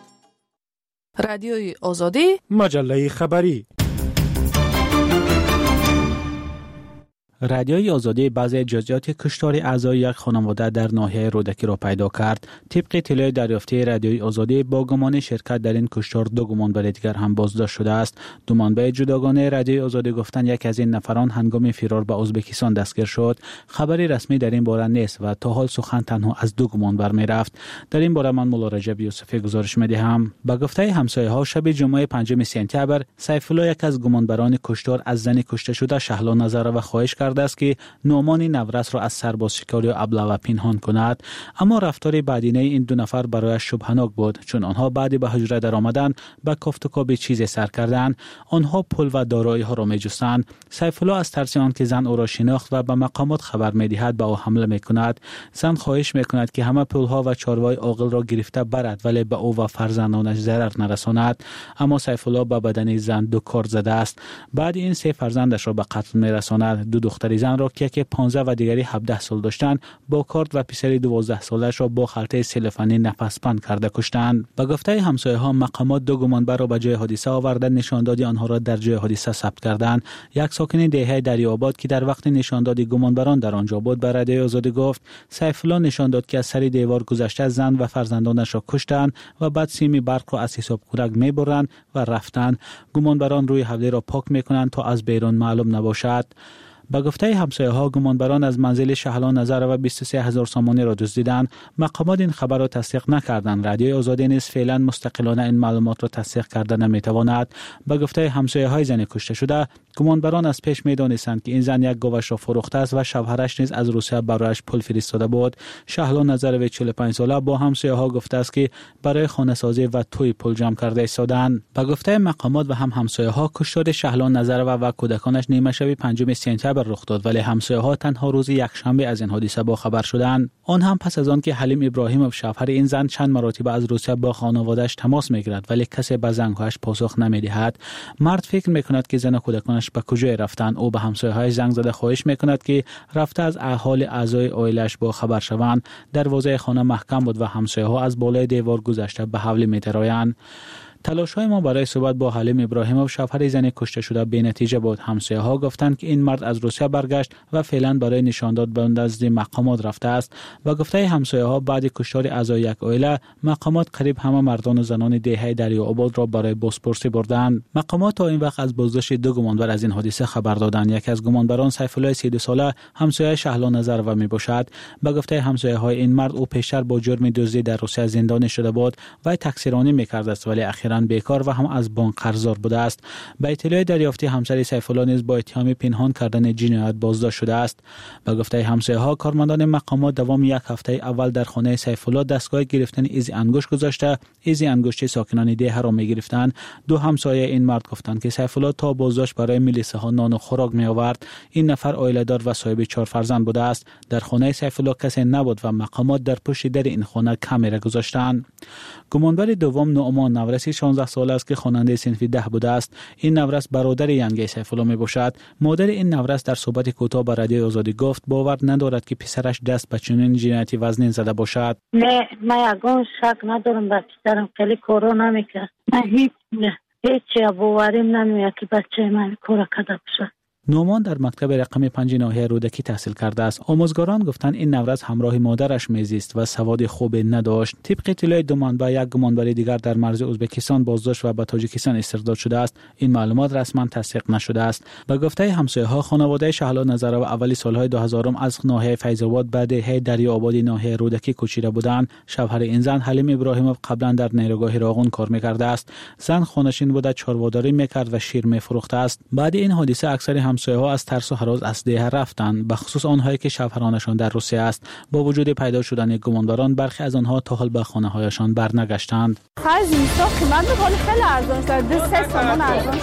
رادیوی آزادی، مجله خبری. رادیوی آزادی بعضی جزئیات کشتار اعضای یک خانواده در ناحیه رودکی را پیدا کرد. طبق اطلاع دریافتی رادیوی آزادی با گمان شرکت در این کشتار 2 گمانبر دیگر هم بازداشت شده است. 2 منبع جداگانه رادیوی آزادی گفتند یک از این نفران هنگام فرار به ازبکستان دستگیر شد. خبری رسمی در این باره نیست و تا حال سخن تنها از 2 گمانبر می رفت. در این باره من مولا رجب یوسفی گزارش می دهم. با گفته همسایه‌ها شب جمعه 5 سپتامبر سیفالله یک از گمانبران کشتار از زن کشته شده شهلا نظر و خواهش کرده است که نعمان نورس را از سرباز شکاری و ابلغ پنهان کند، اما رفتار بعدینه این 2 نفر برایش شبهناک بود، چون آنها بعد به حجره در آمدن به کفت و کاب چیزی سر کردند. آنها پول و دارایی ها را می جستند. سیفالله از ترس آنکه زن او را شناخت و به مقامات خبر می دهد به او حمله می کند. زن خواهش می کند که همه پول ها و چاروای عاقل را گرفته برد ولی به او و فرزندانش ضرر نرساند، اما سیفالله به بدن زن 2 کار زده است. بعد این 3 فرزندش را به قتل می رساند. 2 دختر زن را که 15 و دیگری 17 سال داشتند با کارت و پسری 12 سالش را با خلطه سلفانی نفس‌بند کرده کشتند. به گفته همسایه‌ها مقامات 2 گمانبر را به جای حادثه آورده نشاندادی آنها را در جای حادثه ثبت کردند. یک ساکن دهه دریاباد که در وقت نشاندادی گمانبران در آنجا بود به رادیوی آزادی گفت سیفالله نشان داد که از سر دیوار گذشته زن و فرزندانش را کشتند و بعد سیم برق را از حساب کودک میبرند و رفتند. گمانبران روی حوله را پاک میکنند تا از بیرون معلوم نباشد. با گفته همسایه‌ها گمانبران از منزل شهلا نظر و 23,000 سامانی را دزدیدند. مقامات این خبر را تصدیق نکردند. رادیوی آزادی نیز فعلا مستقلانه این معلومات را تصدیق کرده نمیتواند. با گفته همسایه‌های زن کشته شده گمانبران از پیش میدانستند که این زن یک گاوش را فروخته است و شوهرش نیز از روسیه برایش پول فرستاده بود. شهلا نظر و 45 ساله با همسایه‌ها گفته است که برای خانه سازی و توی پول جمع کرده ایستادند. با گفته مقامات و هم همسایه‌ها کشتار شهلا نظر و کودکانش نیمه شب 5 سپتامبر رخ داد، ولی همسایه‌ها تنها روز یکشنبه از این حادثه با خبر شدند. آن هم پس از آن که حلیم ابراهیمov شوهر این زن چند مرتبه از روسیه با خانواده‌اش تماس می‌گیرد ولی کسی به زنگ‌هایش پاسخ نمی‌دهد. مرد فکر می‌کند که زن و کودکانش به کجا رفتند. او به همسایه‌هایش زنگ زده خواهش می‌کند که رفته از احوال اعضای عائله‌اش با خبر شوند. دروازه خانه محکم بود و همسایه‌ها از بالای دیوار گذشته به حوله می‌درآیند. تلاش‌های ما برای صحبت با حلیم ابراهیمov شوهر زن کشته شده بی‌نتیجه بود. همسایه‌ها گفتند که این مرد از روسیه برگشت و فعلا برای نشانداد به نزد مقامات رفته است. و گفته همسایه‌ها بعد کشتار اعضای یک عائله مقامات قریب همه مردان و زنان دهه دریاباد را برای بازپرسی بردند. مقامات تا این وقت از بازداشت 2 گمانبر از این حادثه خبر دادند. یکی از گمانبران سیفالله 32 ساله همسایه شهلا نظر و میباشد. به گفته همسایه‌های این مرد او پیشتر با جرم دزدی در روسیه زندانی شده بود و تقصیرانی می‌کرد است ولی اخیراً بیکار و هم از بانک قرضدار بوده است. به اطلاع دریافتی همسر سیفالله نیز با اتهام پنهان کردن جنایت بازداشت شده است. به گفته همسایه‌ها کارمندان مقامات دوام 1 هفته اول در خانه سیفالله دستگاه گرفتن ایز انگشت گذاشته. ایز انگشت ساکنان ده را می‌گرفتند. 2 همسایه این مرد گفتند که سیفالله تا بازداشت برای ملیسه‌ها نان و خوراک می‌آورد. این نفر عائله‌دار و صاحب 4 فرزند بوده است. در خانه سیفالله کسی نبود و مقامات در پشت در این خانه کامera گذاشتند. گمانبر دوم نعمان نورسی 16 ساله است که خواننده صنف 10 بوده است. این نورس برادر ینگی سیفالله میباشد. مادر این نورس در صحبت کوتاه با رادیوی آزادی گفت باور ندارد که پسرش دست به چنین جنایتی وزنین زده باشد. نه من یگان شک ندارم به پسرم خیلی کارا نمیکرد. من هیچ باوریم نمیاد که بچه من کارا کرده باشه. نعمان در مکتب رقم 5 ناحیه رودکی تحصیل کرده است. آموزگاران گفتند این نورس همراه مادرش میزیست و سواد خوب نداشت. طبق اطلاع 2 منبع یک گمانبر دیگر در مرز ازبکستان بازداشت و به تاجیکستان استرداد شده است. این معلومات رسما تصدیق نشده است. به گفته همسایه‌ها خانواده شهلا نظر و اولی سالهای 2000 از ناحیه فیض‌آباد به دهه دریابادی ناحیه رودکی کوچیده بودند. شوهر این زن حلیم ابراهیمov قبلا در نیروگاه راغون کار می‌کرده است. زن خانشین بوده، چارواداری می‌کرد و شیر می‌فروخته است. بعد این حادثه اکثر همسایه‌ها از ترس و هراس از ده رفتند، به خصوص آنهایی که شوهرانشان در روسیه است. با وجود پیدا شدن گمانبران برخی از آنها تا حال به خانه‌هایشان برنگشتند. خرج اینستا قیمت می‌کنه خیلی ارزان است. 2-3 تومان ارزان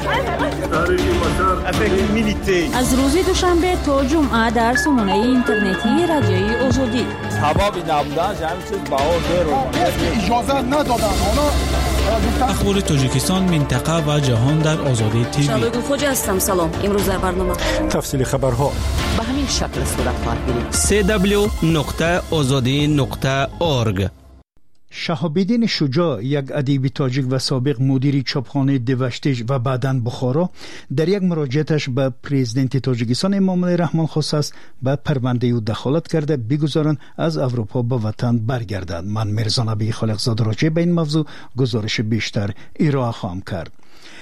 است. از روز دوشنبه تا جمعه در سامانه اینترنتی رادیوی آزادی. هوایی نبودنش همین چیز بهار رو اجازه ندادن. اخبار تاجیکستان، منطقه و جهان در آزادی تیوی. شبگو خوجا هستم. سلام. امروز در برنامه تفصیل خبرها به همین شکل صورت خواهد گرفت. www.azadi.org شهاب‌الدین شجاع، یک ادیب تاجیک و سابق مدیر چاپخانه دوشتیج و بعداً بخارا، در یک مراجعتش به پرزیدنت تاجیکستان امامعلی رحمان خواسته است به پرونده او دخالت کرده بگذارند از اروپا به وطن برگردد. من میرزا نبی خالقزاده راجع به این موضوع گزارش بیشتر ارائه خواهم کرد.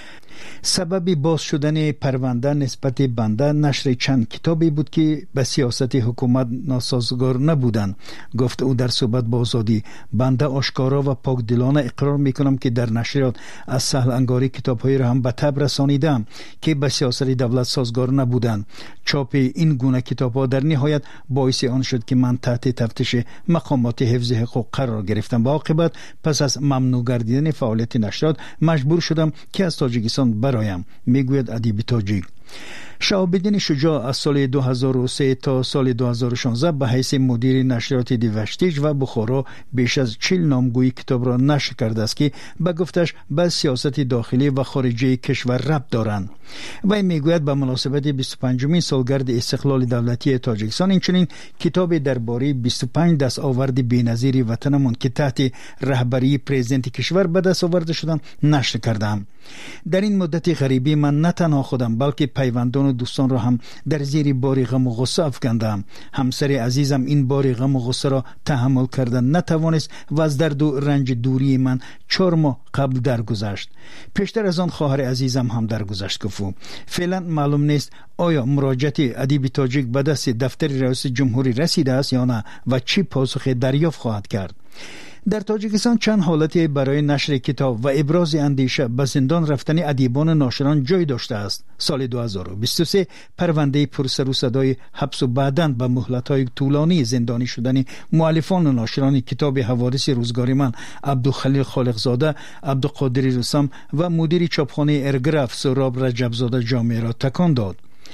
سبب باز شدن پرونده نسبت بنده نشر چند کتابی بود که به سیاست حکومت ناسازگار نبودند. گفت او در صحبت با آزادی: بنده آشکارا و پاکدلانه اقرار میکنم که در نشریات از سهل انگاری کتابهایی را هم به تب رسانیدم که به سیاست دولت سازگار نبودند. چاپ این گونه کتابها در نهایت باعث آن شد که من تحت تفتیش مقامات حفظ حقوق قرار گرفتم و عاقبت پس از ممنوع گردیدن فعالیت نشریات مجبور شدم که از تاجیکستان برایم، میگوید ادیب تاجیک. شهاب‌الدین شجاع از سال 2003 تا سال 2016 به حیث مدیر نشریات دوشتیج و بخارا بیش از 40 نامگویی کتاب را نشر کرده است که به گفتش به سیاست داخلی و خارجی کشور ربط دارند. و میگوید به مناسبت 25مین سالگرد استقلال دولتی تاجیکستان اینچنین کتاب درباره 25 دستاورد بی‌نظیر وطنمان که تحت رهبری پرزیدنت کشور به دست آورده شدند نشر کردم. در این مدت غریبی من نه تنها خودم بلکه پیوندان و دوستان را هم در زیر بار غم و غصه افکندم. همسر عزیزم این بار غم و غصه را تحمل کردن نتوانست و از درد و رنج دوری من 4 ماه قبل درگذشت. پیشتر از آن خواهر عزیزم هم درگذشت. گفت فعلا معلوم نیست آیا مراجعت ادیب تاجیک به دست دفتر رئیس جمهوری رسیده است یا نه و چی پاسخ دریافت خواهد کرد. در تاجیکستان چند حالتی برای نشر کتاب و ابراز اندیشه به زندان رفتن ادیبان و ناشران جای داشته است. سال 2023 پرونده پرسر و صدای حبس و بعداً به مهلت‌های طولانی زندانی شدن مؤلفان و ناشران کتاب حوادث روزگار من عبدالخلیل خالقزاده، عبدالقادر رستم و مدیر چاپخانه ارگراف سهراب رجبزاده جامعه را تکان داد.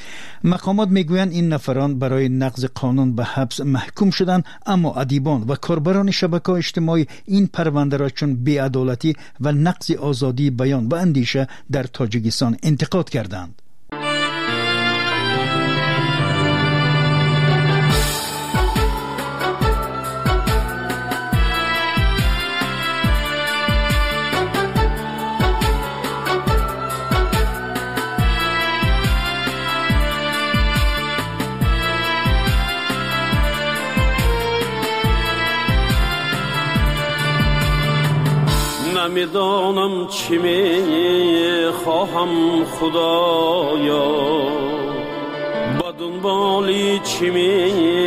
مقامات میگویند این نفران برای نقض قانون به حبس محکوم شدند، اما ادیبان و کاربران شبکه‌های اجتماعی این پرونده را چون بی‌عدالتی و نقض آزادی بیان و اندیشه در تاجیکستان انتقاد کردند. نمیدانم چی می خواهم خدایا، با دنبالی چی می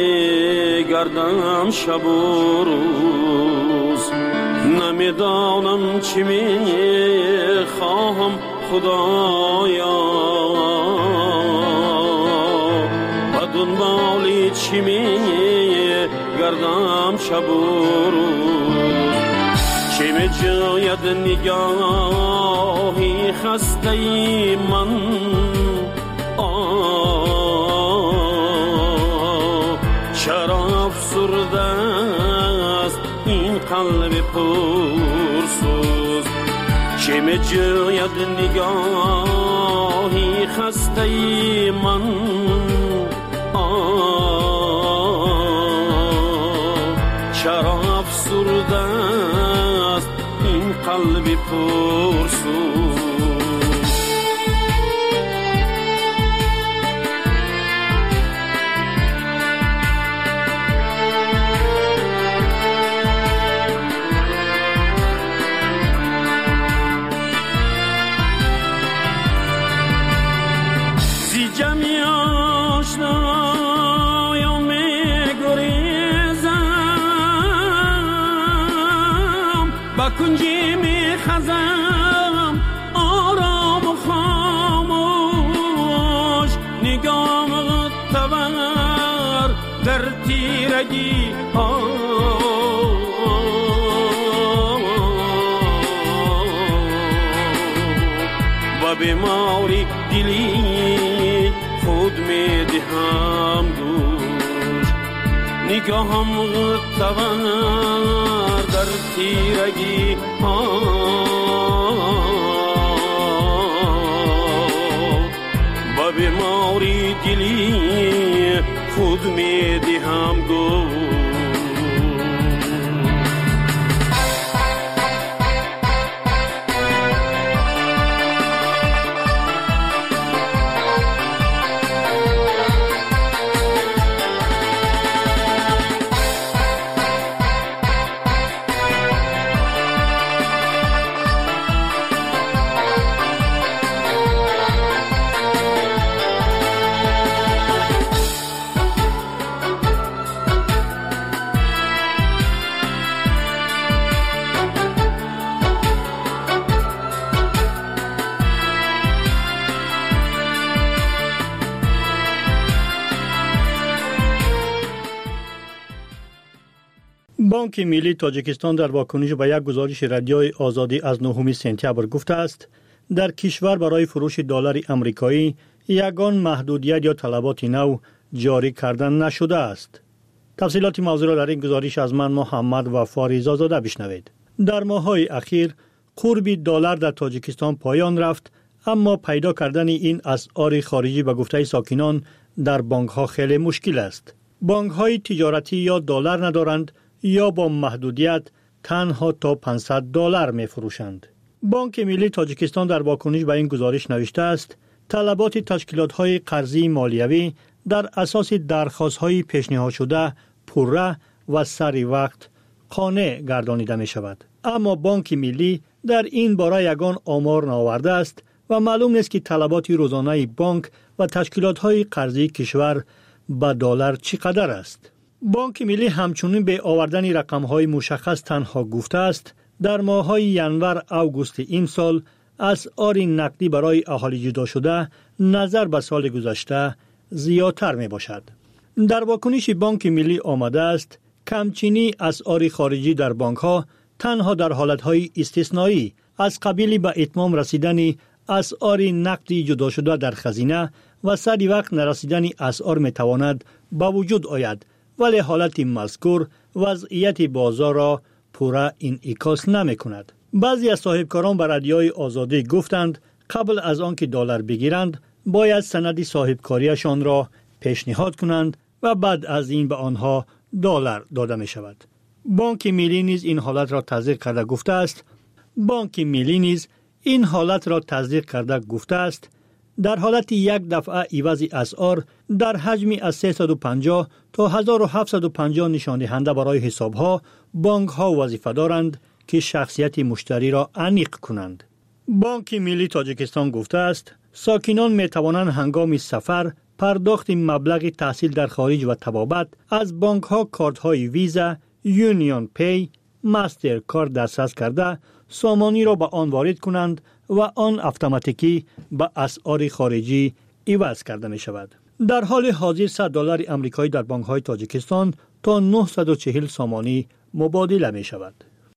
گردم شب و روز. نمیدانم چی می خواهم خدایا، با دنبالی چی می گردم شب و روز. چه می جاید نگاهی خسته ای من، چرا افسرده است این قلب پرسوز. چه می جاید نگاهی خسته ای من، چرا افسرده است این قلب پرسوز. زی جمعی آشنایا می گریزم، با کنجی می خزم آرام و خاموش. نگام تور در تیرگی و بیماری دلی خود می دهم دوش. نگاهم تور در تیرگی با بیماری دلی خود می دهم گوش. بانک ملی تاجیکستان در واکنش به یک گزارش رادیوی آزادی از 9 سپتامبر گفته است در کشور برای فروش دلار آمریکایی یگان محدودیت یا طلبات نو جاری کردن نشده است. تفصیلات موضوع را در این گزارش از من محمد وفا زاده بشنوید. در ماه‌های اخیر قرب دلار در تاجیکستان پایان رفت، اما پیدا کردن این اسعار خارجی به گفته ساکنان در بانک‌ها خیلی مشکل است. بانک‌های تجارتی یا دلار ندارند یا با محدودیت تنها تا $500 می‌فروشند. بانک ملی تاجیکستان در واکنش به این گزارش نوشته است طلبات تشکیلات‌های قرضی مالیوی در اساس درخواست‌های پیشنهاد شده پوره و سری وقت قانع گردانیده می‌شود. اما بانک ملی در این باره یگان آمار نآورده است و معلوم نیست که طلبات روزانه بانک و تشکیلات‌های قرضی کشور به دلار چقدر است. بانک ملی همچنین به آوردن رقم‌های مشخص تنها گفته است در ماه‌های ینور آگوست این سال اسعار نقدی برای اهالی جدا شده نظر به سال گذشته زیادتر می باشد. در واکنش بانک ملی آمده است کمچینی اسعار خارجی در بانک‌ها تنها در حالت‌های استثنایی از قبیل به اتمام رسیدن اسعار نقدی جدا شده در خزینه و سری وقت نرسیدن اسعار می تواند با وجود آید، ولی حالت مذکور وضعیت بازار را پورا انعکاس نمی کند. بعضی از صاحبکاران به رادیوی آزادی گفتند قبل از آنکه دلار بگیرند باید سند صاحبکاریشان را پیشنهاد کنند و بعد از این به آنها دلار داده می شود. بانک ملی نیز این حالت را تصدیق کرده گفته است در حالت یک دفعه عوض اسعار در حجمی از 350 تا 1750 نشان دهنده برای حساب‌ها بانک‌ها وظیفه دارند که شخصیت مشتری را انیق کنند. بانک ملی تاجیکستان گفته است ساکنان می توانند هنگام سفر پرداخت مبلغ تحصیل در خارج و طبابت از بانک‌ها کارت‌های ویزا، یونیون پی، ماستر کارت دسترس کرده سامانی را به آن وارد کنند و آن اتوماتیکی به اسعار خارجی عوض کرده می شود. در حال حاضر $100 آمریکایی در بانک‌های تاجیکستان تا 940 سامانی مبادله می شود.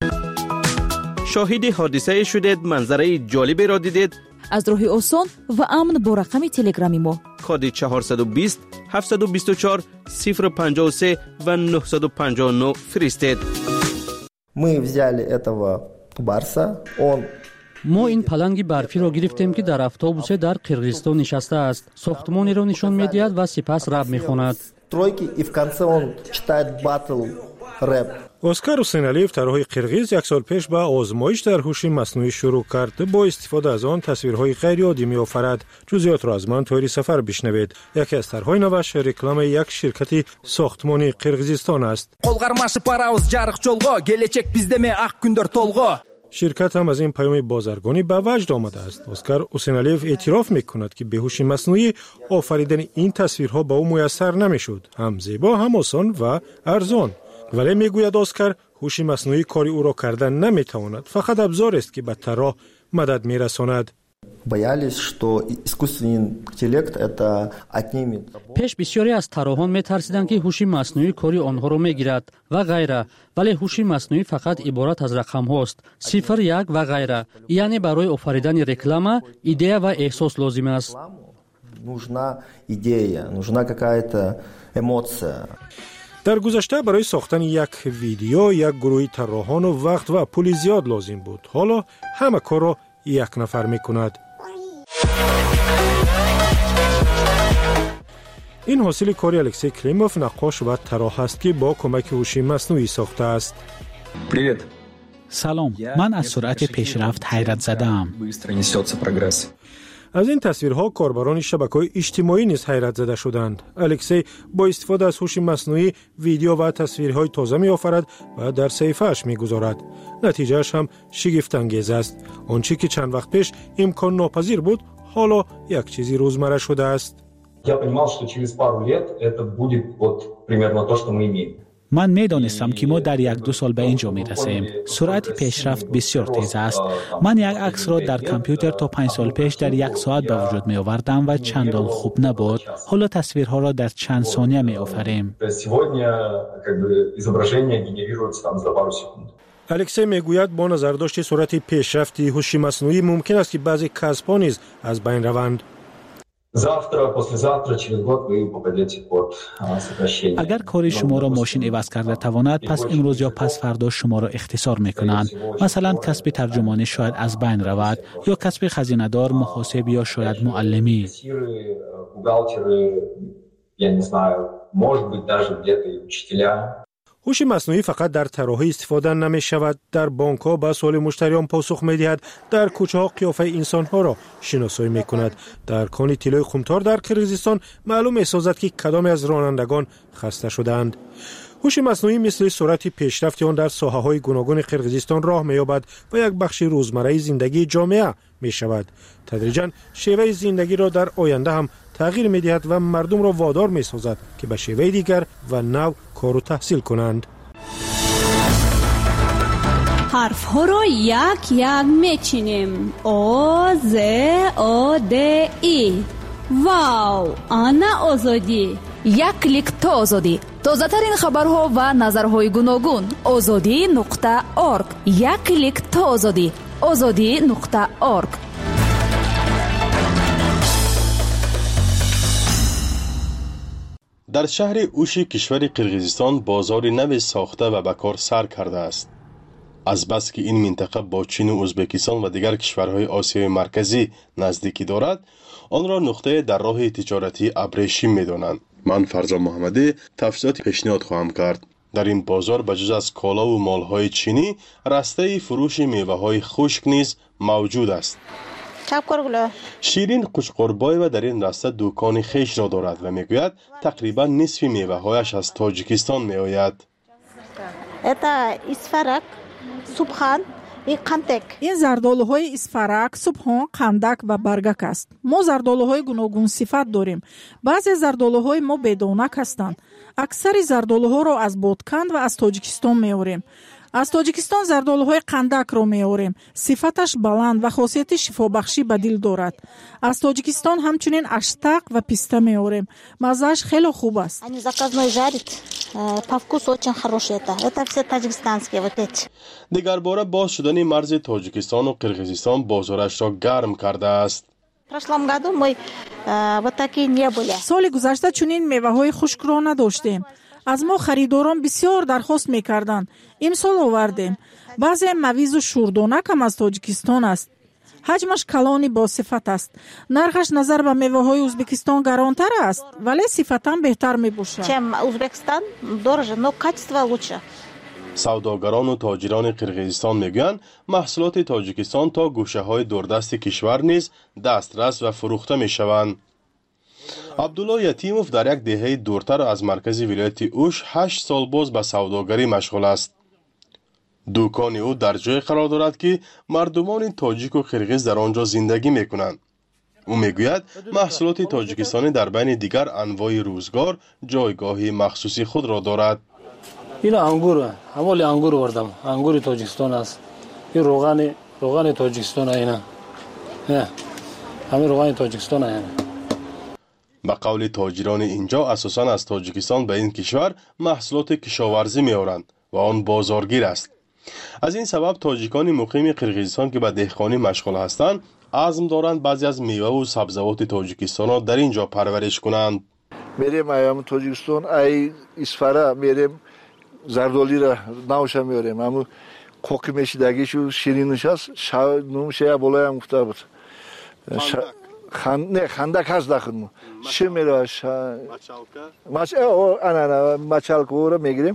شاهد حادثه شدید، منظره جالبی را دیدید؟ از راه آسان و امن با رقم تلگرامی ما کد 420 724 053 و 959 فرستید. ما این پلنگ برفی را گرفتیم که در اتوبوس در قرقیزستان نشسته است. ساختمانی را نشان می‌دهد و سپس رپ می‌خواند. اسکار حسینعلیف طراح قرقیز یک سال پیش با آزمایش در هوش مصنوعی شروع کرد. با استفاده از آن تصویرهای غیر عادی می‌آفرد. جزئیات را از من طوری سفر بشنوید. یکی از طرح‌های نوش реклама یک شرکت ساختمانی قرقیزستان است. شرکت هم از این پیام بازرگانی به وجد آمده است. اسکار حسینعلیف اعتراف می‌کند که به هوش مصنوعی آفریدن این تصویرها به او میسر نمی‌شد. هم زیبا، هم آسان و ارزان. ولی میگوید اسکار هوش مصنوعی کاری او را کردن نمیتواند، فقط ابزار است که به طراح مدد میرساند. پیش بسیاری از طراحان میترسیدند که هوش مصنوعی کاری آنها را میگیرد و غیره، ولی هوش مصنوعی فقط عبارت از رقم هاست، 0 1 و غیره. یعنی برای آفریدن رکلام ایده و احساس لازم است. در گذشته برای ساختن یک ویدیو یک گروه طراحان و وقت و پول زیاد لازم بود. حالا همه کار را یک نفر میکند. این حاصل کاری الکسی کریموف، نقاش و طراح است که با کمک هوش مصنوعی ساخته است. سلام، من از سرعت پیشرفت حیرت زده‌ام. از این تصویرها کاربران شبکه‌های اجتماعی نیز حیرت زده شدند. الکسی با استفاده از هوش مصنوعی ویدیو و تصویرهای تازه می‌آفرد و در صفحه‌اش می‌گذارد. نتیجه‌اش هم شگفت‌انگیز است. آنچه که چند وقت پیش امکان ناپذیر بود، حالا یک چیزی روزمره شده است. من میدانستم که ما در 1-2 سال به اینجا میرسیم. سرعت پیشرفت بسیار تیز است. من یک عکس را در کامپیوتر تا 5 سال پیش در 1 ساعت به وجود می آوردم و چندان خوب نبود. حالا تصویرها را در چند ثانیه می آفریم. الکسی میگوید با نظرداشت سرعت پیشرفتی هوش مصنوعی ممکن است که بعضی کسب‌ها نیز از بین روند. اگر کار شما را ماشین عوض کرده تواند، پس امروز یا پس فردا شما را اختصار میکنند. مثلا کسب ترجمانی شاید از بین رود، یا کسب خزینه‌دار، محاسب یا شاید معلمی. هوش مصنوعی فقط در طراحی استفاده نمی شود، در بانک ها به سوال مشتریان پاسخ می دهد، در کوچه ها قیافه انسان ها را شناسایی می کند. در کان طلای خمتار در قرقیزستان معلوم می سازد که کدام از رانندگان خسته شدند. هوش مصنوعی مثل سرعت پیشرفت آن در ساحه های گوناگون قرقیزستان راه می یابد و یک بخش روزمره زندگی جامعه می شود. تدریجاً شیوه زندگی را در آینده هم تغییر می دهد و مردم را وادار می سازد که به شیوه دیگر و نو کار و تحصیل کنند. حرف ها را یک یک می چینیم. آ ز آ د ای. واو، آنا آزادی. یک کلیک تا آزادی. تازه ترین خبرها و نظرهای گوناگون. azadi.org. یک کلیک تا آزادی. azadi.org. در شهر اوش کشور قرقیزستان بازار نو ساخته و به کار سر کرده است. از بس که این منطقه با چین و ازبکستان و دیگر کشورهای آسیای مرکزی نزدیکی دارد، آن را نقطه در راه تجارتی ابریشم می‌دانند. من فرزان محمدی تفصیلات پیشنهاد خواهم کرد. در این بازار بجز از کالا و مالهای چینی، رسته فروش میوه‌های خشک نیز موجود است. شیرین قشقربایو در این راسته دکان خیش را دارد و میگوید تقریبا نصف میوه‌هایش از تاجیکستان میآید. این زردآلوهای اسفرک، سبحان، قندک و برگک است. ما زردآلوهای گوناگون صفت داریم. بعضی زردآلوهای ما بدانک هستند. اکثر زردآلوها را از بادکند و از تاجیکستان میآوریم. از تاجیکستان زردآلوهای قندک را میآوریم. صفتش بلند و خاصیت شفابخشی به دل دارد. از تاجیکستان همچنین اشتق و پیسته میآوریم. مزه‌اش خیلی خوب است. دیگر باره باز شدن مرز تاجیکستان و قرقیزستان بازارش را گرم کرده است. سال گذشته چنین میوه‌های خشک را نداشتیم. از ما خریداران بسیار درخواست می‌کردند. امسال آوردیم. بعضی مویز و شوردانک هم از تاجیکستان است. حجمش کلانی با صفت است. نرخش نظر به میوه‌های ازبکستان گرانتر است، ولی صفتاً بهتر می‌باشد. سوداگران و تاجران قرقیزستان میگویند محصولات تاجیکستان تا گوشه‌های دوردست کشور نیز دسترس و فروخته می‌شوند. عبدالله یتیموف در یک دهه دورتر از مرکز ولایت اوش 8 سال باز به سوداگری مشغول است. دکان او در جای قرار دارد که مردمان تاجیک و قرقیز در آنجا زندگی میکنند. او میگوید محصولات تاجیکستانی در بین دیگر انواع روزگار جایگاهی مخصوصی خود را دارد. این انگور، همال انگور آوردم. انگور تاجیکستان است. این روغن تاجیکستان اینا. نه. همین روغن تاجیکستان اینا. به قول تاجران اینجا اساساً از تاجیکستان به این کشور محصولات کشاورزی میآورند و آن بازارگیر است. از این سبب تاجیکان مقیم قرقیزستان که به دهقانی مشغول هستند عزم دارند بعضی از میوه و سبزیجات تاجیکستان را در اینجا پرورش کنند. میریم ایام تاجیکستان ای اسفره میریم زردالی را نوشا میاریم. اما کوکی میشیدگیشو شیرینش است. نوشه بالای هم گفته بود. نه خندک هست داخل چی میراش مچالکو رو میگیریم.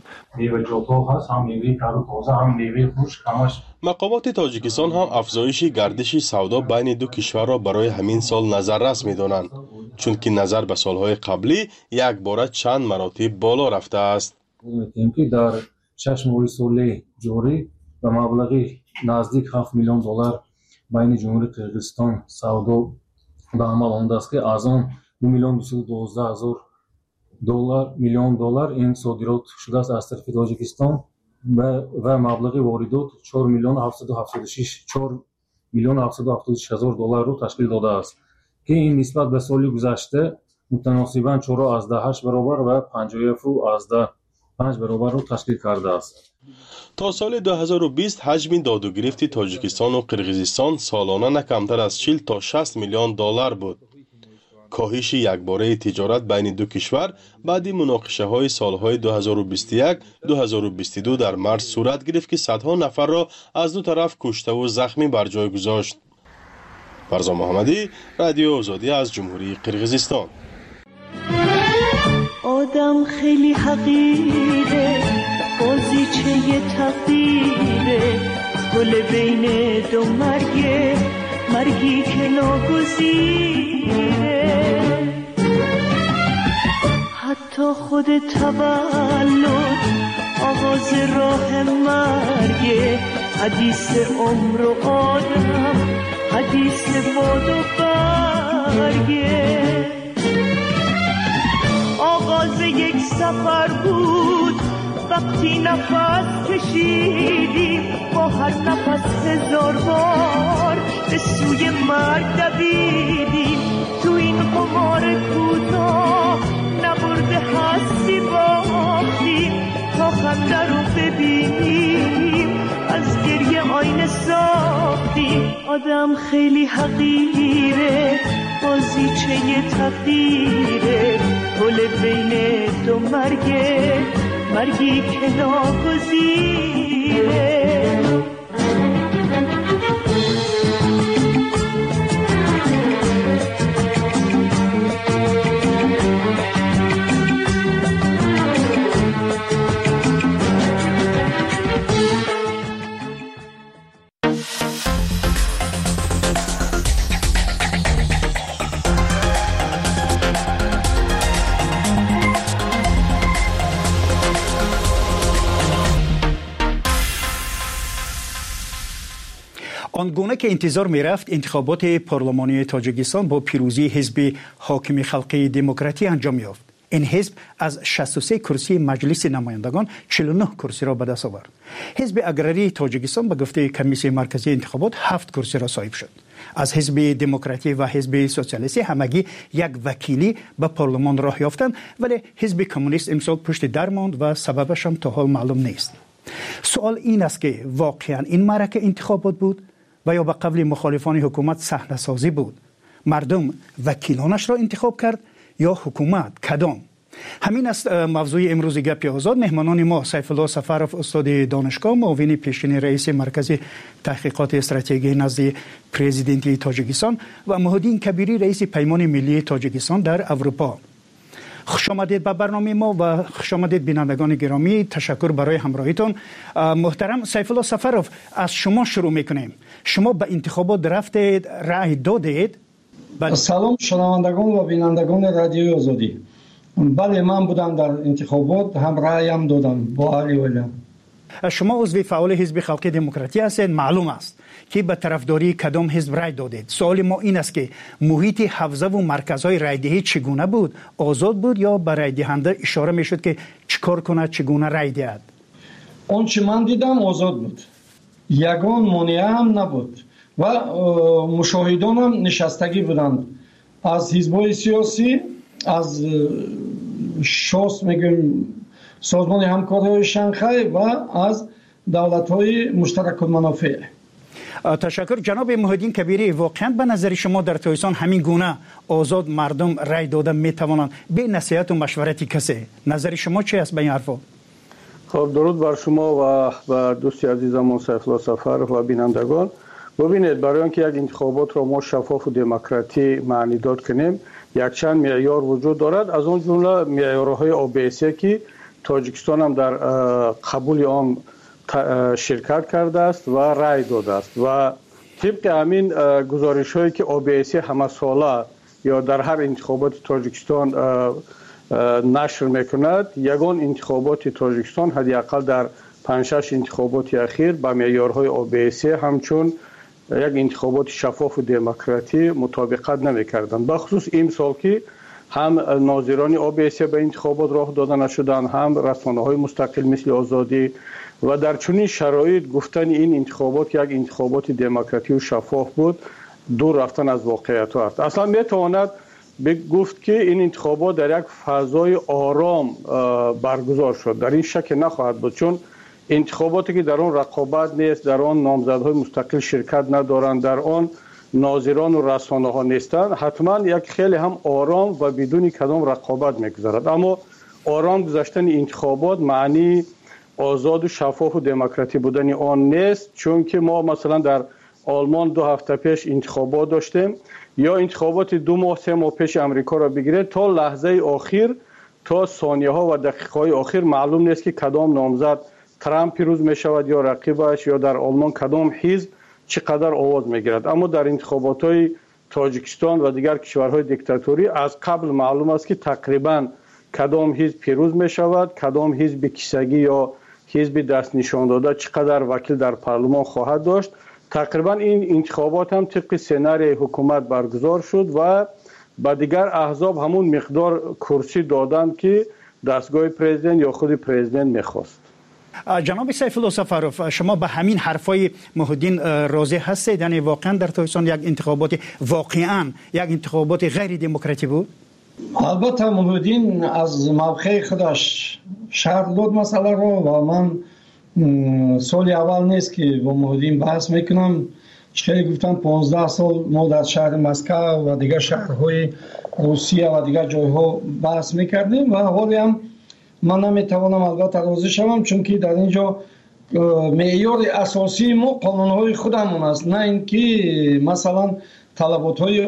مقامات تاجیکستان هم افزایش گردش سودا بین دو کشور را برای همین سال نظررس میدانند، چون که نظر به سالهای قبلی یک باره چند مراتب بالا رفته است. در 6 ماه سال جاری به مبلغی نزدیک 7 میلیون دلار بین جمهوری قرقیزستان سودا به عمل آمده است که از آن 2,212,000 میلیون دلار این صادرات شده است از طرف تاجیکستان و مبلغ واردات 4 میلیون 776 هزار دلار رو تشکیل داده است که این نسبت به سال گذشته متناسباً 4.8 برابر و 57.5 برابر رو تشکیل کرده است. تا سال 2020 حجم داد و گرفت تاجیکستان و قرقیزستان سالانه نه کمتر از 40 تا 60 میلیون دلار بود. کاهش یکباره تجارت بین دو کشور بعد مناقشه های سالهای 2021-2022 در مارس صورت گرفت که صدها نفر را از دو طرف کشته و زخمی بر جای گذاشت. فرزان محمدی، رادیو آزادی از جمهوری قرقیزستان. آدم خیلی حقیره، بازیچه تقدیره، گل بین دو مرگی که ناگزیره. حتی خود تولد آغاز راه مرگه، حدیث عمر و آدم، حدیث باد و برگه. آغاز یک سفر بود وقتی نفس کشیدیم، با هر نفس 1000 بار به سوی مرگ دویدیم. تو این قمار کوتاه نبرده هستی باختیم، تا خنده رو ببینیم از گریه آینه ساختیم. آدم خیلی حقیره، بازیچه تقدیره، گل بین دو مرگی که ناگزیره. آنگونه که انتظار می رفت انتخابات پارلمانی تاجیکستان با پیروزی حزب حاکم خلقی دموکراتی انجام یافت. این حزب از 63 کرسی مجلس نمایندگان 49 کرسی را به دست آورد. حزب اگراری تاجیکستان به گفته کمیسیون مرکزی انتخابات 7 کرسی را صاحب شد. از حزب دموکراتی و حزب سوسیالیستی همگی یک وکیلی به پارلمان راه یافتند، ولی حزب کمونیست امسال پشت در ماند و سببش هم تا حال معلوم نیست. سوال این است که واقعا این معرکه انتخابات بود و یا به قبل مخالفان حکومت صحنه سازی بود؟ مردم وکیلانش را انتخاب کرد یا حکومت؟ کدام؟ همین است موضوع امروز گپ آزاد. مهمانان ما سیف الله سفرов استاد دانشگاه، معاون پیشین رئیس مرکز تحقیقات استراتژی نزد پرزیدنت تاجیکستان و مهدی کبیری رئیس پیمان ملی تاجیکستان در اروپا. خوش آمدید به برنامه ما و خوش آمدید بینندگان گرامی. تشکر برای همراهیتون. محترم سیف الله سفرов، از شما شروع میکنیم. شما به انتخابات رفتید، رأی دادید؟ سلام شنوندگان و بینندگان رادیوی آزادی. بله، من بودم در انتخابات، هم رأیم دادم با علی ولیم. شما عضو فعال حزب خلقی دموکراتی هستید. معلوم است که به طرفداری کدام حزب رأی دادید. سوال ما این است که محیط حوزه و مرکزهای رأیدهی چگونه بود؟ آزاد بود یا به رأی دهنده اشاره میشد که چیکار کنه، چگونه رأی دهد؟ آنچه من دیدم آزاد بود، یگان مانع هم نبود و مشاهدان هم نشستگی بودند از حزب‌های سیاسی، از شاس میگیم سازمان همکاری شانگهای و از دولت‌های مشترک المنافع. تشکر. جناب مهدی کبیری، واقعا به نظر شما در تاجیکستان همین گونه آزاد مردم رأی داده میتوانند به نصیحت و مشورت کسی؟ نظر شما چی است به این حرفا؟ خب، درود بر شما و دوستی عزیزم سیف الله سفرov و بینندگان. ببینید، برای اینکه یک انتخابات را ما شفاف و دموکراتی معنی داد کنیم، یک چند معیار وجود دارد. از اون جمله معیارهای OBSE که تاجیکستان هم در قبول آن شرکت کرده است و رأی داده است و طبق همین گزارش هایی که OBSE همه ساله یا در هر انتخابات تاجیکستان نشر میکند، یگان انتخابات تاجیکستان حداقل در 5-6 انتخابات اخیر با معیارهای OBSE همچون یک انتخابات شفاف و دموکراتی مطابقت نمیکردند. بخصوص این سال که هم ناظران OBS به انتخابات راه داده نشدن، هم رسانه‌های مستقل مثل آزادی و در چنین شرایط گفتن این انتخابات یک انتخابات دموکراتی و شفاف بود دور رفتن از واقعیت است. اصلا میتواند گفت که این انتخابات در یک فضای آرام برگزار شد. در این شک نخواهد بود، چون انتخاباتی که در آن رقابت نیست، در آن نامزدهای مستقل شرکت ندارند، در آن ناظران و رسانه ها نیستند، حتما یک خیلی هم آرام و بدون کدام رقابت میگذرد. اما آرام گذشتن انتخابات معنی آزاد و شفاف و دموکراتی بودن آن نیست، چون که ما مثلا در آلمان 2 هفته پیش انتخابات داشتیم، یا انتخابات 2 ماه 3 ماه پیش امریکا را بگیرید، تا لحظه آخر، تا ثانیه ها و دقیقه های آخر معلوم نیست که کدام نامزد ترامپ پیروز می شود یا رقیبش، یا در آلمان کدام حزب چقدر آواز می گیرد. اما در انتخابات های تاجیکستان و دیگر کشورهای دیکتاتوری از قبل معلوم است که تقریبا کدام حزب پیروز می شود، کدام حزب کیسگی یا حزب دست نشان داده چقدر وکیل در پارلمان خواهد داشت. تقریبا این انتخابات هم طبق سناریوی حکومت برگزار شد و با دیگر احزاب همون مقدار کرسی دادند که دستگاه پرزیدنت یا خود پرزیدنت میخواست. جناب سیف الله سفروف، شما به همین حرفای محی‌الدین راضی هستید؟ یعنی واقعا در تاجیکستان یک انتخابات واقعا یک انتخابات غیر دموکراتی بود؟ البته محی‌الدین از موقع خودش شرح داد مسئله رو و من سال اول نیست که با محی‌الدین بحث میکنم. خیلی گفتم 15 سال ما در شهر مسکو و دیگر شهرهای روسیه و دیگر جایها بحث میکردیم و حالی هم من نمیتوانم البته راضی شوم، چون که در اینجا معیار اساسی ما قانونهای خودمون است، نه اینکه مثلا طلبات‌های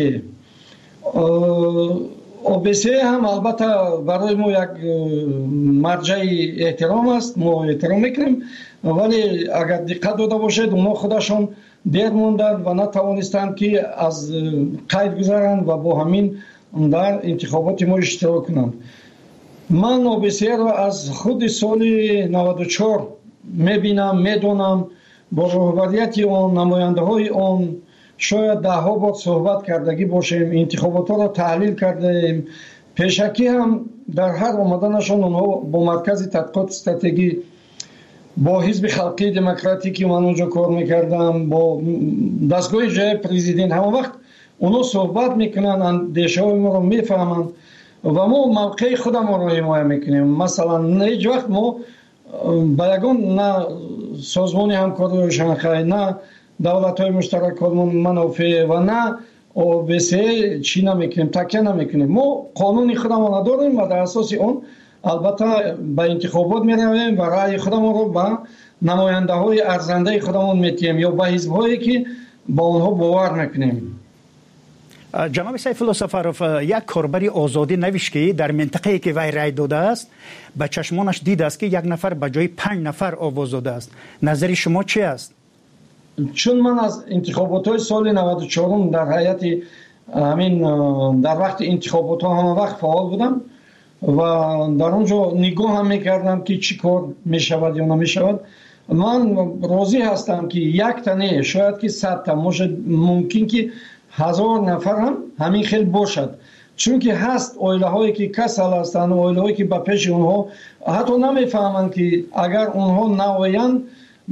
OBC هم البته برای ما یک مرجع احترام است، ما احترام میکنیم، ولی اگر دقت داده باشید اونا خودشون دیر موندند و نتوانستند که از قید گذارند و با همین در انتخابات ما اشتراک کنند. من OBC را از خود سال 94 میبینم، میدونم، با رهبریت آن، نماینده های آن شاید 10 بار صحبت کردگی باشیم، انتخابات را تحلیل کردیم. پیشکی هم در هر آمدنشان اونها با مرکز تحقیقات استراتژی، با حزب خلقی دموکراتیک که من اونجا کار میکردم، با دستگاه جای پرزیدنت، همه وقت اونها صحبت میکنن، اندیشه های ما رو میفهمند و ما موقع خودم رو حمایت میکنیم. مثلا هیچ وقت ما با یگان نه سازمان همکاری شانگهای، نه دولت های مشترک منافع و نه OBC چی نمیکنیم، تکیه نمیکنیم. ما قانون خودمون داریم و در اساس اون البته به انتخابات میرویم و رأی خودمون رو به نماینده های ارزنده خودمون میتیم یا به حزب هایی که با اونها باور میکنیم. جناب سیف الله سفروف، یک کاربری آزادی نوشت که در منطقه‌ای که وی رای داده است به چشمانش دیده است که 1 نفر به جای 5 نفر آواز داده است. نظر شما چی است؟ چون من از انتخابات های سال 94 در هیئت همین در وقت انتخابات ها همه وقت فعال بودم و در اونجا نگاه هم میکردم که چی کار میشود یا نمیشود. من راضی هستم که 1 تنه شاید که 100 تا ممکن که 1000 نفر هم همین خیلی باشد، چون که هست اویله هایی که کسل هستند، اویله هایی که به پیش اونها حتی نمیفهمند که اگر اونها نوایند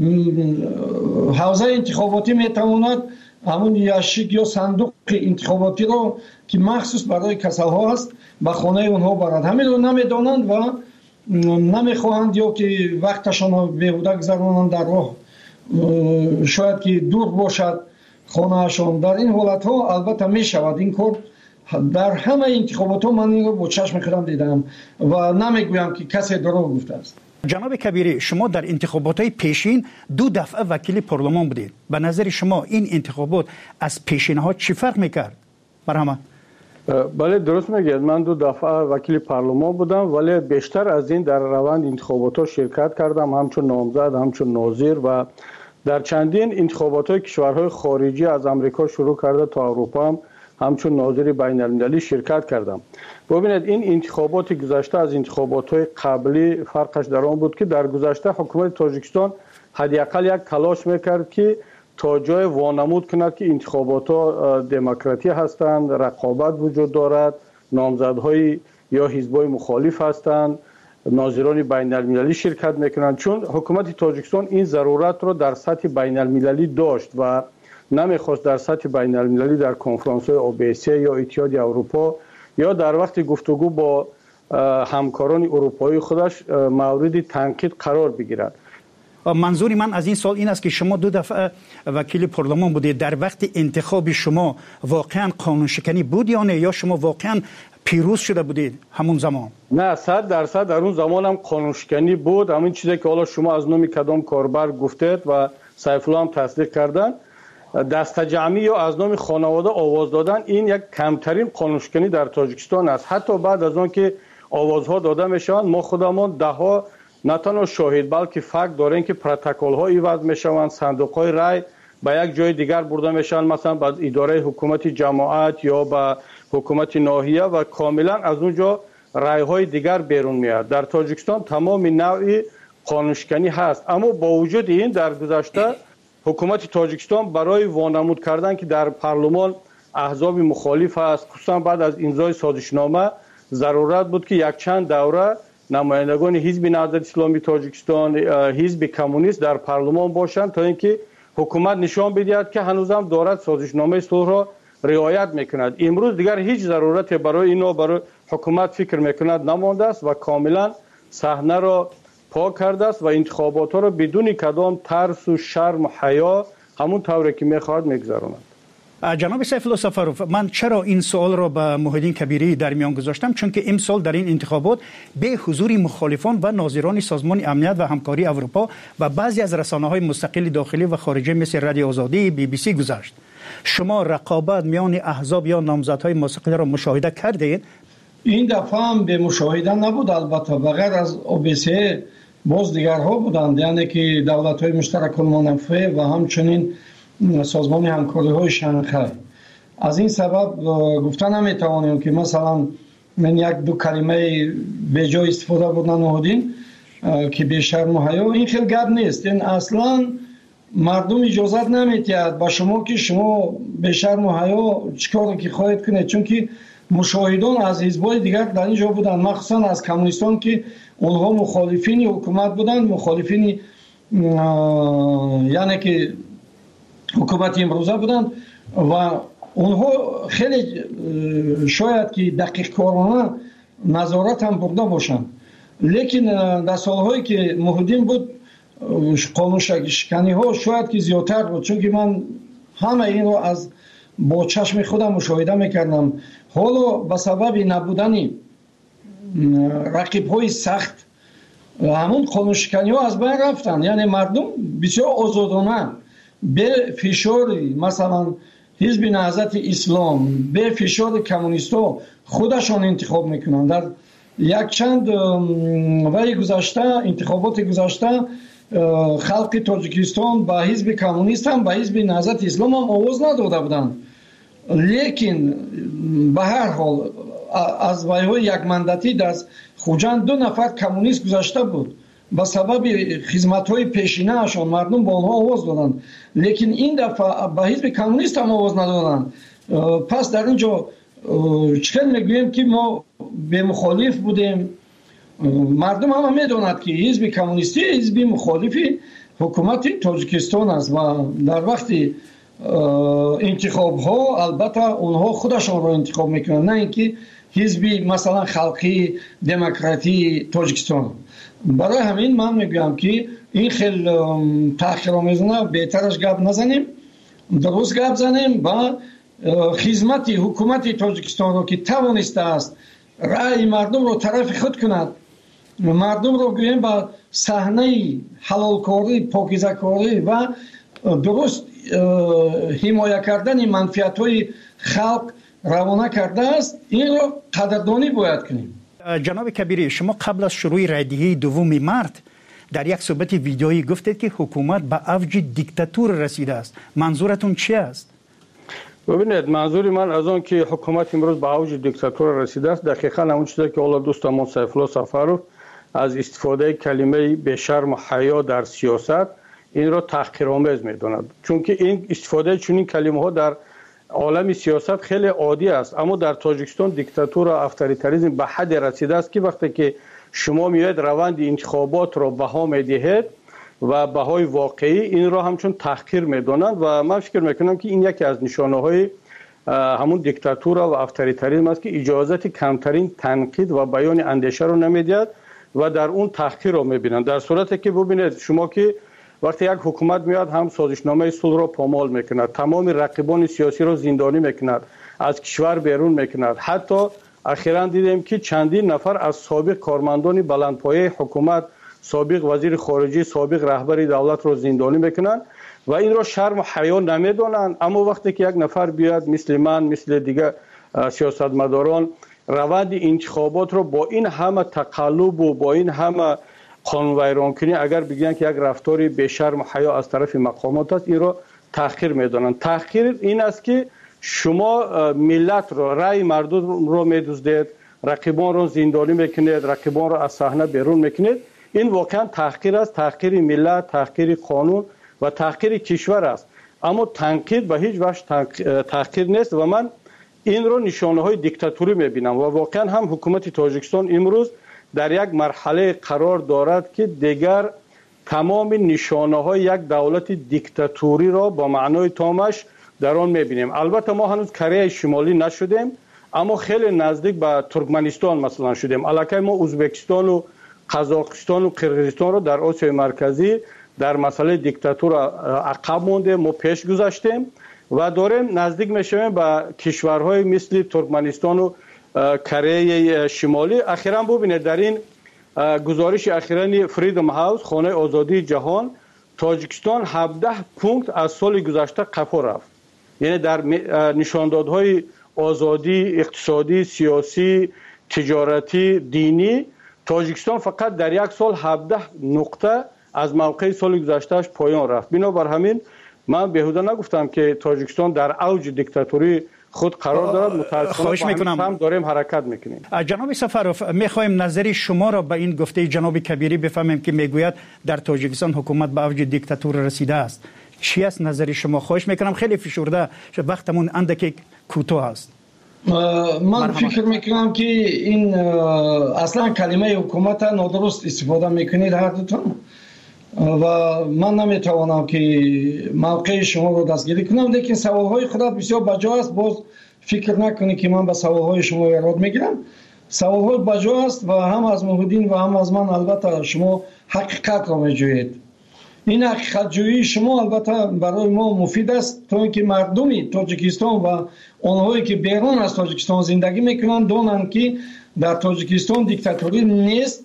حوزه انتخاباتی میتواند همون یاشیک یا صندوق انتخاباتی رو که مخصوص برای کسل ها هست به خانه اونها برند. همین رو نمیدانند و نمیخواهند یا که وقتشان رو بیهوده گذرانند در راه، شاید که دور باشد خانهشان. در این حالت ها البته میشود این کار. در همه انتخابات ها من این رو با چشم خودم دیدم و نمیگویم که کسی دروغ گفته است. جناب کبیری، شما در انتخابات های پیشین 2 دفعه وکیل پارلمان بودید. به نظر شما این انتخابات از پیشین ها چی فرق میکرد؟ برهمه؟ بله درست میگید، من 2 دفعه وکیل پارلمان بودم، ولی بیشتر از این در روند انتخابات ها شرکت کردم، همچون نامزد، همچون ناظر و در چندین انتخابات های کشورهای خارجی از امریکا شروع کرده تا اروپا هم همچون ناظر بین المللی شرکت کردم. ببینید این انتخابات گذشته از انتخابات های قبلی فرقش در آن بود که در گذشته حکومت تاجیکستان حداقل یک تلاش میکرد که تا جای وانمود کند که انتخابات ها دموکراتی هستند، رقابت وجود دارد، نامزدهای یا حزب‌های مخالف هستند، ناظران بین المللی شرکت میکنند، چون حکومت تاجیکستان این ضرورت رو در سطح بین المللی داشت و نمیخواست در سطح بین المللی در کنفرانس های OBSE یا اتحاد اروپا یا در وقت گفتگو با همکاران اروپایی خودش مورد تنقید قرار بگیرد. منظور من از این سال این است که شما 2 دفعه وکیل پارلمان بودید، در وقت انتخاب شما واقعا قانون شکنی بود یا نه، یا شما واقعا پیروز شده بودید همون زمان؟ نه، 100% در اون زمان هم قانون شکنی بود. همین چیزی که حالا شما از نام کدام کاربر گفتید و سیف الله هم تصدیق کردن، دسته جمعی یا از نام خانواده آواز دادن، این یک کمترین قانون شکنی در تاجیکستان است. حتی بعد از آن که آوازها داده میشوند، ما خودمان دهها نه تنها شاهد بلکه فکت داریم که پروتکل ها ایواز میشوند، صندوق های رای به یک جای دیگر برده میشن، مثلا به اداره حکومت جماعت یا به حکومت ناحیه و کاملا از اونجا رای های دیگر بیرون میاد. در تاجیکستان تمام نوع قانون شکنی هست، اما با وجود این در گذشته حکومت تاجیکستان برای وانمود کردن که در پارلمان احزاب مخالف است، خصوصا بعد از امضای سازشنامه ضرورت بود که یک چند دوره نمایندگان حزب نهضت اسلامی تاجیکستان، حزب کمونیست در پارلمان باشند تا اینکه حکومت نشان بدهد که هنوزم دارد سازشنامه صلح را رعایت میکند. امروز دیگر هیچ ضرورت برای اینا برای حکومت فکر میکند نمانده است و کاملا صحنه را پاک کرده است و انتخابات ها را بدون کدام ترس و شرم و حیا همون طوری که میخواهد میگذراند. جناب سیف الله سفروف، من چرا این سوال را به محیدین کبیری در میان گذاشتم؟ چون که امسال در این انتخابات به حضور مخالفان و ناظران سازمان امنیت و همکاری اروپا و بعضی از رسانه‌های مستقل داخلی و خارجی مثل رادیو آزادی، BBC گذشت. شما رقابت میان احزاب یا نامزدهای مستقل را مشاهده کردید؟ این دفعه هم به مشاهده نبود، البته بغیر از OBSE باز دیگرها بودند، یعنی که دولت‌های مشترک المنافع و همچنین سازمان همکاری های شانگهای. از این سبب گفتن نمیتوانیم که مثلا من یک دو کلمه به جای استفاده بودن نهادین که به شرم و حیا، این خیلی گپ نیست. این اصلا مردم اجازت نمیدهد با شما که شما به شرم و حیا چیکار که خواهید کنید، چون که مشاهدان از حزب‌های دیگر در اینجا بودن، مخصوصا از کمونیستان که اونها مخالفین حکومت بودند، مخالفین یعنی که حکومت امروزه بودند و اونها خیلی شاید که دقیق کارانه نظارت هم برده باشند، لیکن در سالهایی که محدودین بود قانون شکنی ها شاید که زیادتر بود، چون که من همه این رو از با چشم خودم مشاهده میکردم. حالا به سبب نبودن رقیب های سخت همون قانون شکنی ها از بین رفتن، یعنی مردم بسیار آزادانه به فشار مثلا حزب نهضت اسلام، به فشار کمونیستا خودشان انتخاب میکنن. در یک چند وقت گذشته، انتخابات گذشته، خلق تاجیکستان با حزب کمونیست هم با حزب نهضت اسلام هم آواز نداده بودند، لیکن به هر حال از ویهای یک مندتی در خوجند 2 نفر کمونیست گذشته بود، با سبب خدمت‌های پیشینه اشان مردم با آنها آواز دادند، لیکن این دفعه با حزب کمونیست هم آواز ندادند. پس در اینجا چکن میگویم که ما به مخالف بودیم. مردم هم میداند که حزب کمونیستی حزب مخالفی حکومت تاجیکستان است و در وقت انتخاب ها البته اونها خودشان را انتخاب میکنند، نه اینکه حزب مثلا خلقی دموکراتی تاجیکستان. برای همین من میگم که این خیلی تأخیرآمیزانه بهترش گپ نزنیم، درست گپ زنیم و خدمت حکومت تاجیکستان رو که توانسته است رأی مردم رو طرف خود کند، مردم رو گوییم با صحنه حلال کاری، پاکیزه کاری و درست حمایت کردن منفعت های خلق روانه کرده است، این رو قدردانی باید کنیم. جناب کبیری، شما قبل از شروع رایدهی 2 مارس در یک صحبت ویدیویی گفتید که حکومت به اوج دیکتاتور رسیده است. منظورتون چی است؟ ببینید، منظور من از آن که حکومت امروز به اوج دیکتاتور رسیده است دقیقاً همون چیزی که حالا دوستمون سیف الله سفروف از استفاده کلمه به شرم و حیا در سیاست این را تحقیرآمیز می‌داند، چون که این استفاده چنین کلمه ها در عالم سیاست خیلی عادی است، اما در تاجیکستان دیکتاتور و افطاریتاریسم به حد رسیده است که وقتی که شما میاید روند انتخابات را بها میدهید و بهای واقعی این را همچون تحقیر میدانند و من فکر میکنم که این یکی از نشانه های همون دیکتاتور و افطاریتاریسم است که اجازت کمترین تنقید و بیان اندیشه رو نمیدهد و در اون تحقیر رو میبینند. در صورتی که ببینید شما که وقتی یک حکومت میاد هم سازشنامه صلح را پامال میکند، تمام رقیبان سیاسی را زندانی میکند، از کشور بیرون میکند. حتی اخیراً دیدیم که چندین نفر از سابق کارمندان بلندپایه حکومت، سابق وزیر خارجه، سابق رهبر دولت را زندانی میکنند و این را شرم و حیا نمیدانند. اما وقتی که یک نفر بیاد مثل من، مثل دیگه سیاستمداران روند انتخابات را با این همه تقلب و با این همه قانون ویران کنی اگر بگن که یک رفتاری به شرم و حیا از طرف مقامات است، این را تحقیر میدانند. تحقیر این است که شما ملت را، رأی مردم را میدزدید، رقیبان را زندانی میکنید، رقیبان را از صحنه بیرون میکنید. این واقعا تحقیر است، تحقیر ملت، تحقیر قانون و تحقیر کشور است. اما تنقید به هیچ وجه تحقیر نیست و من این رو نشانه های دیکتاتوری میبینم و واقعا هم حکومت تاجیکستان امروز در یک مرحله قرار دارد که دیگر تمام نشانه های یک دولت دیکتاتوری را با معنای تامش در آن میبینیم. البته ما هنوز کره شمالی نشدیم، اما خیلی نزدیک به ترکمنستان مثلا شدیم. الکی ما ازبکستان و قزاقستان و قرقیزستان رو در آسیای مرکزی در مسئله دیکتاتور عقب مونده، ما پیش گذاشتیم و داریم نزدیک میشیم به کشورهای مثل ترکمنستان و کره شمالی. اخیراً ببینید در این گزارش اخیراً فریدم هاوس، خانه آزادی جهان، تاجیکستان 17 پونکت از سال گذشته قفا رفت. یعنی در نشاندادهای آزادی اقتصادی، سیاسی، تجارتی، دینی تاجیکستان فقط در یک سال 17 نقطه از موقع سال گذشتهش پایان رفت. بنابر همین من بیهوده نگفتم که تاجیکستان در اوج دیکتاتوری خود قرار دارد. متاسفانه هم داریم حرکت میکنیم. جناب سفروف، میخوایم نظری شما را به این گفته جناب کبیری بفهمیم که میگوید در تاجیکستان حکومت به اوج دیکتاتور رسیده است. چی است نظری شما؟ خواهش میکنم، خیلی فشرده، وقتمون اندکی کوتاه است. من فکر میکنم که این اصلا کلمه حکومت نادرست استفاده میکنید هر دوتون و من نمیتوانم که موقع شما رو دستگیری کنم، لیکن سوالهای خودت بسیار بجا است. باز فکر نکنید که من به سوالهای شما ایراد میگیرم. سوالهای بجا است و هم از محمدین و هم از من البته شما حقیقت را میجویید. این حقیقت جویی شما البته برای ما مفید است تا اینکه مردمی تاجیکستان و آنهایی که بیرون از تاجیکستان زندگی میکنند دانند که در تاجیکستان دیکتاتوری نیست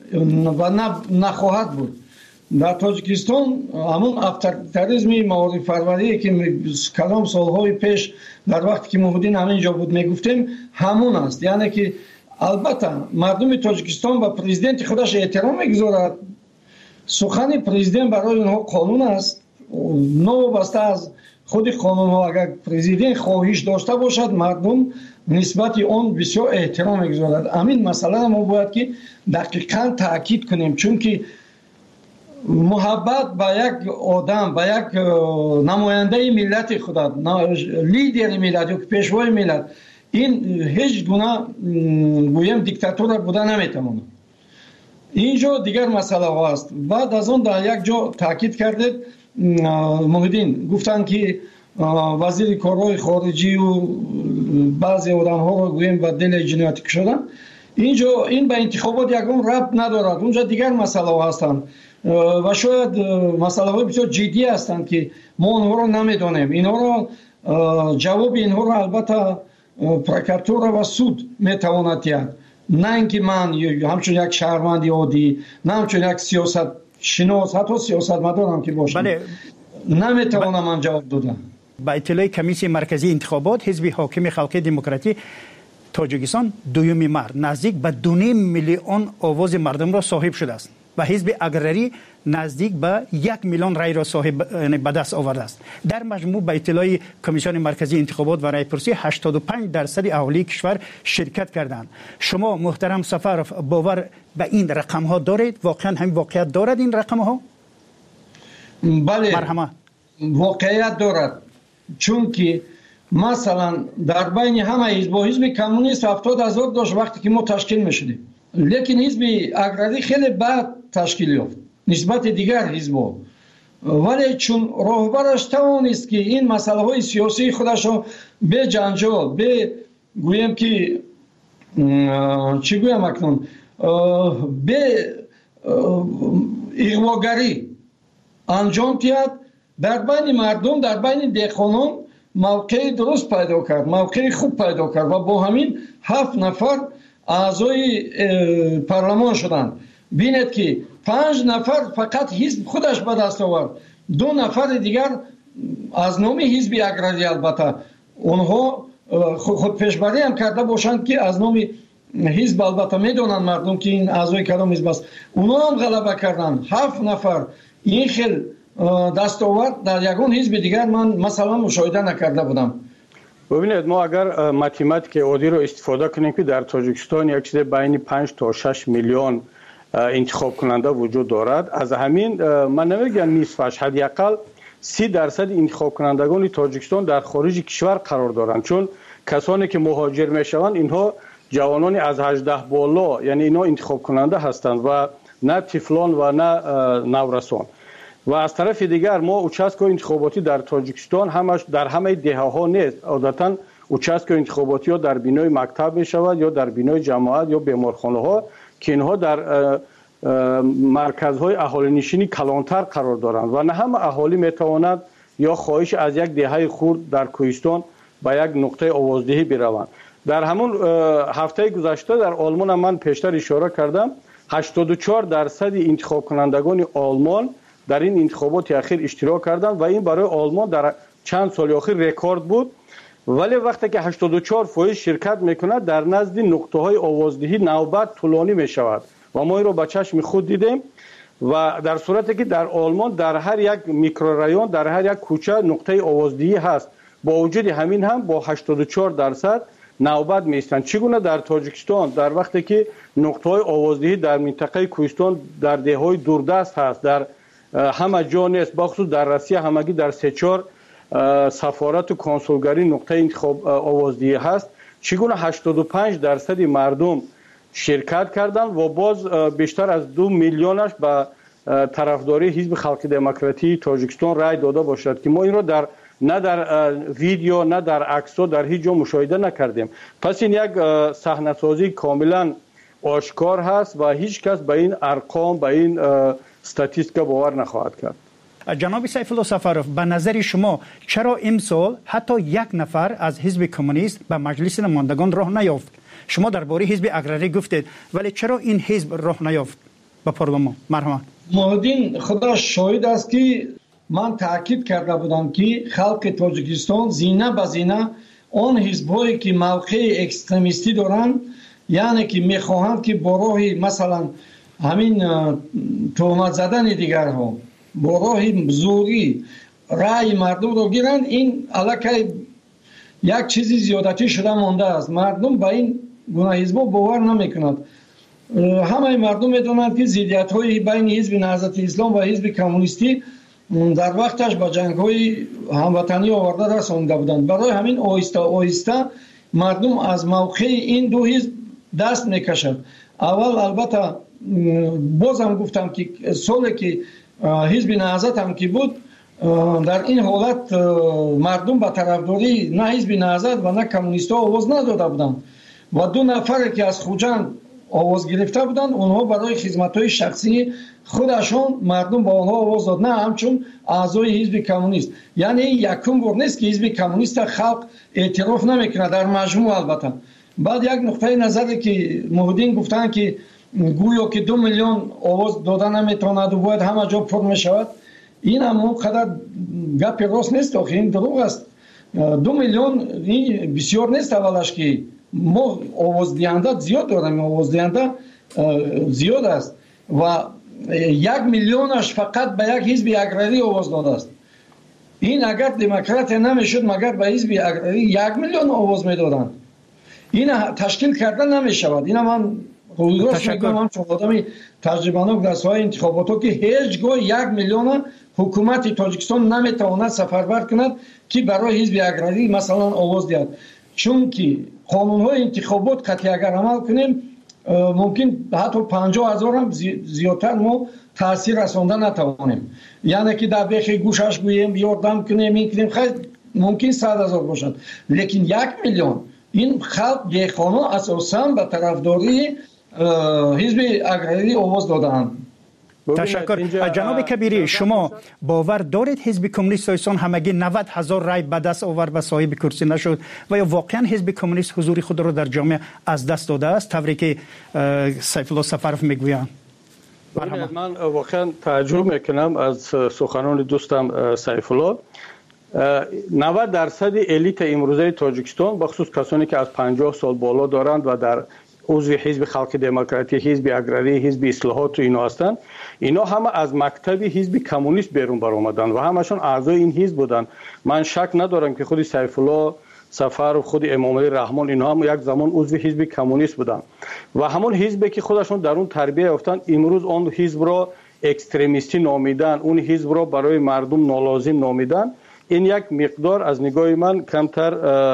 و نخواهد بود. در تاجیکستان همون افطاریتاریسم معارف پروری که کلام سالهای پیش در وقتی که محمدین همینجا بود میگفتیم همون است. یعنی که البته مردم تاجیکستان و پرزیدنت خودش احترام میگذارد. سخن پرزیدنت برای اونها قانون است. نوابسته از خود قانون ها اگر پرزیدنت خواهش داشته باشد مردم نسبت آن بسیار احترام میگذارد. همین مسئله ما باید که دقیقاً تاکید کنیم، چون که محبت به یک آدم، به یک نماینده ملت خودت، لیدر ملت یا پیشوای ملت، این هیچ گونه گویم دیکتاتور بوده نمیتونه. اینجا دیگر مسئله ها است. بعد از اون در یک جا تاکید کردید محمدین گفتن که وزیر کارهای خارجی و بعضی آدم ها رو گویم به دل جنایتی کشیدن. اینجا این به انتخابات یکم ربط ندارد. اونجا دیگر مسئله ها هستند و شاید مسئله های بسیار جدی هستند که ما اونها رو نمیدانیم. اینها رو جواب اینها رو البته پروکراتور و سود میتواند دهد، نه اینکه من همچون یک شهروند عادی، نه همچون یک سیاست شناس، حتی سیاست مدارم که باشم. بله. نمیتوانم من جواب دادم. با اطلاع کمیسیون مرکزی انتخابات حزب حاکم خلق دموکراتی تاجیکستان 2 مارس نزدیک به 2.5 میلیون آواز مردم را صاحب شده است و حزب اگرری نزدیک به 1 میلیون رای را صاحب به دست آورده است. در مجموع به اطلاع کمیسیون مرکزی انتخابات و رایپرسی 85% اهالی کشور شرکت کردند. شما محترم سفروف باور به این رقم ها دارید؟ واقعا هم واقعیت دارد این رقم ها؟ بله، مرحمت واقعیت دارد، چون که مثلا در بین همه حزب کمونیست 70,000 داشت وقتی که ما تشکیل میشدیم، لیکن حزب اگراری خیلی بعد تشکیل یافت نسبت دیگر حزب‌ها. ولی چون راهبرش توانست که این مسئله های سیاسی خودش رو به جنجال، به گویم که چی گویم اکنون، به اغواگری انجام داد، در بین مردم، در بین دهقانان موقع درست پیدا کرد، موقع خوب پیدا کرد و با همین 7 نفر اعضای پارلمان شدند. بینید که 5 نفر فقط حزب خودش به دست آورد، 2 نفر دیگر از نام حزب اگراری، البته اونها خود پیشبری هم کرده باشند که از نام حزب، البته میدونن مردم که این اعضای کدام حزب است، اونها هم غلبه کردند. 7 نفر این خیلی دستاورد در یگان حزب دیگر من مثلا مشاهده نکرده بودم. ببینید ما اگر ماتماتیک عادی رو استفاده کنیم که در تاجیکستان یک چیز بین 5 تا 6 میلیون انتخاب کننده وجود دارد، از همین من نمیگم نصفش، حداقل 30% انتخاب کنندگان تاجیکستان در خارج کشور قرار دارند، چون کسانی که مهاجر میشوند اینها جوانان از 18 بالا، یعنی اینا انتخاب کننده هستند و نه طفلان و نه نورسان. و از طرف دیگر ما اوچسکو انتخاباتی در تاجیکستان همش در همه دهه ها نیست، عادتا اوچسکو انتخاباتی ها در بینای مکتب می شود یا در بینای جماعت یا بیمارخانه ها که اینها در مرکزهای اهالی نشینی کلانتر قرار دارند و نه همه اهالی می تواند یا خواهش از یک دهه خرد در کوهستان به یک نقطه آوازدهی بروند. در همون هفته گذشته در آلمان من پیشتر اشاره کردم 84% انتخاب کنندگان آلمان در این انتخابات اخیر اشتراک کردند و این برای آلمان در چند سال اخیر رکورد بود. ولی وقتی که 84% شرکت میکند در نزد نقطه های آوازدهی نوبت طولانی میشود و ما این رو به چشم خود دیدیم و در صورتی که در آلمان در هر یک میکرورایون، در هر یک کوچه نقطه آوازدهی هست، با وجود همین هم با 84% نوبت میستند. چگونه در تاجیکستان در وقتی که نقطه های آوازدهی در منطقه کوهستان در دههای دوردست هست، در همه جا نیست، بخصوص در روسیه همگی در 3-4 سفارت و کنسولگری نقطه انتخاب آوازدهی هست، چگونه 85% مردم شرکت کردند و باز بیشتر از 2 میلیونش به طرفداری حزب خلق دموکراتی تاجیکستان رای داده باشد که ما این را در نه در ویدیو نه در عکس‌ها در هیچ جا مشاهده نکردیم. پس این یک صحنه‌سازی کاملا آشکار هست و هیچ کس به این ارقام، به این استاتیستیکا باور نخواهد کرد. جناب سیف الله سفرов، به نظر شما چرا امسال حتی یک نفر از حزب کمونیست به مجلس نمایندگان راه نیافت؟ شما درباره حزب اگراری گفتید، ولی چرا این حزب راه نیافت به پارلمان؟ مرحبا. مهدین خدا شاهد است که من تاکید کرده بودم که خلق تاجیکستان زینه به زینه آن حزبایی که موقع اکستریمیستی دارند، یعنی که میخواهند که با راه مثلا همین تهمت زدن دیگرها، با راه زوری رای مردم رو گیرند، این علاقه یک چیزی زیادتی شده مانده است. مردم به این گونه حزب باور نمیکنند. همه مردم میدونند که ضدیت های بین حزب نهضت اسلام و حزب کمونیستی در وقتش با جنگ های هموطنی آورده رسانده بودند. برای همین آهسته آهسته مردم از موقع این دو حزب دست میکشند. اول البته بازم گفتم که سالی که حزب نهضت هم که بود، در این حالت مردم به طرفداری نه حزب نهضت و نه کمونیست‌ها آواز نداده بودند و 2 نفر که از خوجند آواز گرفته بودند، اونها برای خدمت‌های شخصی خودشون مردم با آنها آواز داد، نه همچون اعضای حزب کمونیست. یعنی یکم بار نیست که حزب کمونیست خلق اعتراف نمیکنه در مجموع. البته بعد یک نقطه نظری که مهدین گفتن که گویا که 2 میلیون آواز دادن نمیتواند و باید همه جا پر میشود، این هم اونقدر گپ راست نیست، آخه این دروغ است. 2 میلیون این بسیار نیست. اولش که ما آواز دهنده زیاد داریم، آواز دهنده زیاد است و 1 میلیونش فقط به یک حزب اگراری آواز داده است. این اگر دموکرات نمیشد مگر به حزب اگراری 1 میلیون آواز میدادند. این تشکیل کردن نمیشود. این من رویداد میگم، هم چون آدمی تجربه‌ناک در ساحه انتخابات که هیچگاه 1 میلیون حکومت تاجیکستان نمیتواند سفربر کند که برای حزب اگراری مثلا آواز دهد، چون که قانون‌های انتخابات قطعی اگر عمل کنیم ممکن حتی 50,000 هم زیادتر ما تاثیر رسانده نتوانیم. یعنی که در بیخ گوشش گوییم یاردم کنیم این کنیم خیلی ممکن 100,000 باشد، لیکن 1 میلیون این خلق دیخانه اساساً به طرفداری حزب اگراری آواز دادند. تشکر. جناب کبیری، شما باور دارید حزب کمونیست تاجیکستان همگی 90,000 رای به دست آورد و صاحب کرسی نشد و یا واقعا حزب کمونیست حضور خود را در جامعه از دست داده است طوری که سیف الله سفرف میگویند؟ من واقعا تعجب میکنم از سخنان دوستم سیف الله. 90% الیت امروزه تاجیکستان بخصوص کسانی که از 50 سال بالا دارند و در عضو حزب خلق دموکراتی، حزب اگراری، حزب اصلاحات و اینا هستند، اینا همه از مکتب حزب کمونیست بیرون برآمدند و همشون اعضای این حزب بودند. من شک ندارم که خود سیف الله سفر و خود امام علی رحمان اینا هم یک زمان عضو حزب کمونیست بودند و همون حزبی که خودشون در اون تربیت یافتند امروز اون حزب را اکستریمیستی نامیدن، اون حزب را برای مردم نالازم نامیدن. این یک مقدار از نگاه من کمتر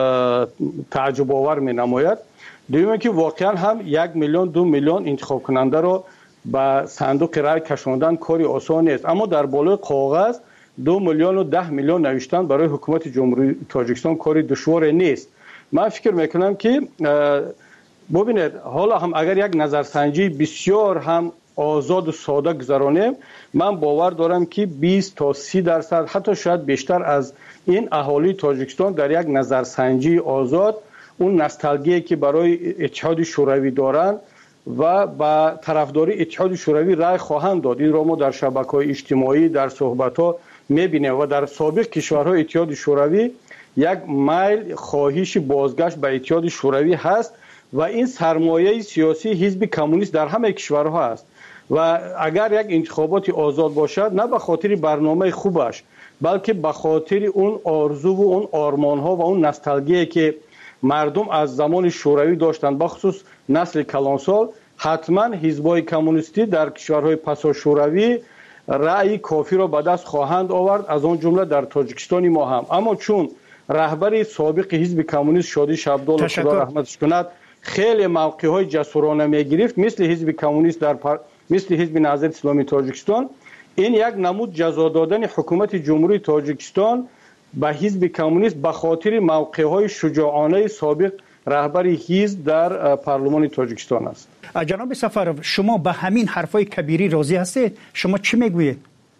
تعجب آور می نماید. دوم که واقعا هم 1 میلیون 2 میلیون انتخاب کننده را به صندوق رای کشاندن کاری آسان نیست، اما در بالای کاغذ 2 میلیون و 10 میلیون نوشتن برای حکومت جمهوری تاجیکستان کاری دشوار نیست. من فکر میکنم که ببینید حالا هم اگر یک نظرسنجی بسیار هم آزاد و ساده گذرانیم، من باور دارم که 20 تا 30% حتی شاید بیشتر از این اهالی تاجیکستان در یک نظرسنجی آزاد اون نوستالژی که برای اتحاد شوروی دارند و با طرفداری اتحاد شوروی رای خواهند داد. این را ما در شبکه‌های اجتماعی در صحبت‌ها می‌بینیم و در سابق کشورهای اتحاد شوروی یک میل خواهش بازگشت به اتحاد شوروی هست و این سرمایه سیاسی حزب کمونیست در همه کشورها است و اگر یک انتخابات آزاد باشد نه به خاطر برنامه خوبش بلکه به خاطر اون آرزو و اون آرمان‌ها و اون نوستالژی که مردم از زمان شوروی داشتند، بخصوص نسل کلانسال، حتما حزب‌های کمونیستی در کشورهای پسا شوروی رأی کافی را به دست خواهند آورد، از آن جمله در تاجیکستان ما هم. اما چون رهبر سابق حزب کمونیست شادی شبدال خدا رحمتش کند خیلی موقع‌های جسورانه می‌گرفت مثل حزب کمونیست مثل حزب نهضت اسلامی تاجیکستان، این یک نمود جزا دادن حکومت جمهوری تاجیکستان به حزب کمونیست به خاطر موقع‌های شجاعانه سابق رهبر حزب در پارلمان تاجیکستان است. جناب سفرов شما به همین حرفای کبیری راضی هستید؟ شما چی میگویید؟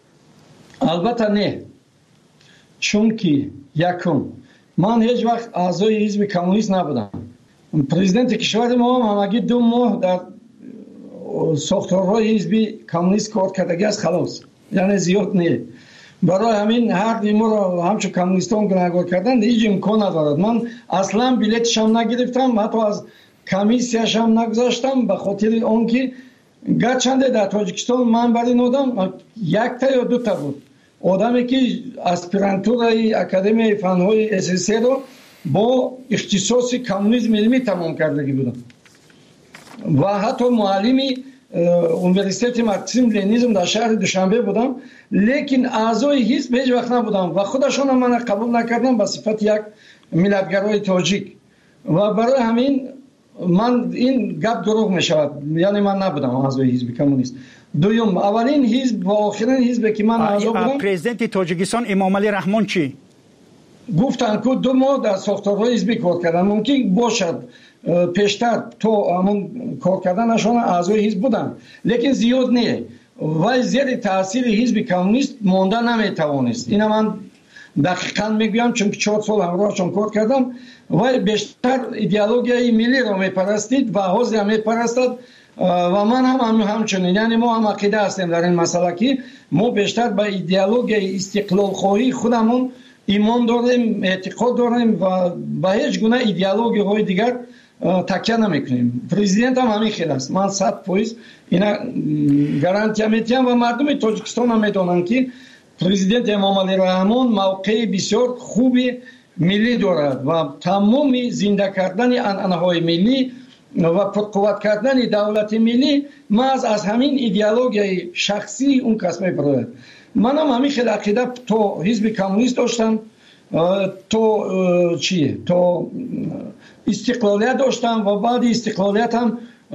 البته نه، چون که یکم من هیچ وقت اعضای حزب کمونیست نبودم. پرزیدنت کشور ما هم همگی 2 ماه در ساختارهای حزب کمونیست کار کردگی است، خلاص، یعنی زیاد نه. برای همین هر دیمو را همچون کمونیستان گناهکار کردن هیچ امکان ندارد. من اصلا بلیتش هم نگرفتم، حتی از کمیسیش هم نگذاشتم به خاطر آنکه گرچنده در تاجیکستان من برای نودم 1 تا یا 2 تا بود آدمی که اسپیرانتورای اکادمی فنهای اساسی رو با اختصاص کمونیسم علمی تمام کردگی بودم و حتی معلمی اونیورسیت مارکسیسم لنینیسم در شهر دوشنبه بودم، لیکن اعضای حزب هیچ وقت نبودم و خودشون هم من قبول نکردم به صفت یک ملتگرای تاجیک و برای همین من این گپ دروغ می شود، یعنی من نبودم اعضای حزب کمونیست. دوم، اولین حزب و آخرین حزب که من اعضا بودم پرزیدنت تاجیکستان امام علی رحمان چی گفتن که 2 ماه در ساختارهای حزبی کار کردن، ممکن باشد پیشتر تو همون کار کردنشون اعضای حزب بودن لیکن زیاد نه و زیر تاثیر حزب کمونیست مانده نمیتوانست. اینا من دقیقاً میگم چون 4 سال همراهشون کار کردم و بیشتر ایدئولوژی ملی رو میپرستید و حزب هم میپرستد و من هم همچنین، یعنی ما هم عقیده هستیم در این مسئله که ما بیشتر به ایدئولوژی استقلال خواهی خودمون ایمان داریم، اعتقاد داریم و به هیچ گونه ایدئولوژی های دیگر تکیه نمیکنیم. پرزیدنت هم همین خیلی است، من 100% اینا گارانتی میدم و مردم تاجیکستان هم میدونن که پرزیدنت امام علی رحمان موقع بسیار خوبی ملی دارد و تمام زنده کردن عنعنه‌های ملی و پرقوت کردن دولت ملی محض از همین ایدئولوژی شخصی اون کس میبرد منم همین خیلی عقیده تو حزب کمونیست داشتم، تو چیه، تو استقلالیت داشتم و بعد استقلالیت هم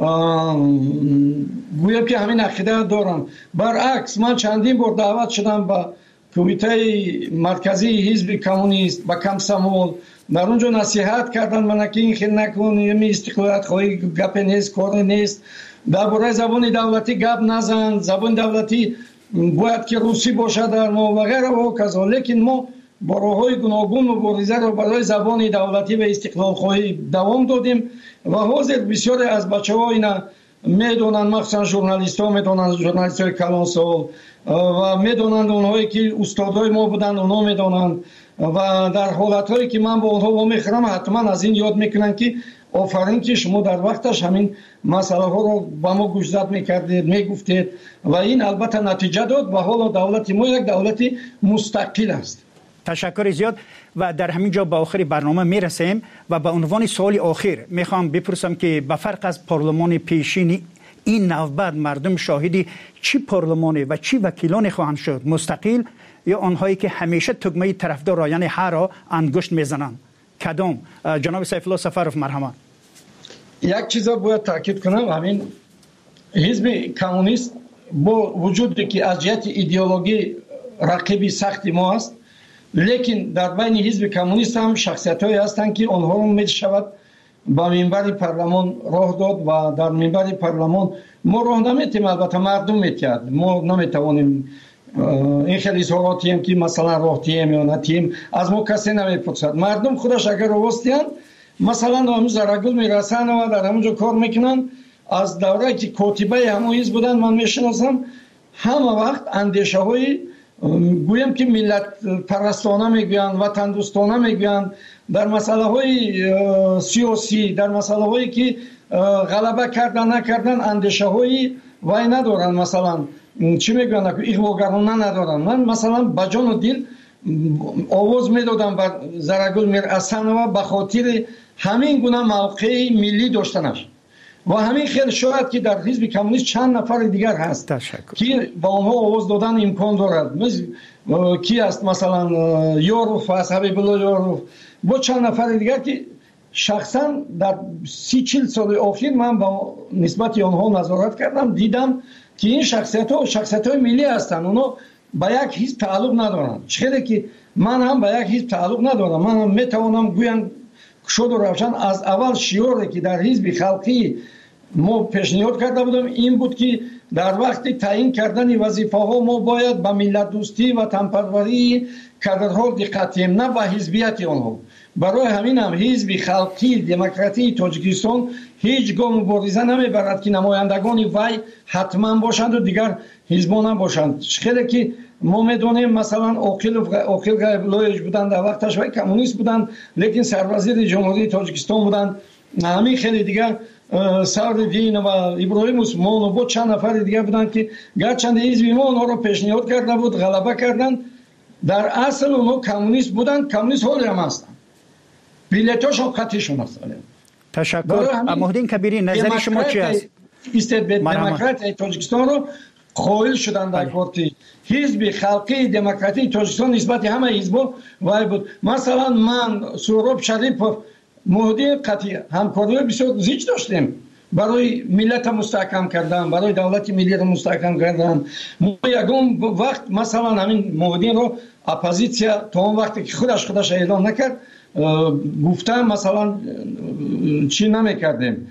گویا که همین عقیده دارم. برعکس من چندین بار دعوت شدم به کمیته مرکزی حزب کمونیست با کمسمول، در اونجا نصیحت کردن من که این خیلی نکن، یمی استقلالیت خواهی گپ نیست، کار نیست، درباره زبان دولتی گپ نزن، زبان دولتی باید که روسی باشه در ما و غیره و کذا. لیکن ما با راه‌های گوناگون مبارزه را برای زبان دولتی و استقلال خواهی دوام دادیم و حاضر بسیاری از بچه‌ها اینا میدونن، مخصوصا ژورنالیست‌ها میدونن، ژورنالیست‌های کلانسال و میدونن، اونهایی که استادای ما بودن اونا میدونن و در حالت‌هایی که من با اونها میخرم حتما از این یاد میکنن که آفرین که شما در وقتش همین مسئله ها رو با ما گوشزد میکردید، میگفتید و این البته نتیجه داد و حالا دولت ما یک دولت مستقل است. تشکر زیاد و در همین جا به آخر برنامه میرسیم و به عنوان سوال آخر میخوام بپرسم که به فرق از پارلمان پیشین این نوبت مردم شاهدی چی پارلمانی و چی وکیلان خواهند شد، مستقل یا آنهایی که همیشه تگمه طرفدار یعنی هر را انگشت میزنند؟ کدام؟ جناب سیف الله سفرов مرحمت. یک چیز باید تاکید کنم، همین حزب کمونیست با وجودی که از جهت ایدئولوژی رقیبی سخت ما است، لیکن در بین حزب کمونیست هم شخصیت‌هایی هستند که آنها رو می‌شود با منبر پارلمان راه داد و در منبر پارلمان ما راه نمی‌تیم، البته مردم می‌کرد، ما نمی‌توانیم این خیلی اظهاراتی هم که مثلا راه تیم یا نتیم از ما کسی نمی‌پرسد. مردم خودش اگر راستیان مثلا همون زرگل میرسن و در همونجا کار میکنن. از دوره که کاتبه همون حزب بودن من میشناسم، همه وقت اندیشه های گویم که ملت پرستانه میگوین، وطن دوستانه میگوین، در مسئله های سیاسی، در مسئله هایی که غلبه کردن نکردن اندیشه های وای ندارن، مثلا چی میگوین اغواگرانه ندارن. من مثلا با جان و دل آواز میدادم بر زرگل میرسن و به خاطر همین گونه موقع ملی داشتنش و همین خیلی شاید که در حزب کمونیست چند نفر دیگر هست که با آنها آواز دادن امکان دارد. کی است مثلا یوروف است، حبیب الله یوروف، با چند نفر دیگر که شخصا در 30-40 سال اخیر من با نسبت آنها نظارت کردم، دیدم که این شخصیت‌های ملی هستند، اونا با یک حزب تعلق ندارن. چه که من هم با یک حزب تعلق ندارم، من هم میتوانم گویم شد و روشن از اول شیوری که در حزب خلقی ما پیشنهاد کرده بودم این بود که در وقت تعیین کردن وظیفه ها ما باید به ملت دوستی و تنپروری کادرها دقت کنیم، نه به حزبیت آنها. برای همین هم حزب خلقی دموکراتی تاجیکستان هیچ گام مبارزه نمیبرد که نمایندگان وی حتما باشند و دیگر حزبان هم باشند. خیلی که ما میدونیم مثلا عاقل غیب‌الله بودند، در وقتش وی کمونیست بودند لیکن سروزیر جمهوری تاجیکستان بودند. همین خیلی دیگر سعدالدین و ابراهیم عثمان و بود چند نفر دیگر بودند که گرچند حزب ما اونها رو پیشنهاد کرده بود، غلبه کردند، در اصل اونها کمونیست بودند، کمونیست حالی هم هستند، بیلیتاشون خطیشون هست. تشکر. مهدین کبیری نظر شما چی است؟ دموکرات تاجیکستان رو قائل شدن در پارتی حزب خلقی دموکراتی تاجیکستان نسبت همه حزب‌ها وای بود. مثلا من سهراب شریفov مهدی قطعی همکاری بسیار زیاد داشتیم برای ملت مستحکم کردن، برای دولت ملی را مستحکم کردن. ما یگان وقت مثلا همین مهدی رو اپوزیسیا تا اون وقتی که خودش اعلام نکرد گفتم مثلا چی نمیکردیم،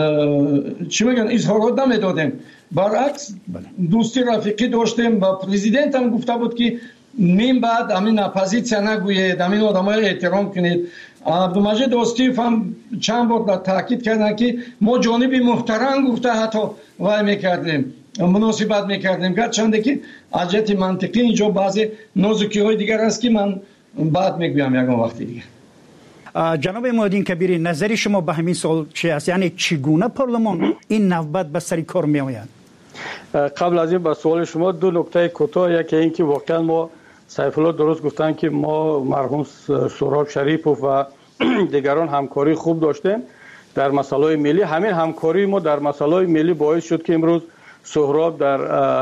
چی میگن اظهارات نمیدادیم، برعکس دوستی رفیقی داشتیم. با پرزیدنت هم گفته بود که من بعد همین اپوزیسیا نگویید، همین آدمای احترام کنید. عبدالمجید دوستیف هم چند بار تاکید کردن که ما جانب محترم گفته حتی وای میکردیم، مناسبت میکردیم، گرچنده که از جهت منطقی اینجا بعضی نازکی های دیگر است که من بعد میگویم یکم وقتی دیگه. جناب مهدین کبیری نظری شما به همین سوال چی است؟ یعنی چگونه پارلمان این نوبت به سر کار می آید؟ قبل از این به سوال شما دو نکته کوتاه، یکی این که واقعا ما سیف الله درست گفتن که ما مرحوم سهراب شریفov و دیگران همکاری خوب داشتیم در مسائل ملی. همین همکاری ما در مسائل ملی باعث شد که امروز سهراب در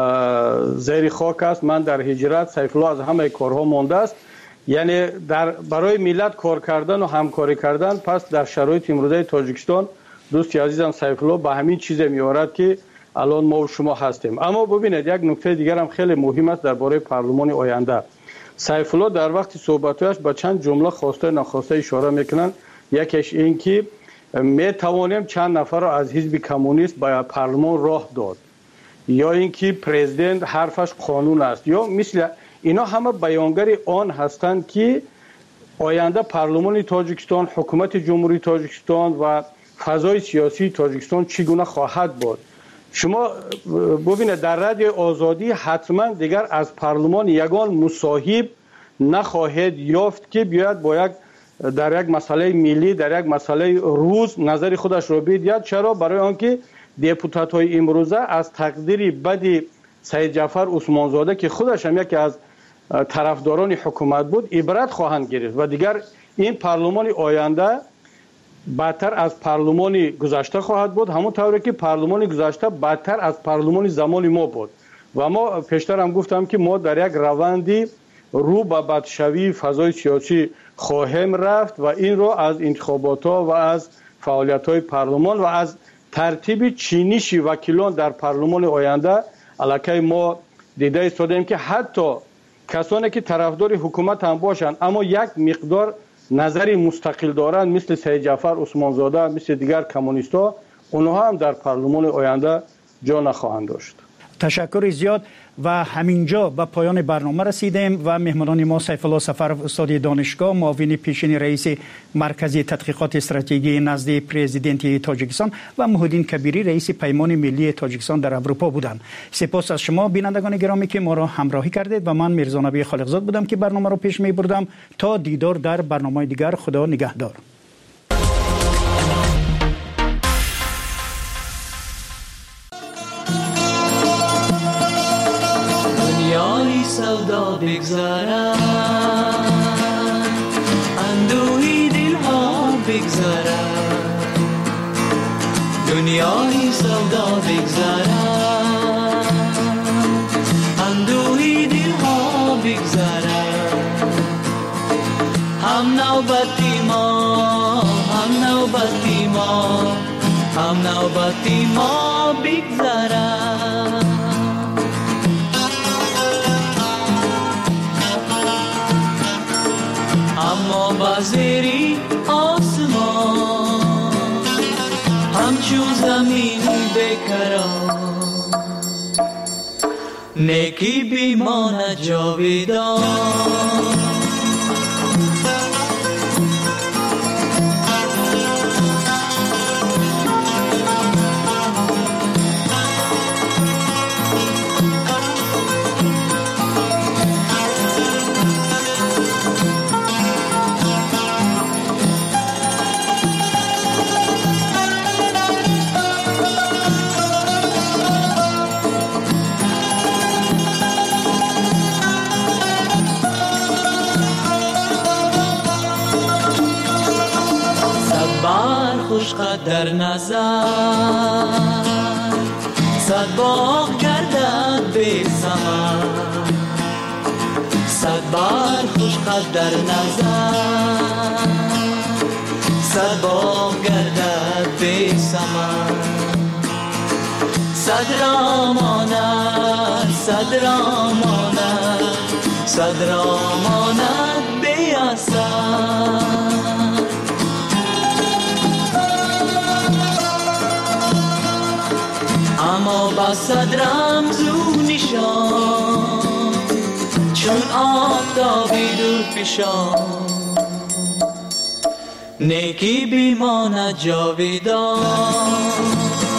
زیر خاک است، من در هجرت، سیف الله از همه کارها مانده است. یعنی برای ملت کار کردن و همکاری کردن، پس در شرایط امروزه تاجیکستان دوستی عزیزم سیف الله به همین چیز میارد که الان ما و شما هستیم. اما ببینید یک نکته دیگر هم خیلی مهم است درباره پارلمان آینده. سیف الله در وقت صحبتش به چند جمله خواسته ناخواسته اشاره میکنن. یکیش این که می توانیم چند نفر را از حزب کمونیست به پارلمان راه داد، یا اینکه پرزیدنت حرفش قانون است، یا مثل اینا همه بیانگر آن هستند که آینده پارلمان تاجیکستان، حکومت جمهوری تاجیکستان و فضای سیاسی تاجیکستان چگونه خواهد بود. شما ببینید در رادیو آزادی حتما دیگر از پارلمان یگان مصاحب نخواهد یافت که بیاید با در یک مسئله ملی، در یک مسئله روز نظر خودش رو بدهد. چرا؟ برای آنکه دپوتات های امروزه از تقدیر بد سید جعفر عثمانزاده که خودش هم یکی از طرفداران حکومت بود عبرت خواهند گرفت و دیگر این پارلمان آینده بدتر از پارلمان گذشته خواهد بود، همون طوری که پارلمان گذشته بدتر از پارلمان زمان ما بود. و ما پیشتر هم گفتم که ما در یک روندی رو به بدشوی فضای سیاسی خواهیم رفت و این رو از انتخابات ها و از فعالیت های پارلمان و از ترتیب چینش وکیلان در پارلمان آینده علاکه ما دیده ایستادیم که حتی کسانی که طرفدار حکومت هم باشند اما یک مقدار نظری مستقل دارند مثل سید جعفر عثمانزاده، مثل دیگر کمونیست‌ها، اونها هم در پارلمان آینده جا نخواهند داشت. تشکر زیاد. و همینجا به پایان برنامه رسیدیم و مهمانان ما سیف الله سفر استاد دانشگاه، معاون پیشین رئیس مرکز تحقیقات استراتژی نزد پرزیدنت تاجیکستان و محیدین کبیری رئیس پیمان ملی تاجیکستان در اروپا بودند. سپاس از شما بینندگان گرامی که ما را همراهی کردید و من میرزا نبی خالقزاد بودم که برنامه را پیش می بردم. تا دیدار در برنامه دیگر، خدا نگهدار. دنیای سودا بگذارد، اندوهی دلها بگذارد، دنیای سودا بگذارد، اندوهی دلها بگذارد. هم نوبتی ما، هم نوبتی ما، هم نوبتی ما بگذارد. اما بازری آسمان همچون زمین بکران، نیکی بیماند جاویدان. در نظر صد باغ گردد به ثمر، صد بار خوش قد در نظر، صد باغ گردد به ثمر. صد را ماند، صد را ماند، صد را ماند به اثر. اما با صد رمزو نشان چون آفتابی دور پیشان، نیکی بیماند جاویدان.